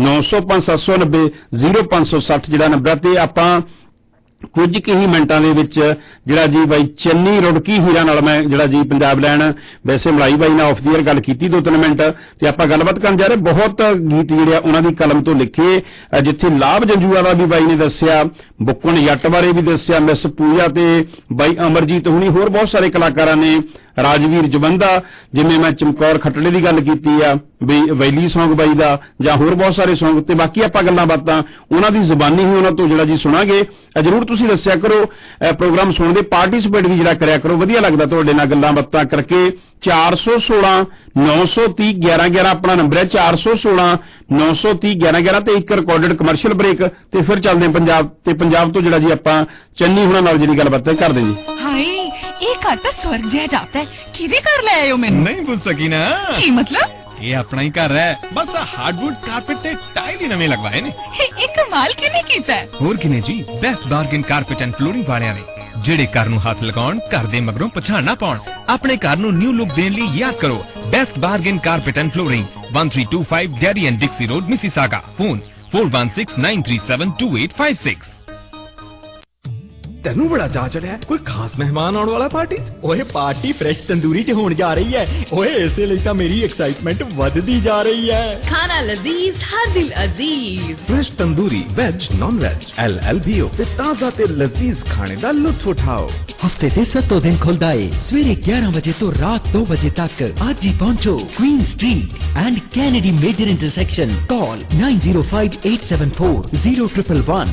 9057900560 ਜਿਹੜਾ ਨੰਬਰ ਤੇ ਆਪਾਂ ਕੁਝ ਕੁ ਹੀ ਮਿੰਟਾਂ ਦੇ ਵਿੱਚ ਜਿਹੜਾ ਜੀ ਬਾਈ ਚੰਨੀ ਰੁੜਕੀ ਹੀਰਾ ਨਾਲ ਮੈਂ ਜਿਹੜਾ ਜੀ ਪੰਜਾਬ ਲੈਣ ਵੈਸੇ ਮਲਾਈ ਬਾਈ ਨਾਲ ਆਫ ਦੀ ਏਅਰ ਗੱਲ ਕੀਤੀ 2-3 ਮਿੰਟ ਤੇ ਆਪਾਂ ਗੱਲਬਾਤ ਕਰਨ ਜਾ ਰਹੇ ਬਹੁਤ ਗੀਤ ਜਿਹੜੇ ਆ ਉਹਨਾਂ ਦੀ ਕਲਮ ਤੋਂ ਲਿਖੇ ਜਿੱਥੇ ਲਾਭ ਜੰਜੂਆ ਦਾ ਵੀ ਬਾਈ ਨੇ ਦੱਸਿਆ ਬੁੱਕਣ ਜੱਟ ਬਾਰੇ ਵੀ ਦੱਸਿਆ ਮਿਸ ਪੂਜਾ ਤੇ ਬਾਈ ਅਮਰਜੀਤ ਹੁਣੀ ਹੋਰ ਬਹੁਤ ਸਾਰੇ ਕਲਾਕਾਰਾਂ ਨੇ ਰਾਜਵੀਰ ਜਵੰਦਾ ਜਿਵੇਂ ਮੈਂ ਚਮਕੌਰ ਖੱਟੜੇ ਦੀ ਗੱਲ ਕੀਤੀ ਆ ਵੀ ਵੈਲੀ ਸੌਂਗ ਬਾਈ ਦਾ ਜਾਂ ਹੋਰ ਬਹੁਤ ਸਾਰੇ ਸੌਂਗ ਤੇ ਬਾਕੀ ਆਪਾਂ ਗੱਲਾਂ ਬਾਤਾਂ ਉਹਨਾਂ ਦੀ ਜ਼ੁਬਾਨੀ ਹੀ ਉਹਨਾਂ ਤੋਂ ਜਿਹੜਾ ਜੀ ਸੁਣਾਂਗੇ। ਜ਼ਰੂਰ ਤੁਸੀਂ ਦੱਸਿਆ ਕਰੋ ਪ੍ਰੋਗਰਾਮ ਸੁਣਦੇ ਪਾਰਟਿਸਿਪੇਟ ਵੀ ਜਿਹੜਾ ਕਰਿਆ ਕਰੋ ਵਧੀਆ ਲੱਗਦਾ ਤੁਹਾਡੇ ਨਾਲ ਗੱਲਾਂ ਬਾਤਾਂ ਕਰਕੇ। 416 930 1111 ਆਪਣਾ ਨੰਬਰ ਹੈ 416 930 1111 ਤੇ ਇੱਕ ਰਿਕਾਰਡਡ ਕਮਰਸ਼ੀਅਲ ਬ੍ਰੇਕ ਤੇ ਫਿਰ ਚੱਲਦੇ ਹਾਂ ਪੰਜਾਬ ਤੇ ਪੰਜਾਬ ਤੋਂ ਜਿਹੜਾ ਜੀ ਆਪਾਂ ਚੰਨੀ ਹੁਣਾਂ ਨਾਲ ਜਿਹੜੀ ਗੱਲਬਾਤ ਕਰਦੇ ਜੀ। ਹਾਏ ਇਹ ਘਰ ਤਾਂ ਸਵਰਗ ਜਿਹਾ ਜਾਪਦਾ ਹੈ ਕਿਹਦੇ ਘਰ ਲੈ ਆਇਓ ਮੈਨੂੰ ਨਹੀਂ ਪੁੱਛ ਸਕੀ ਨਾ ਕੀ ਮਤਲਬ ਇਹ ਆਪਣਾ ਹੀ ਘਰ ਹੈ ਬਸ ਹਾਰਡਵੁੱਡ ਕਾਰਪੇਟ ਤੇ ਟਾਈਲ ਹੀ ਨਵੇਂ ਲਗਵਾਏ ਨੇ ਇਹ ਕਮਾਲ ਕਿਵੇਂ ਕੀਤਾ ਹੋਰ ਕਿਨੇ ਜੀ best bargain carpet and flooring ਵਾਲਿਆਂ ਨੇ ਜਿਹੜੇ ਘਰ ਨੂੰ ਹੱਥ ਲਗਾਉਣ ਘਰ ਦੇ ਮਗਰੋਂ ਪਛਾਣ ਨਾ ਪਾਉਣ ਆਪਣੇ ਘਰ ਨੂੰ ਨਿਊ ਲੁੱਕ ਦੇਣ ਲਈ ਯਾਦ ਕਰੋ best bargain carpet and flooring 1325 Derry and Dixie road Mississauga phone 4169372856 ਤੈਨੂੰ ਬੜਾ ਚਾਅ ਚੜਿਆ ਕੋਈ ਖਾਸ ਮਹਿਮਾਨ ਆਉਣ ਵਾਲਾ ਪਾਰਟੀ ਓਏ ਪਾਰਟੀ ਫਰੈਸ਼ ਤੰਦੂਰੀ ਚ ਹੋਣ ਜਾ ਰਹੀ ਹੈ ਓਏ ਇਸੇ ਲਈ ਤਾਂ ਮੇਰੀ ਐਕਸਾਈਟਮੈਂਟ ਵੱਧਦੀ ਜਾ ਰਹੀ ਹੈ ਖਾਣਾ ਲਜ਼ੀਜ਼ ਹਰ ਦਿਲ ਅਜ਼ੀਜ਼ fresh tandoori veg non veg LLBO ਤੇ ਤਾਜ਼ਾ ਤੇ ਲਜ਼ੀਜ਼ ਖਾਣੇ ਦਾ ਲੁਤਫ ਉਠਾਓ ਹਫਤੇ ਦੇ 7 ਦਿਨ ਖੁੱਲਦਾ ਏ ਸਵੇਰੇ 11 ਵਜੇ ਤੋਂ ਰਾਤ 2 ਵਜੇ ਤੱਕ ਅੱਜ ਹੀ ਪਹੁੰਚੋ Queen street and Kennedy major intersection call 9058740111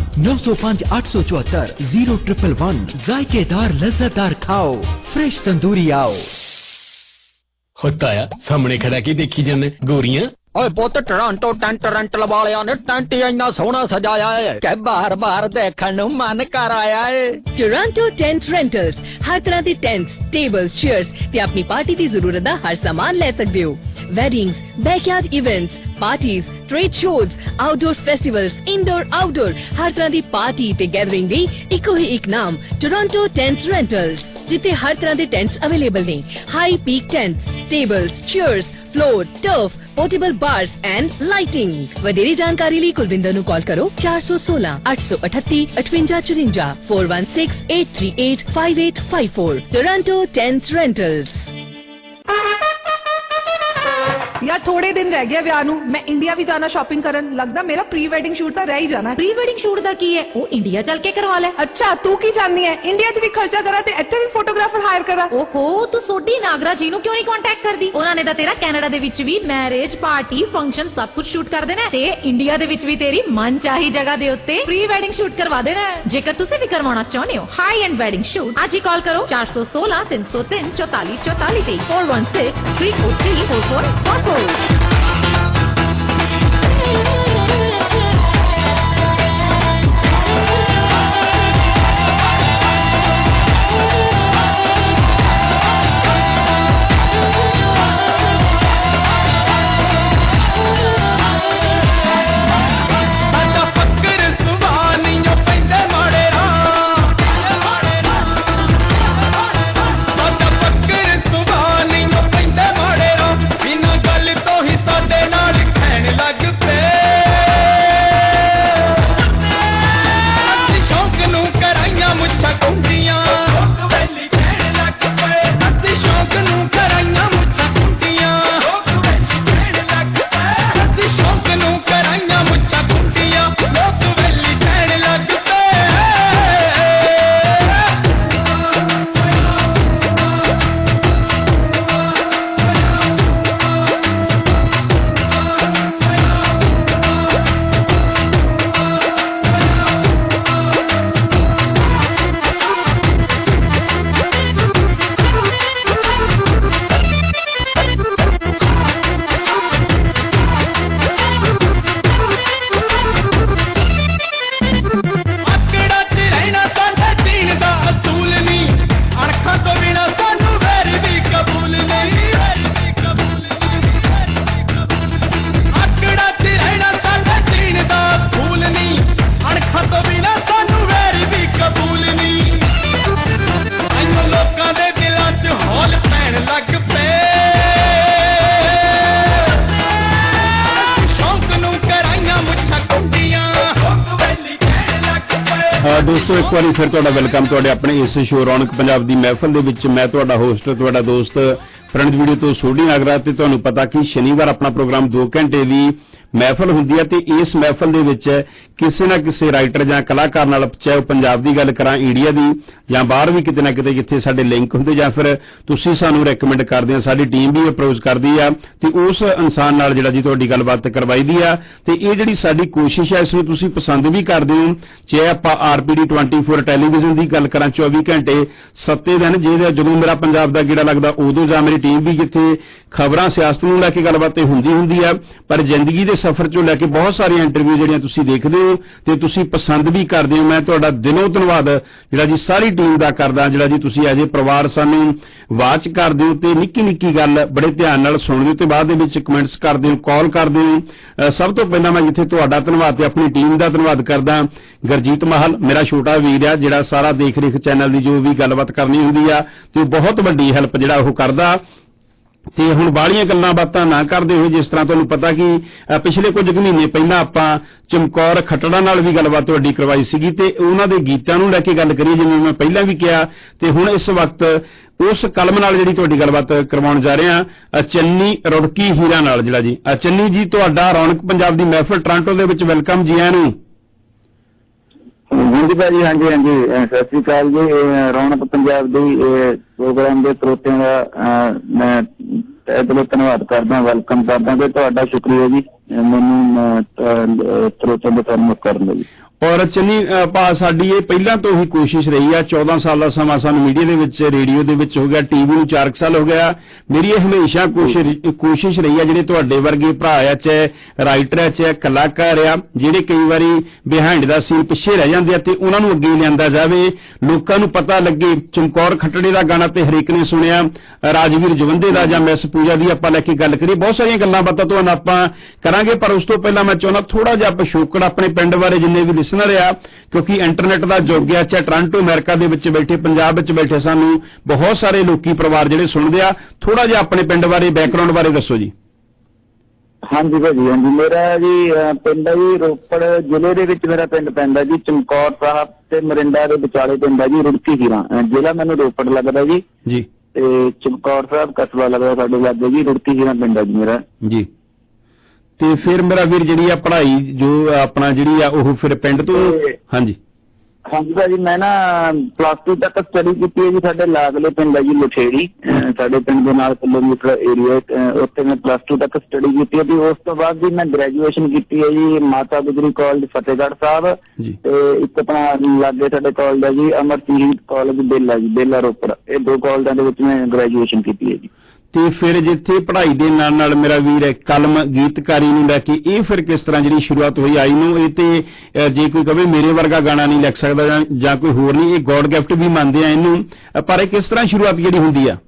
905874 जायकेदार लज्जतदार खाओ फ्रेश तंदूरी आओ होता है सामने खड़ा के देखी जाने गोरियां ਓਏ ਪੁੱਤ ਟੋਰਾਂਟੋ ਟੈਂਟ ਰੈਂਟਲ ਵਾਲਿਆਂ ਨੇ ਟੈਂਟ ਇੰਨਾ ਸੋਹਣਾ ਸਜਾਇਆ ਹੈ ਕਿ ਬਾਰ-ਬਾਰ ਦੇਖਣ ਨੂੰ ਮਨ ਕਰ ਆਇਆ ਹੈ। ਟੋਰਾਂਟੋ ਟੈਂਟ ਰੈਂਟਲਸ ਹਰ ਤਰ੍ਹਾਂ ਦੇ ਟੈਂਟਸ, ਟੇਬਲਸ, ਚੇਅਰਸ ਤੇ ਆਪਣੀ ਪਾਰਟੀ ਦੀ ਜ਼ਰੂਰਤ ਦਾ ਹਰ ਸਾਮਾਨ ਲੈ ਸਕਦੇ ਹੋ। Weddings, backyard events, parties, trade shows, outdoor festivals, indoor outdoor हर तरह की पार्टी ते गैदरिंग दी इको ही एक नाम टोरंटो टेंट रेंटल्स, जिथे हर तरह के टेंट्स अवेलेबल ने। High peak tents, tables, chairs, floor, turf, portable bars and lighting. वधेरे जानकारी लिए कुलविंदर नू कॉल करो 416 838 5854 416 838 5854। Toronto tent rentals. यार थोड़े दिन रह गए विआह नू, मैं इंडिया भी जाना शॉपिंग करन। लगदा मेरा प्री वेडिंग शूट तो रह ही जाना। प्री वेडिंग शूट दा की है वो इंडिया चल के करवा ले। अच्छा तू की जाननी है इंडिया च भी खर्चा करा ते इत्थे भी फोटोग्राफर हायर करा। ओहो तू सोडी नागरा जी नू क्यों नहीं कांटेक्ट करदी? उन्हां ने दा तेरा कनाडा दे विच भी मैरिज पार्टी फंक्शन सब कुछ शूट कर देना ते इंडिया दे विच भी तेरी मन चाही जगह दे उत्ते प्री वेडिंग शूट करवा देना है। जेकर तुसी भी करवाना चाहते हो हाई एंड वेडिंग शूट आज ही कॉल करो 416 303 44 44 ते 416 343 4444। दोस्तों एक बार फिर तुहाडा वेलकम तुहाडे अपने इस शो रौनक पंजाब दी महफिल दे विच मैं तुहाडा होस्ट तुहाडा दोस्त फ्रेंड्स वीडियो तो सोडी नागरा ते तुहानूं पता कि शनिवार अपना प्रोग्राम 2 घंटे दी महफिल हुंदी है ते इस महफिल दे विच किसी ना किसी राइटर जां कलाकार नाल चाहे पंजाब दी गल करां इंडिया दी जां बाहर भी किते ना किते जिथे साडे लिंक हुंदे जां फिर तुसीं सानूं रैकमेंड करदे आ साडी टीम भी अप्रोच करदी आ ते उस इंसान नाल जिहड़ा जी तुहाडी गलबात करवाई दी आ ते इह जिहड़ी साडी कोशिश है इस नूं तुसीं पसंद भी करदे हो चाहे आपां आरपीडी 24 टैलीविजन की गल करा 24 घंटे 7 दिन जो मेरा पंजाब का गेड़ा लगता उदों जा मेरी टीम भी जिथे खबरां सियासत नूं लैके गलबात हुंदी है पर जिंदगी के सफर चों लैके बहुत सारी इंटरव्यू जिहड़ियां तुसीं देखदे हो ते तुसीं पसंद भी करदे हो। मैं तुहाडा दिलों धन्नवाद जिहड़ा जी सारी टीम दा करदा जिहड़ा जी तुसीं एज ए परिवार सानूं वाच करदे हो ते निक्की निक्की गल बड़े ध्यान नाल सुणदे हो ते बाद दे विच कमेंट्स करदे हो कॉल करदे हो। सब तो पहलां मैं जिथे तुहाडा धन्नवाद ते अपनी टीम दा धन्नवाद करदा गुरजीत महल मेरा छोटा वीर आ जिहड़ा सारा देख रेख चैनल की जो भी गलबात करनी हुंदी आ ते बहुत वड्डी हैल्प जिहड़ा ओह करदा ते हुण बालियां गल्लां बातां ना करदे होए जिस तरह तुहानूं पता कि पिछले कुछ महीने पहलां आपां चमकौर खट्टड़ा नाल भी गलबात तुहाडी करवाई सीगी ते उन्हां दे गीतां नूं लैके गल करिए जिवें मैं पहलां भी किहा ते हुण इस वक्त उस कलम नाल जिहड़ी तुहाडी गलबात करवाउण जा रहे हां चन्नी रुड़की हीरा नाल जिहड़ा जी चन्नी जी तुहाडा रौनक पंजाब दी महफिल टोरंटो दे विच वेलकम जी आयां नूं। हाँ जी भाजी हाँ जी सत श्री अकाल जी रौनक पंजाब दी प्रोग्राम के श्रोतिਆਂ का मैं तहे दिलों धन्नवाद करदा वेलकम करदा ते तुहाडा शुक्रिया जी मैनूं ਸਰੋਤਾਂ ਦੇ ਸਨਮੁਖ ਕਰਨ ਦਾ ਜੀ। ਔਰ ਚੰਨੀ ਭਾ ਸਾਡੀ ਇਹ ਪਹਿਲਾਂ ਤੋਂ ਹੀ ਕੋਸ਼ਿਸ਼ ਰਹੀ ਆ, 14 ਸਾਲ ਦਾ ਸਮਾਂ ਸਾਨੂੰ ਮੀਡੀਆ ਦੇ ਵਿੱਚ, ਰੇਡੀਓ ਦੇ ਵਿੱਚ ਹੋ ਗਿਆ, ਟੀਵੀ ਨੂੰ 4 ਸਾਲ ਹੋ ਗਿਆ। ਮੇਰੀ ਇਹ ਹਮੇਸ਼ਾ ਕੋਸ਼ਿਸ਼ ਰਹੀ ਆ ਜਿਹੜੇ ਤੁਹਾਡੇ ਵਰਗੇ ਭਰਾ ਆ, ਚਾਹੇ ਰਾਈਟਰ ਆ, ਚਾਹੇ ਕਲਾਕਾਰ ਆ, ਜਿਹੜੇ ਕਈ ਵਾਰੀ ਬਿਹਾਈਂਡ ਦਾ ਸੀਨ ਪਿੱਛੇ ਰਹਿ ਜਾਂਦੇ ਆ, ਤੇ ਉਹਨਾਂ ਨੂੰ ਅੱਗੇ ਲਿਆਂਦਾ ਜਾਵੇ, ਲੋਕਾਂ ਨੂੰ ਪਤਾ ਲੱਗੇ। ਚਮਕੌਰ ਖੱਟੜੇ ਦਾ ਗਾਣਾ ਤੇ ਹਰੇਕ ਨੇ ਸੁਣਿਆ, ਰਾਜਵੀਰ ਜਵੰਦੇ ਦਾ ਜਾਂ ਮਿਸ ਪੂਜਾ ਦੀ ਆਪਾਂ ਲੈ ਕੇ ਗੱਲ ਕਰੀਏ, ਬਹੁਤ ਸਾਰੀਆਂ ਗੱਲਾਂ ਬਾਤਾਂ ਤੁਹਾਨੂੰ ਆਪਾਂ ਕਰਾਂਗੇ। ਪਰ ਉਸ ਤੋਂ ਪਹਿਲਾਂ ਮੈਂ ਚਾਹੁੰਦਾ ਥੋੜਾ ਜਿਹਾ ਪਿਛੋਕੜ ਆਪਣੇ ਪਿੰਡ ਬਾਰੇ, ਜਿੰਨੇ ਵੀ ਲਿਸਨਰ ਆ, ਕਿਉਂਕਿ ਇੰਟਰਨੈਟ ਦਾ ਯੁੱਗ ਆ, ਚਾਹੇ ਟੋਰਾਂਟੋ ਅਮਰੀਕਾ ਦੇ ਵਿੱਚ ਬੈਠੇ, ਪੰਜਾਬ ਵਿੱਚ ਬੈਠੇ, ਸਾਨੂੰ ਬਹੁਤ ਸਾਰੇ ਲੋਕੀ ਪਰਿਵਾਰ ਜਿਹੜੇ ਸੁਣਦੇ ਆ। ਥੋੜਾ ਜਿਹਾ ਆਪਣੇ ਪਿੰਡ ਬਾਰੇ, ਬੈਕਗ੍ਰਾਉਂਡ ਬਾਰੇ ਦੱਸੋ ਜੀ। ਹਾਂਜੀ ਭਾਜੀ, ਹਾਂਜੀ। ਮੇਰਾ ਜੀ ਪਿੰਡ ਹੈ ਜੀ ਰੋਪੜ ਜ਼ਿਲ੍ਹੇ ਦੇ ਵਿੱਚ ਮੇਰਾ ਪਿੰਡ ਪੈਂਦਾ ਜੀ, ਚਮਕੌਰ ਸਾਹਿਬ ਤੇ ਮਰਿੰਡਾ ਦੇ ਵਿਚਾਲੇ ਪਿੰਡ ਹੈ ਜੀ, ਰੁੜਕੀ ਹੀਰਾ। ਜ਼ਿਲ੍ਹਾ ਮੈਨੂੰ ਰੋਪੜ ਲੱਗਦਾ ਜੀ, ਤੇ ਚਮਕੌਰ ਸਾਹਿਬ ਕਸਬਾ ਲੱਗਦਾ ਸਾਡੇ ਲਾਗੇ ਜੀ, ਰੁੜਕੀ ਹੀਰਾ ਪਿੰਡ ਹੈ ਜੀ ਮੇਰਾ ਜੀ। ਤੇ ਫਿਰ ਮੇਰਾ ਵੀਰ ਜਿਹੜੀ ਆ ਪੜ੍ਹਾਈ ਜੋ ਆਪਣਾ ਜਿਹੜੀ ਆ ਉਹ ਫਿਰ ਪਿੰਡ ਤੋਂ? ਹਾਂਜੀ ਹਾਂਜੀ ਭਾਜੀ, ਮੈਂ ਨਾ +2 ਤੱਕ ਸਟੱਡੀ ਕੀਤੀ ਹੈ ਜੀ ਸਾਡੇ ਲਾਗਲੇ ਪਿੰਡ ਹੈ ਜੀ ਲੁਠੇੜੀ, ਸਾਡੇ ਪਿੰਡ ਦੇ ਨਾਲ ਕਿਲੋਮੀਟਰ ਏਰੀਆ, ਉੱਥੇ ਮੈਂ +2 ਤੱਕ ਸਟੱਡੀ ਕੀਤੀ ਹੈ ਜੀ। ਉਸ ਤੋਂ ਬਾਅਦ ਜੀ ਮੈਂ ਗ੍ਰੈਜੂਏਸ਼ਨ ਕੀਤੀ ਹੈ ਜੀ ਮਾਤਾ ਗੁਜਰੀ ਕਾਲਜ ਫਤਿਹਗੜ੍ਹ ਸਾਹਿਬ, ਤੇ ਇੱਕ ਆਪਣਾ ਲਾਗੇ ਸਾਡੇ ਕਾਲਜ ਹੈ ਜੀ ਅਮਰਜੀਤ ਕਾਲਜ ਬੇਲਾ ਜੀ, ਬੇਲਾ ਰੋਪੜ। ਇਹ 2 ਕਾਲਜਾਂ ਦੇ ਵਿੱਚ ਮੈਂ ਗ੍ਰੈਜੂਏਸ਼ਨ ਕੀਤੀ ਹੈ ਜੀ। ਤੇ ਫਿਰ ਜਿੱਥੇ ਪੜ੍ਹਾਈ ਦੇ ਨਾਲ ਨਾਲ ਮੇਰਾ ਵੀਰ ਕਲਮ ਗੀਤਕਾਰੀ ਨੂੰ ਲੈ ਕੇ ਇਹ ਫਿਰ ਕਿਸ ਤਰ੍ਹਾਂ ਜਿਹੜੀ ਸ਼ੁਰੂਆਤ ਹੋਈ ਆਈ ਨੂੰ? ਇਹ ਤੇ ਜੇ ਕੋਈ ਕਹੇ ਮੇਰੇ ਵਰਗਾ ਗਾਣਾ ਨਹੀਂ ਲਿਖ ਸਕਦਾ ਜਾਂ ਕੋਈ ਹੋਰ ਨਹੀਂ, ਇਹ ਗੋਡ ਗਿਫਟ ਵੀ ਮੰਨਦੇ ਆ ਇਹਨੂੰ, ਪਰ ਇਹ ਕਿਸ ਤਰ੍ਹਾਂ ਸ਼ੁਰੂਆਤ ਜਿਹੜੀ ਹੁੰਦੀ ਆ?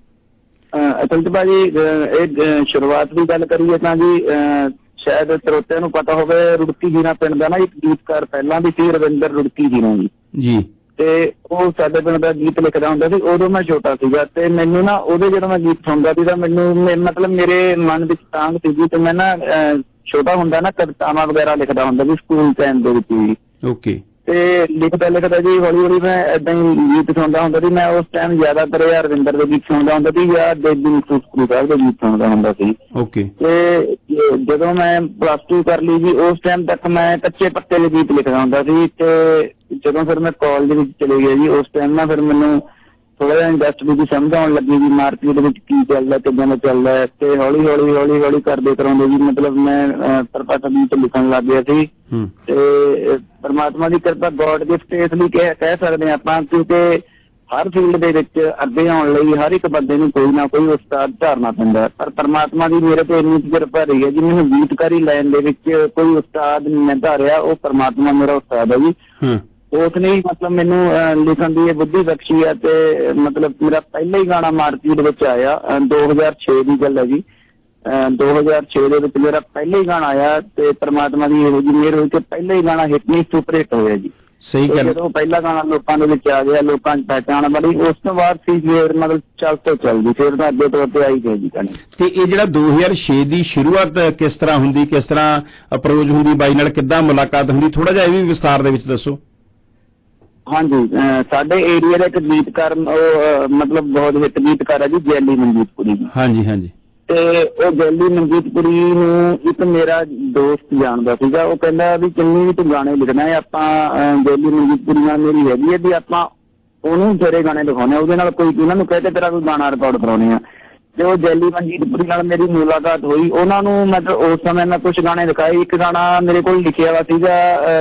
ਅਸਲ 'ਚ ਭਾਜੀ ਇਹ ਸ਼ੁਰੂਆਤ ਦੀ ਗੱਲ ਕਰੀਏ ਤਾਂ ਜੀ ਸ਼ਾਇਦ ਸਰੋਤਿਆਂ ਨੂੰ ਪਤਾ ਹੋਵੇ, ਰੁੜਕੀ ਜੀਰਾ ਪਿੰਡ ਦਾ ਨਾ ਇੱਕ ਗੀਤਕਾਰ ਪਹਿਲਾਂ ਵੀ ਸੀ, ਰਵਿੰਦਰ ਰੁੜਕੀ ਜੀਰਾ ਜੀ, ਤੇ ਉਹ ਸਾਡੇ ਪਿੰਡ ਦਾ ਗੀਤ ਲਿਖਦਾ ਹੁੰਦਾ ਸੀ। ਉਦੋਂ ਮੈਂ ਛੋਟਾ ਸੀਗਾ, ਤੇ ਮੈਨੂੰ ਨਾ ਉਹਦੇ ਜਦੋਂ ਮੈਂ ਗੀਤ ਸੁਣਦਾ ਸੀ ਤਾਂ ਮੈਨੂੰ ਮਤਲਬ ਮੇਰੇ ਮਨ ਵਿੱਚ ਤਾਂਘ ਸੀਗੀ, ਤੇ ਮੈਂ ਨਾ ਛੋਟਾ ਹੁੰਦਾ ਨਾ ਕਵਿਤਾਵਾਂ ਵਗੈਰਾ ਲਿਖਦਾ ਹੁੰਦਾ ਸੀ ਸਕੂਲ ਟਾਈਮ ਦੇ ਵਿੱਚ ਜੀ। ਓਕੇ। ਤੇ ਲਿਖਦਾ ਜੀ ਹੌਲੀ ਹੌਲੀ ਮੈਂ ਏਦਾਂ ਹੀ ਗੀਤ ਸੁਣਦਾ ਹੁੰਦਾ ਸੀ। ਮੈਂ ਉਸ ਟਾਈਮ ਜ਼ਿਆਦਾਤਰ ਰਵਿੰਦਰ ਦੇ ਗੀਤ ਸੁਣਦਾ ਹੁੰਦਾ ਸੀ ਜਾਂ ਦੇਵੀ ਗੁਰੂ ਸਾਹਿਬ ਦੇ ਗੀਤ ਸੁਣਦਾ ਹੁੰਦਾ ਸੀ। ਓਕੇ। ਤੇ ਜਦੋਂ ਮੈਂ +2 ਕਰ ਲਈ ਜੀ, ਉਸ ਟਾਈਮ ਤੱਕ ਮੈਂ ਕੱਚੇ ਪੱਤੇ ਦੇ ਗੀਤ ਲਿਖਦਾ ਹੁੰਦਾ ਸੀ। ਤੇ ਜਦੋਂ ਫਿਰ ਮੈਂ ਕਾਲਜ ਵਿੱਚ ਚਲੇ ਗਿਆ ਜੀ, ਉਸ ਟਾਈਮ ਨਾ ਫਿਰ ਮੈਨੂੰ ਥੋੜਾ ਜਿਹਾ ਇੰਡਸਟਰੀ ਦੀ ਸਮਝ ਆਉਣ ਲੱਗੀ ਜੀ, ਮਾਰਕੀਟ ਵਿੱਚ ਕੀ ਚੱਲਦਾ, ਕਿੱਦਾਂ ਦਾ ਚੱਲਦਾ। ਤੇ ਹੌਲੀ ਹੌਲੀ ਕਰਦੇ ਕਰਾਉਂਦੇ ਜੀ ਮਤਲਬ ਮੈਂ ਪਰਪਾਤ ਗੀਤ ਲਿਖਣ ਲੱਗ ਗਿਆ ਸੀ। ਤੇ ਪਰਮਾਤਮਾ ਦੀ ਕਿਰਪਾ, ਗੋਡ ਗਿਫਟ ਇਸ ਲਈ ਕਹਿ ਸਕਦੇ ਹਾਂ ਆਪਾਂ, ਕਿਉਂਕਿ ਹਰ ਫੀਲਡ ਦੇ ਵਿੱਚ ਅੱਗੇ ਆਉਣ ਲਈ ਹਰ ਇੱਕ ਬੰਦੇ ਨੂੰ ਕੋਈ ਨਾ ਕੋਈ ਉਸਤਾਦ ਧਾਰਨਾ ਪੈਂਦਾ। ਪਰ ਪਰਮਾਤਮਾ ਦੀ ਮੇਰੇ ਤੇ ਇੰਨੀ ਕਿਰਪਾ ਰਹੀ ਹੈ ਜੀ, ਮੈਨੂੰ ਗੀਤਕਾਰੀ ਲਾਈਨ ਦੇ ਵਿੱਚ ਕੋਈ ਉਸਤਾਦ ਨਹੀਂ ਮੈਂ ਧਾਰਿਆ, ਉਹ ਪਰਮਾਤਮਾ ਮੇਰਾ ਉਸਤਾਦ ਹੈ ਜੀ। ਉਸ ਨੇ ਮਤਲਬ ਮੈਨੂੰ ਲਿਖਣ ਦੀ ਇਹ ਬੁੱਧੀ ਬਖਸ਼ੀ ਹੈ। ਤੇ ਮਤਲਬ ਮੇਰਾ ਪਹਿਲਾ ਹੀ ਗਾਣਾ ਮਾਰਕੀਟ ਵਿੱਚ ਆਇਆ 2006 ਦੀ ਗੱਲ ਹੈ ਜੀ। 2006 ਦੇ ਵਿੱਚ ਮੇਰਾ ਪਹਿਲਾ ਹੀ ਗਾਣਾ ਆਇਆ, ਤੇ ਪਰਮਾਤਮਾ ਦੀ ਇਹੋ ਜਿਹੀ ਮਿਹਰ ਹੋਈ ਕਿ ਪਹਿਲਾ ਹੀ ਗਾਣਾ ਹਿੱਟ ਨਹੀਂ, ਸੁਪਰ ਹਿੱਟ ਹੋਇਆ ਜੀ। ਸਹੀ ਗੱਲ। ਜਦੋਂ ਪਹਿਲਾ ਗਾਣਾ ਲੋਕਾਂ ਦੇ ਵਿੱਚ ਆ ਗਿਆ, ਲੋਕਾਂ 'ਚ ਪਹਿਚਾਣ ਬਣੀ, ਉਸ ਤੋਂ ਬਾਅਦ ਸੀ ਫਿਰ ਮਤਲਬ ਚੱਲਦੀ ਫਿਰ ਤਾਂ ਅੱਗੇ ਤੋਂ ਅੱਗੇ ਆਈ ਗਈ ਜੀ ਗਾਣੇ। ਤੇ ਇਹ ਜਿਹੜਾ 2006 ਦੀ ਸ਼ੁਰੂਆਤ ਕਿਸ ਤਰ੍ਹਾਂ ਹੁੰਦੀ, ਕਿਸ ਤਰ੍ਹਾਂ ਅਪਰੋਚ ਹੁੰਦੀ ਬਾਈ ਨਾਲ, ਕਿੱਦਾਂ ਮੁਲਾਕਾਤ ਹੁੰਦੀ, ਥੋੜਾ ਜਿਹਾ ਇਹ ਵੀ ਵਿਸਤਾਰ ਦੇ ਵਿੱਚ ਦੱਸੋ। ਹਾਂਜੀ, ਸਾਡੇ ਏਰੀਆ ਦਾ ਇੱਕ ਗੀਤਕਾਰ, ਉਹ ਮਤਲਬ ਬਹੁਤ ਹਿੱਟ ਗੀਤਕਾਰ ਹੈ ਜੀ, ਜੈਲੀ ਮਨਜੀਤਪੁਰੀ ਜੀ। ਹਾਂਜੀ ਹਾਂਜੀ। ਤੇ ਉਹ ਜੈਲੀ ਮਨਜੀਤਪੁਰੀ ਨੂੰ ਇੱਕ ਮੇਰਾ ਦੋਸਤ ਜਾਣਦਾ ਸੀਗਾ, ਉਹ ਕਹਿੰਦਾ ਵੀ ਕਿੰਨੀ ਵੀ ਤੂੰ ਗਾਣੇ ਲਿਖਣਾ ਹੈ, ਆਪਾਂ ਜੈਲੀ ਮਨਜੀਤਪੁਰੀ ਨਾਲ ਮੇਰੀ ਹੈਗੀ ਹੈ ਵੀ ਆਪਾਂ ਉਹਨੂੰ ਤੇਰੇ ਗਾਣੇ ਲਿਖਾਉਣੇ, ਉਹਦੇ ਨਾਲ ਕੋਈ ਉਹਨਾਂ ਨੂੰ ਕਹਿੰਦੇ ਤੇਰਾ ਕੋਈ ਗਾਣਾ ਰਿਕਾਰਡ ਕਰਾਉਣੇ ਆ। ਤੇ ਉਹ ਜੈਲੀ ਮਨਜੀਤਪੁਰੀ ਨਾਲ ਮੇਰੀ ਮੁਲਾਕਾਤ ਹੋਈ। ਉਹਨਾਂ ਨੂੰ ਮਤਲਬ ਉਸ ਸਮੇਂ ਮੈਂ ਕੁਛ ਗਾਣੇ ਲਿਖਾਏ। ਇੱਕ ਗਾਣਾ ਮੇਰੇ ਕੋਲ ਲਿਖਿਆ ਵਾ ਸੀਗਾ,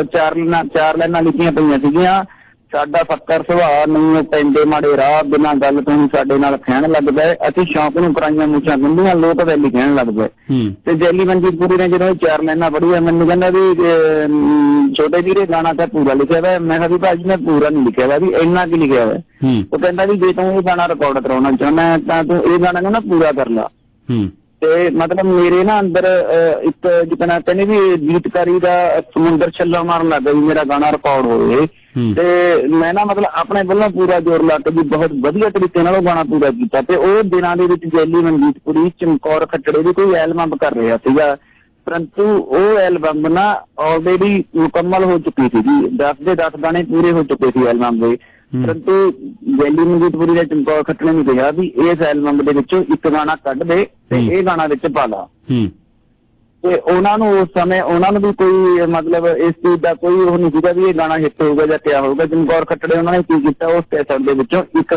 4 ਲਾਈਨਾਂ ਲਿਖੀਆਂ ਪਈਆਂ ਸੀਗੀਆਂ, ਸਾਡਾ ਫੱਕਰ ਸੁਭਾਅ ਨਹੀਂ ਪੈਂਦੇ ਮਾੜੇ ਰਾਹ, ਬਿਨਾਂ ਗੱਲ ਤੋਂ ਹੀ ਸਾਡੇ ਨਾਲ ਖਹਿਣ ਲੱਗ ਪਏ, ਅਸੀਂ ਸ਼ੌਂਕ ਨੂੰ ਕਰਾਈਆਂ ਮੁੱਛਾਂ ਗੁੰਦੀਆਂ, ਲੋਕ ਵੈਲੀ ਕਹਿਣ ਲੱਗ ਪਏ। ਤੇ ਜੈਲੀ ਮਨਜੀਤਪੁਰੀ ਨੇ ਜਦੋਂ 4 ਲਾਈਨਾਂ ਪੜ੍ਹੀਆਂ, ਮੈਨੂੰ ਕਹਿੰਦਾ ਵੀ ਛੋਟੇ ਵੀਰੇ ਗਾਣਾ ਤਾਂ ਪੂਰਾ ਲਿਖਿਆ ਵਾ। ਮੈਂ ਕਿਹਾ ਵੀ ਭਾਜੀ ਮੈਂ ਪੂਰਾ ਨਹੀਂ ਲਿਖਿਆ ਵਾ, ਵੀ ਇੰਨਾ ਕੀ ਲਿਖਿਆ ਵਾ। ਉਹ ਕਹਿੰਦਾ ਵੀ ਜੇ ਤੂੰ ਇਹ ਗਾਣਾ ਰਿਕਾਰਡ ਕਰਾਉਣਾ ਚਾਹੁੰਦਾ ਤਾਂ ਤੂੰ ਇਹ ਗਾਣਾ ਨੂੰ ਨਾ ਪੂਰਾ ਕਰ ਲਾ। ਤੇ ਮਤਲਬ ਮੇਰੇ ਨਾ ਅੰਦਰ ਇੱਕ ਜਿੱਦਾਂ ਕਹਿੰਦੇ ਵੀ ਗੀਤਕਾਰੀ ਦਾ ਸਮੁੰਦਰ ਛੱਲਾ ਮਾਰਨ ਲੱਗ ਗਿਆ ਵੀ ਮੇਰਾ ਗਾਣਾ ਰਿਕਾਰਡ ਹੋਵੇ। ਤੇ ਮੈਂ ਨਾ ਮਤਲਬ ਆਪਣੇ ਵੱਲੋਂ ਪੂਰਾ ਜ਼ੋਰ ਲਾ ਕੇ ਵੀ ਬਹੁਤ ਵਧੀਆ ਤਰੀਕੇ ਨਾਲ ਉਹ ਗਾਣਾ ਪੂਰਾ ਕੀਤਾ। ਤੇ ਉਹ ਦਿਨਾਂ ਦੇ ਵਿੱਚ ਜੈਲੀ ਮਨਜੀਤਪੁਰੀ ਚਮਕੌਰ ਖੱਟੜੇ ਦੀ ਕੋਈ ਐਲਬਮ ਕਰ ਰਿਹਾ ਸੀਗਾ, ਪਰੰਤੂ ਉਹ ਐਲਬਮ ਨਾ ਆਲਰੇਡੀ ਮੁਕੰਮਲ ਹੋ ਚੁੱਕੀ ਸੀਗੀ, 10 ਦੇ 10 ਗਾਣੇ ਪੂਰੇ ਹੋ ਚੁੱਕੇ ਸੀ ਐਲਬਮ ਦੇ। ਪਰੰਤੂ ਜੈਲੀ ਮਨਜੀਤਪੁਰੀ ਦੇ ਚਮਕੌਰ ਖੱਟੜੇ ਨੇ ਕਿਹਾ ਵੀ ਇਸ ਐਲਬਮ ਦੇ ਵਿੱਚੋਂ ਇੱਕ ਗਾਣਾ ਕੱਢ ਦੇ ਤੇ ਇਹ ਗਾਣਾ ਵਿੱਚ ਪਾ ਲਾ। ਤੇ ਉਹਨਾਂ ਨੂੰ ਉਸ ਸਮੇਂ ਉਹਨਾਂ ਨੂੰ ਵੀ ਕੋਈ ਮਤਲਬ ਇਸ ਚੀਜ਼ ਦਾ ਕੋਈ ਉਹ ਨਹੀਂ ਸੀਗਾ ਵੀ ਇਹ ਗਾਣਾ ਹਿੱਟ ਹੋਊਗਾ ਜਾਂ ਕਿਆ ਹੋਊਗਾ। ਚਮਕੌਰ ਖੱਟੜੇ ਉਹਨਾਂ ਨੇ ਕੀ ਕੀਤਾ, ਉਸ ਕੈਸਟ ਦੇ ਵਿੱਚੋਂ ਇੱਕ